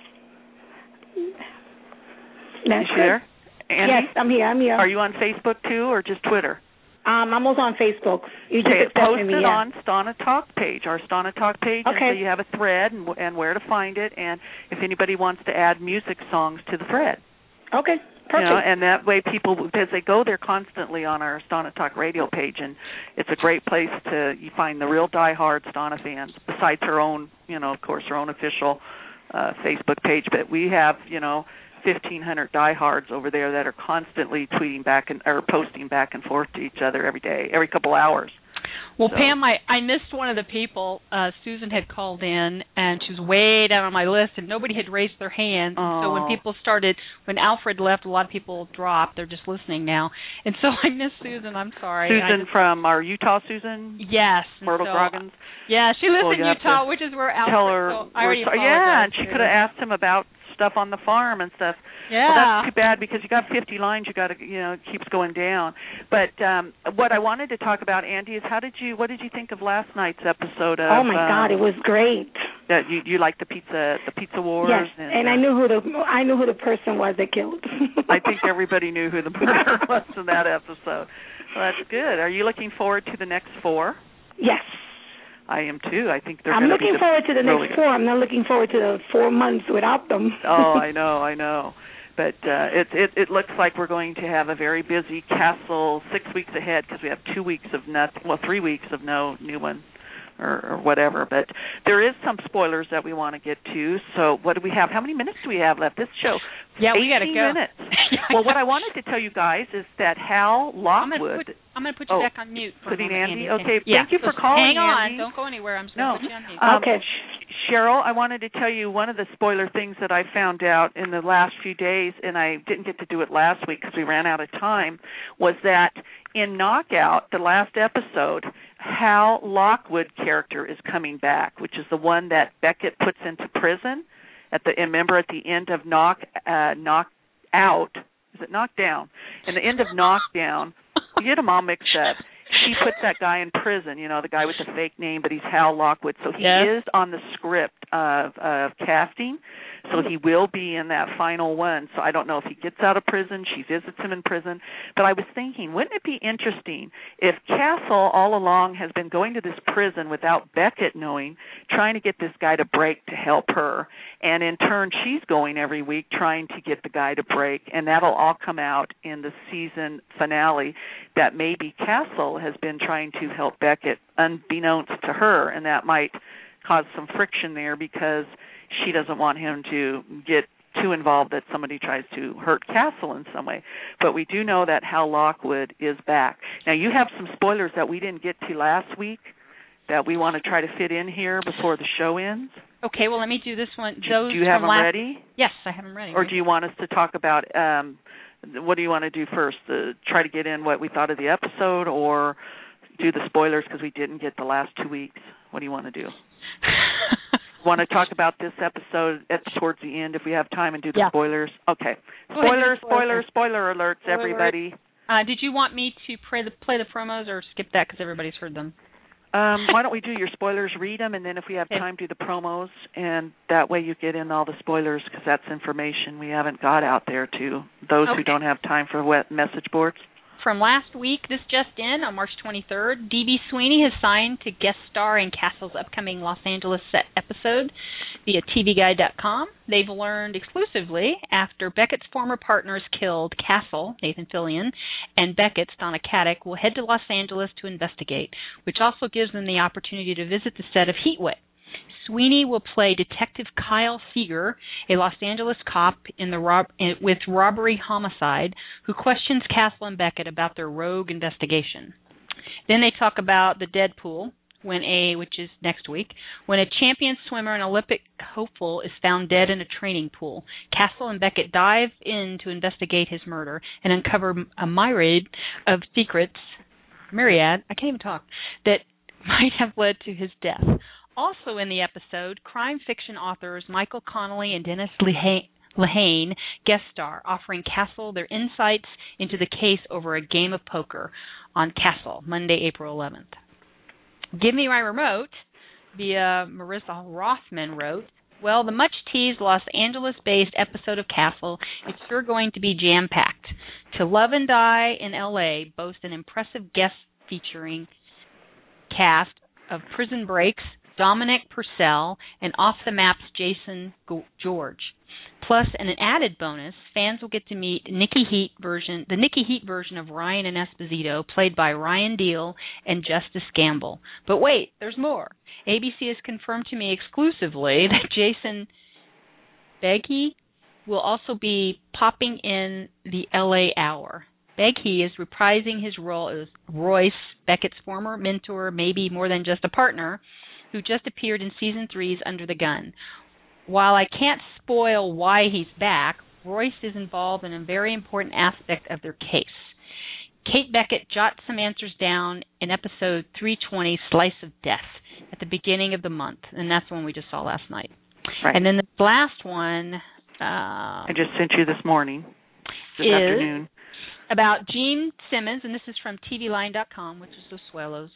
That's Is she there? Andy? Yes, I'm here. I'm here. Are you on Facebook too, or just Twitter? Um, I'm also on Facebook. You just okay, post me, it yeah. on Stana Talk page, our Stana Talk page, okay. and so you have a thread and, and where to find it, and if anybody wants to add music songs to the thread. Okay, perfect. You know, and that way people, because they go there constantly on our Stana Talk radio page, and it's a great place to, you find the real diehard Stana fans, besides her own, you know, of course, her own official uh, Facebook page, but we have, you know, fifteen hundred diehards over there that are constantly tweeting back and or posting back and forth to each other every day, every couple hours. Well, so. Pam, I, I missed one of the people. Uh, Susan had called in, and she was way down on my list, and nobody had raised their hand. Oh. So when people started, when Alfred left, a lot of people dropped. They're just listening now. And so I missed Susan. I'm sorry. Susan just, from our Utah Susan? Yes. Myrtle so, Groggins? Yeah, she lives well, in Utah, which is where Alfred tell her, so I already sorry, yeah, and she could have asked him about stuff on the farm and stuff. Yeah. Well, that's too bad because you got fifty lines. You got to, you know, it keeps going down. But um, what I wanted to talk about, Andy, is how did you, what did you think of last night's episode of? Oh my um, God, it was great. That you you liked the pizza, the pizza wars. Yes, and, and uh, I knew who the I knew who the person was that killed. I think everybody knew who the murderer was in that episode. Well, that's good. Are you looking forward to the next four? Yes. I am too. I think they're I'm going to looking be the, forward to the really next four. I'm not looking forward to the four months without them. Oh, I know, I know. But uh, it, it it looks like we're going to have a very busy Castle six weeks ahead because we have two weeks of nothing, well, three weeks of no new one or, or whatever. But there is some spoilers that we want to get to. So what do we have? How many minutes do we have left? This show, yeah, we got to go. minutes. Well, what I wanted to tell you guys is that Hal Lockwood. I'm going to put you oh, back on mute. For putting a moment, Andy. Andy. Okay, yeah. thank you so for calling. Hang on, Andy. don't go anywhere. I'm just no. going to put you on mute. Um, okay. Cheryl, I wanted to tell you one of the spoiler things that I found out in the last few days, and I didn't get to do it last week because we ran out of time, was that in Knockout, the last episode, Hal Lockwood character is coming back, which is the one that Beckett puts into prison. At the remember at the end of Knock uh, Knock Out, is it Knockdown? In the end of Knockdown, you get them all mixed up. He puts that guy in prison, you know, the guy with the fake name, but he's Hal Lockwood. So he yeah. is on the script of, of casting, so he will be in that final one. So I don't know if he gets out of prison, she visits him in prison. But I was thinking, wouldn't it be interesting if Castle all along has been going to this prison without Beckett knowing, trying to get this guy to break to help her, and in turn she's going every week trying to get the guy to break, and that'll all come out in the season finale that maybe Castle has been trying to help Beckett unbeknownst to her, and that might cause some friction there because she doesn't want him to get too involved that somebody tries to hurt Castle in some way. But we do know that Hal Lockwood is back. Now, you have some spoilers that we didn't get to last week, that we want to try to fit in here before the show ends? Okay, well, let me do this one. Those do you have them last... ready? Yes, I have them ready. Or do you want us to talk about, um, what do you want to do first? Uh, try to get in what we thought of the episode, or do the spoilers because we didn't get the last two weeks? What do you want to do? Want to talk about this episode at towards the end if we have time and do the yeah. spoilers? Okay. Spoilers, spoilers, spoiler alerts, spoiler everybody. Alert. Uh, did you want me to play the, play the promos or skip that because everybody's heard them? Um, why don't we do your spoilers, read them, and then if we have time, do the promos, and that way you get in all the spoilers because that's information we haven't got out there to those okay. who don't have time for wet message boards. From last week, this just in, on March twenty-third, D B. Sweeney has signed to guest star in Castle's upcoming Los Angeles set episode via T V Guide dot com. They've learned exclusively after Beckett's former partners killed, Castle, Nathan Fillion, and Beckett, Donna Caddick, will head to Los Angeles to investigate, which also gives them the opportunity to visit the set of Heatwave. Sweeney will play Detective Kyle Seeger, a Los Angeles cop in the rob- with robbery homicide, who questions Castle and Beckett about their rogue investigation. Then they talk about the Deadpool, when a which is next week, when a champion swimmer and Olympic hopeful is found dead in a training pool. Castle and Beckett dive in to investigate his murder and uncover a myriad of secrets, myriad, I can't even talk, that might have led to his death. Also in the episode, crime fiction authors Michael Connelly and Dennis Lehane guest star, offering Castle their insights into the case over a game of poker on Castle, Monday, April eleventh. Give Me My Remote, via Marissa Rothman, wrote, well, the much-teased Los Angeles-based episode of Castle is sure going to be jam-packed. To Love and Die in L A boasts an impressive guest featuring cast of Prison Breaks, Dominic Purcell, and Off the Map's Jason George. Plus, in an added bonus, fans will get to meet Nikki Heat version, the Nikki Heat version of Ryan and Esposito, played by Ryan Deal and Justice Gamble. But wait, there's more. A B C has confirmed to me exclusively that Jason Beghe will also be popping in the L A Hour. Beghe is reprising his role as Royce, Beckett's former mentor, maybe more than just a partner, who just appeared in Season three's Under the Gun. While I can't spoil why he's back, Royce is involved in a very important aspect of their case. Kate Beckett jots some answers down in episode three twenty, Slice of Death, at the beginning of the month, and that's the one we just saw last night. Right. And then the last one... Uh, I just sent you this morning, this is afternoon. About Gene Simmons, and this is from T V Line dot com, which is the Swellows.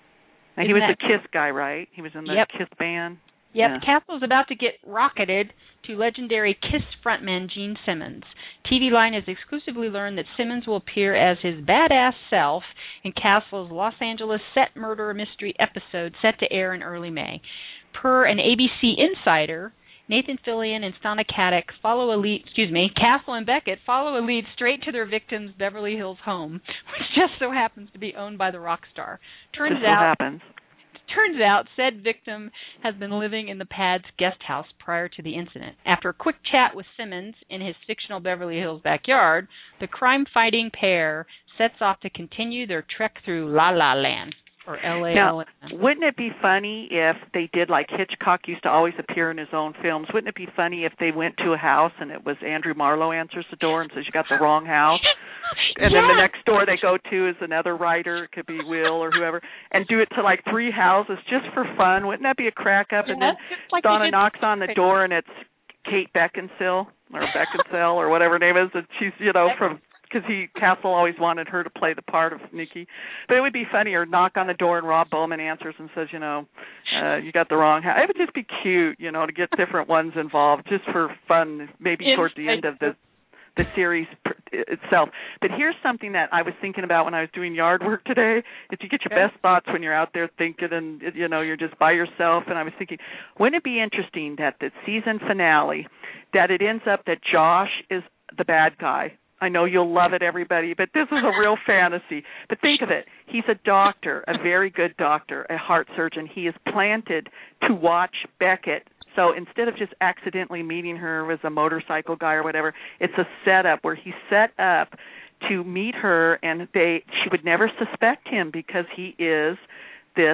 And he was that... the Kiss guy, right? He was in the yep. Kiss band. Yep, yeah. Castle's about to get rocketed to legendary Kiss frontman Gene Simmons. T V Line has exclusively learned that Simmons will appear as his badass self in Castle's Los Angeles set murder mystery episode set to air in early May. Per an A B C insider, Nathan Fillion and Stana Katic follow a lead, excuse me, Castle and Beckett follow a lead straight to their victim's Beverly Hills home, which just so happens to be owned by the rock star. Turns just out, so happens. Turns out said victim has been living in the pad's guest house prior to the incident. After a quick chat with Simmons in his fictional Beverly Hills backyard, the crime-fighting pair sets off to continue their trek through La La Land. Or L A. Now, wouldn't it be funny if they did like Hitchcock used to always appear in his own films? Wouldn't it be funny if they went to a house and it was Andrew Marlowe answers the door and says, you got the wrong house? And yeah. then the next door they go to is another writer, it could be Will or whoever, and do it to like three houses just for fun. Wouldn't that be a crack up? Yeah, and then like Donna knocks on the door and it's Kate Beckinsale or Beckinsale or whatever her name is, and she's, you know, from... because he Castle always wanted her to play the part of Nikki. But it would be funny, or knock on the door and Rob Bowman answers and says, you know, uh, you got the wrong house. It would just be cute, you know, to get different ones involved just for fun, maybe In, towards the end of the the series itself. But here's something that I was thinking about when I was doing yard work today, is you get your okay. best thoughts when you're out there thinking and, you know, you're just by yourself. And I was thinking, wouldn't it be interesting that the season finale, that it ends up that Josh is the bad guy? I know you'll love it, everybody, but this is a real fantasy. But think of it. He's a doctor, a very good doctor, a heart surgeon. He is planted to watch Beckett. So instead of just accidentally meeting her as a motorcycle guy or whatever, it's a setup where he's set up to meet her, and they she would never suspect him because he is this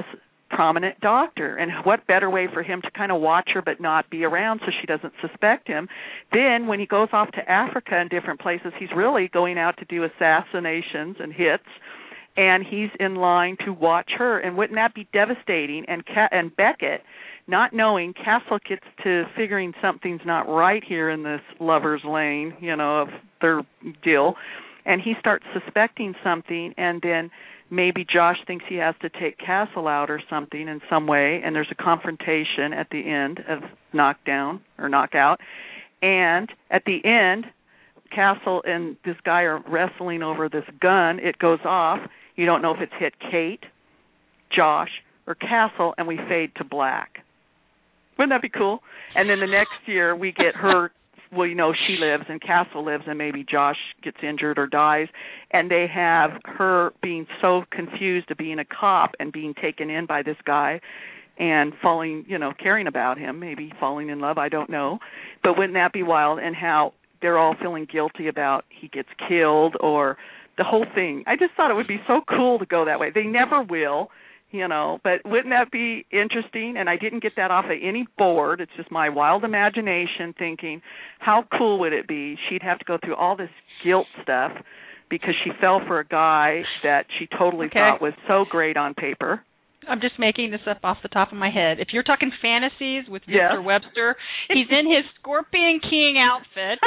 prominent doctor. And what better way for him to kind of watch her but not be around so she doesn't suspect him. Then when he goes off to Africa and different places, he's really going out to do assassinations and hits, and he's in line to watch her. And wouldn't that be devastating? And Ca- and Beckett, not knowing, Castle gets to figuring something's not right here in this lover's lane, you know, of their deal, and he starts suspecting something, and then maybe Josh thinks he has to take Castle out or something in some way, and there's a confrontation at the end of Knockdown or Knockout. And at the end, Castle and this guy are wrestling over this gun. It goes off. You don't know if it's hit Kate, Josh, or Castle, and we fade to black. Wouldn't that be cool? And then the next year we get her, well, you know, she lives and Castle lives, and maybe Josh gets injured or dies, and they have her being so confused of being a cop and being taken in by this guy and falling, you know, caring about him, maybe falling in love, I don't know. But wouldn't that be wild? And how they're all feeling guilty about he gets killed or the whole thing. I just thought it would be so cool to go that way. They never will. You know, but wouldn't that be interesting? And I didn't get that off of any board. It's just my wild imagination thinking, how cool would it be? She'd have to go through all this guilt stuff because she fell for a guy that she totally okay. thought was so great on paper. I'm just making this up off the top of my head. If you're talking fantasies with Victor yes. Webster, he's in his Scorpion King outfit.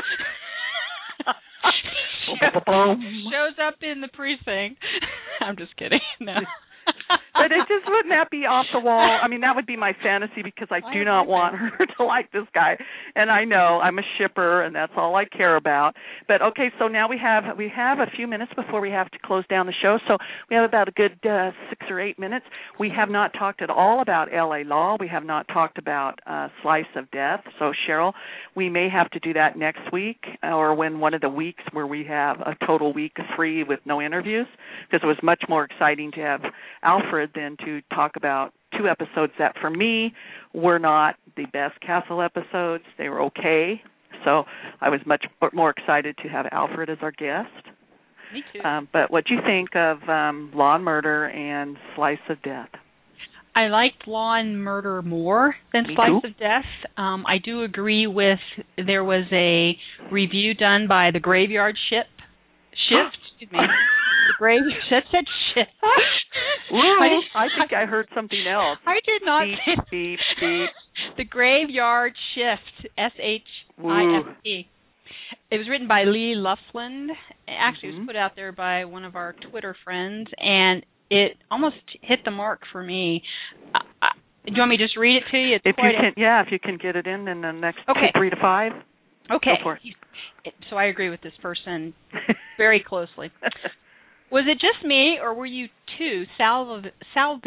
shows up in the precinct. I'm just kidding. No. But it just wouldn't that be off the wall? I mean, that would be my fantasy because I do not want her to like this guy. And I know I'm a shipper, and that's all I care about. But okay, so now we have we have a few minutes before we have to close down the show. So we have about a good uh, six or eight minutes. We have not talked at all about L A Law. We have not talked about uh, Slice of Death. So Cheryl, we may have to do that next week or when one of the weeks where we have a total week free with no interviews, because it was much more exciting to have Alfred than to talk about two episodes that for me were not the best Castle episodes. They were okay. So I was much more excited to have Alfred as our guest. Me too. Um, but what do you think of um, Law and Murder and Slice of Death? I liked Law and Murder more than Me Slice too. of Death. Um, I do agree with there was a review done by the Graveyard Ship. Shift, excuse me. The Graveyard Ship said shift. Ooh, I, I think I heard something else. I did not beep, say beep, beep. The Graveyard Shift, S H I F T. It was written by Lee Loughlin. Actually, mm-hmm. It was put out there by one of our Twitter friends, and it almost hit the mark for me. Uh, uh, do you want me to just read it to you? It's if you quite can, a... yeah, if you can get it in in the next okay. two, three to five. Okay. Go for it. So I agree with this person very closely. Was it just me, or were you too salv salv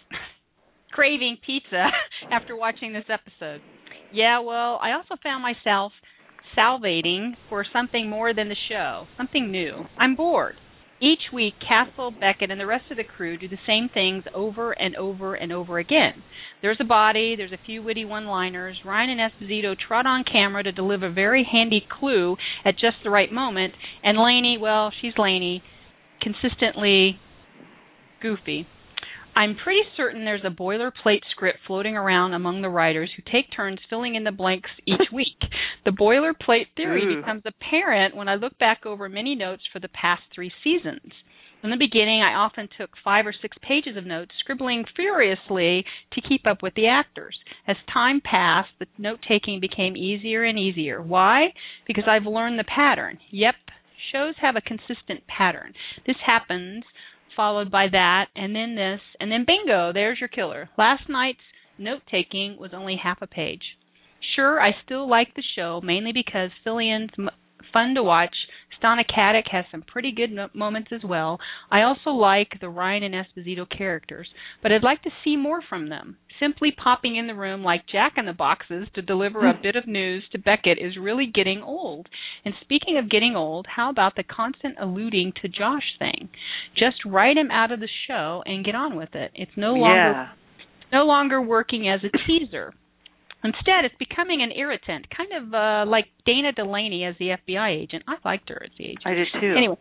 craving pizza after watching this episode? Yeah, well, I also found myself salivating for something more than the show, something new. I'm bored. Each week, Castle, Beckett, and the rest of the crew do the same things over and over and over again. There's a body, there's a few witty one-liners. Ryan and Esposito trot on camera to deliver a very handy clue at just the right moment, and Lainey, well, she's Lainey, consistently goofy. I'm pretty certain there's a boilerplate script floating around among the writers who take turns filling in the blanks each week. The boilerplate theory Ooh. becomes apparent when I look back over many notes for the past three seasons. In the beginning, I often took five or six pages of notes, scribbling furiously to keep up with the actors. As time passed, the note-taking became easier and easier. Why? Because I've learned the pattern. Yep, shows have a consistent pattern. This happens, followed by that, and then this, and then bingo, there's your killer. Last night's note-taking was only half a page. Sure, I still like the show, mainly because Filion's m- fun to watch. Stana Katic has some pretty good no- moments as well. I also like the Ryan and Esposito characters, but I'd like to see more from them. Simply popping in the room like Jack-in-the-Boxes to deliver a bit of news to Beckett is really getting old. And speaking of getting old, how about the constant alluding to Josh thing? Just write him out of the show and get on with it. It's no longer yeah. no longer working as a teaser. Instead, it's becoming an irritant, kind of uh, like Dana Delaney as the F B I agent. I liked her as the agent. I did too. Anyway,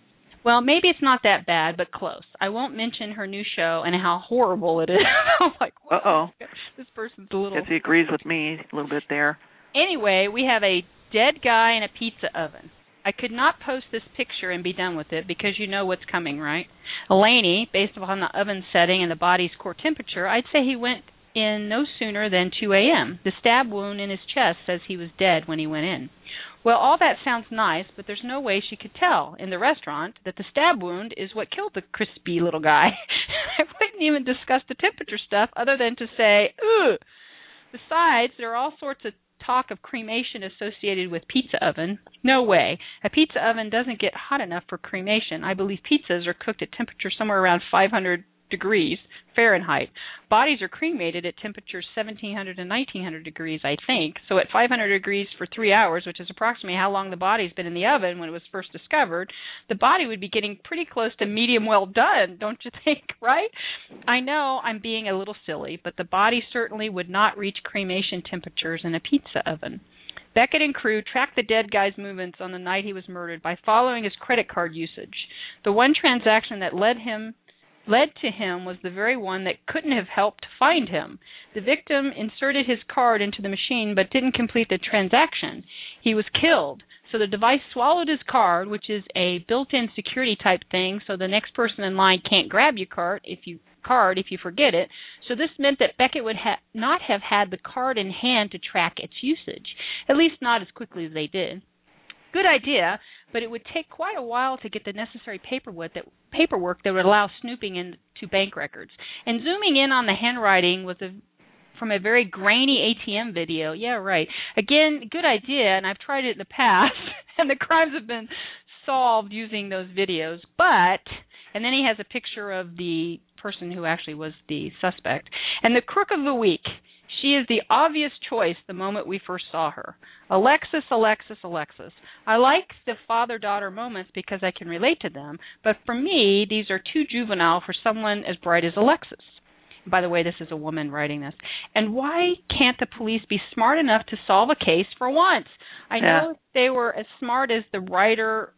Well, maybe it's not that bad, but close. I won't mention her new show and how horrible it is. I'm like, uh oh, this person's a little. Guess he agrees with me a little bit there. Anyway, we have a dead guy in a pizza oven. I could not post this picture and be done with it because you know what's coming, right? Elaney, based upon the oven setting and the body's core temperature, I'd say he went in no sooner than two a.m. The stab wound in his chest says he was dead when he went in. Well, all that sounds nice, but there's no way she could tell in the restaurant that the stab wound is what killed the crispy little guy. I wouldn't even discuss the temperature stuff other than to say, ugh. Besides, there are all sorts of talk of cremation associated with pizza oven. No way. A pizza oven doesn't get hot enough for cremation. I believe pizzas are cooked at temperature somewhere around five hundred degrees Fahrenheit. Bodies are cremated at temperatures seventeen hundred to nineteen hundred degrees, I think. So at five hundred degrees for three hours, which is approximately how long the body's been in the oven when it was first discovered, the body would be getting pretty close to medium well done, don't you think, right? I know I'm being a little silly, but the body certainly would not reach cremation temperatures in a pizza oven. Beckett and crew tracked the dead guy's movements on the night he was murdered by following his credit card usage. The one transaction that led him led to him was the very one that couldn't have helped find him. The victim inserted his card into the machine but didn't complete the transaction. He was killed. So the device swallowed his card, which is a built-in security type thing, so the next person in line can't grab your card if you card if you forget it. So this meant that Beckett would ha- not have had the card in hand to track its usage, at least not as quickly as they did. Good idea, but it would take quite a while to get the necessary paperwork that, paperwork that would allow snooping into bank records. And zooming in on the handwriting was a, from a very grainy A T M video. Yeah, right. Again, good idea, and I've tried it in the past, and the crimes have been solved using those videos. But, and then he has a picture of the person who actually was the suspect. And the crook of the week. She is the obvious choice the moment we first saw her. Alexis, Alexis, Alexis. I like the father-daughter moments because I can relate to them, but for me, these are too juvenile for someone as bright as Alexis. By the way, this is a woman writing this. And why can't the police be smart enough to solve a case for once? I yeah. know if they were as smart as the writer,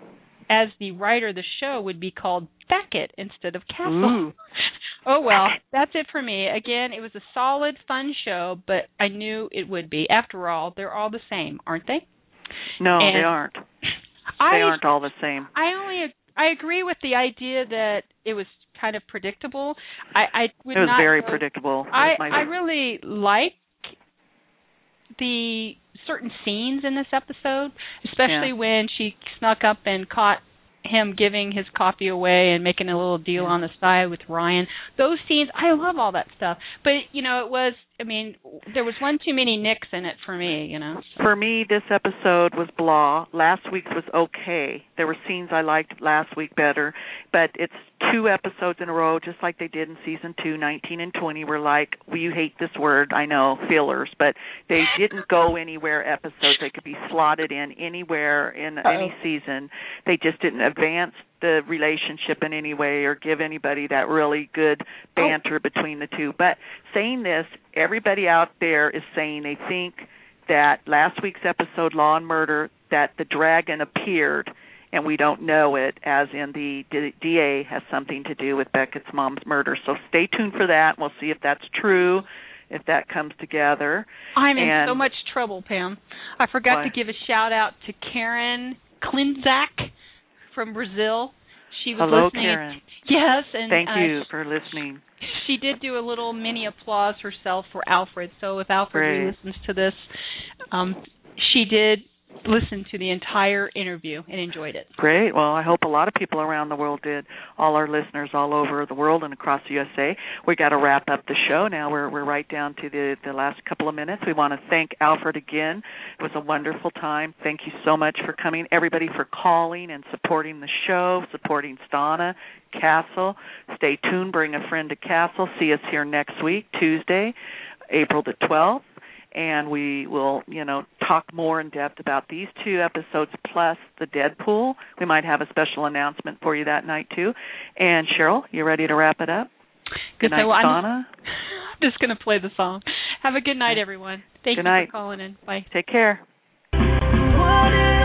as the writer of the show would be called Beckett instead of Castle. Ooh. Oh, well, that's it for me. Again, it was a solid, fun show, but I knew it would be. After all, they're all the same, aren't they? No, and they aren't. I, they aren't all the same. I only I agree with the idea that it was kind of predictable. I, I would It was not very go, predictable. I, my... I really like the certain scenes in this episode, especially yeah. when she snuck up and caught him giving his coffee away and making a little deal yeah. on the side with Ryan. Those scenes, I love all that stuff. But, you know, it was, I mean, there was one too many nicks in it for me, you know. For me, this episode was blah. Last week's was okay. There were scenes I liked last week better. But it's two episodes in a row, just like they did in season two, nineteen and twenty, were like, well, you hate this word, I know, fillers, but they didn't go anywhere episodes. They could be slotted in anywhere in Uh-oh. any season. They just didn't advance the relationship in any way or give anybody that really good banter oh. between the two. But saying this, everybody out there is saying they think that last week's episode, Law and Murder, that the dragon appeared and we don't know it, as in the D A has something to do with Beckett's mom's murder. So stay tuned for that. We'll see if that's true, if that comes together. I'm and in so much trouble, Pam. I forgot what? to give a shout-out to Karen Klinzak from Brazil. She was Hello, listening. Karen. Yes, and thank uh, you for listening. She did do a little mini applause herself for Alfred. So if Alfred Great. listens to this, um, she did listen to the entire interview and enjoyed it. Great. Well, I hope a lot of people around the world did. All our listeners all over the world and across the U S A. We got to wrap up the show now. We're we're right down to the the last couple of minutes. We want to thank Alfred again. It was a wonderful time. Thank you so much for coming. Everybody for calling and supporting the show, supporting Stana Castle. Stay tuned. Bring a friend to Castle. See us here next week, Tuesday, April the twelfth. And we will, you know, talk more in depth about these two episodes plus the Deadpool. We might have a special announcement for you that night, too. And, Cheryl, you ready to wrap it up? Good, good night, well, Donna. I'm just going to play the song. Have a good night, everyone. Thank good you night. for calling in. Bye. Take care. What is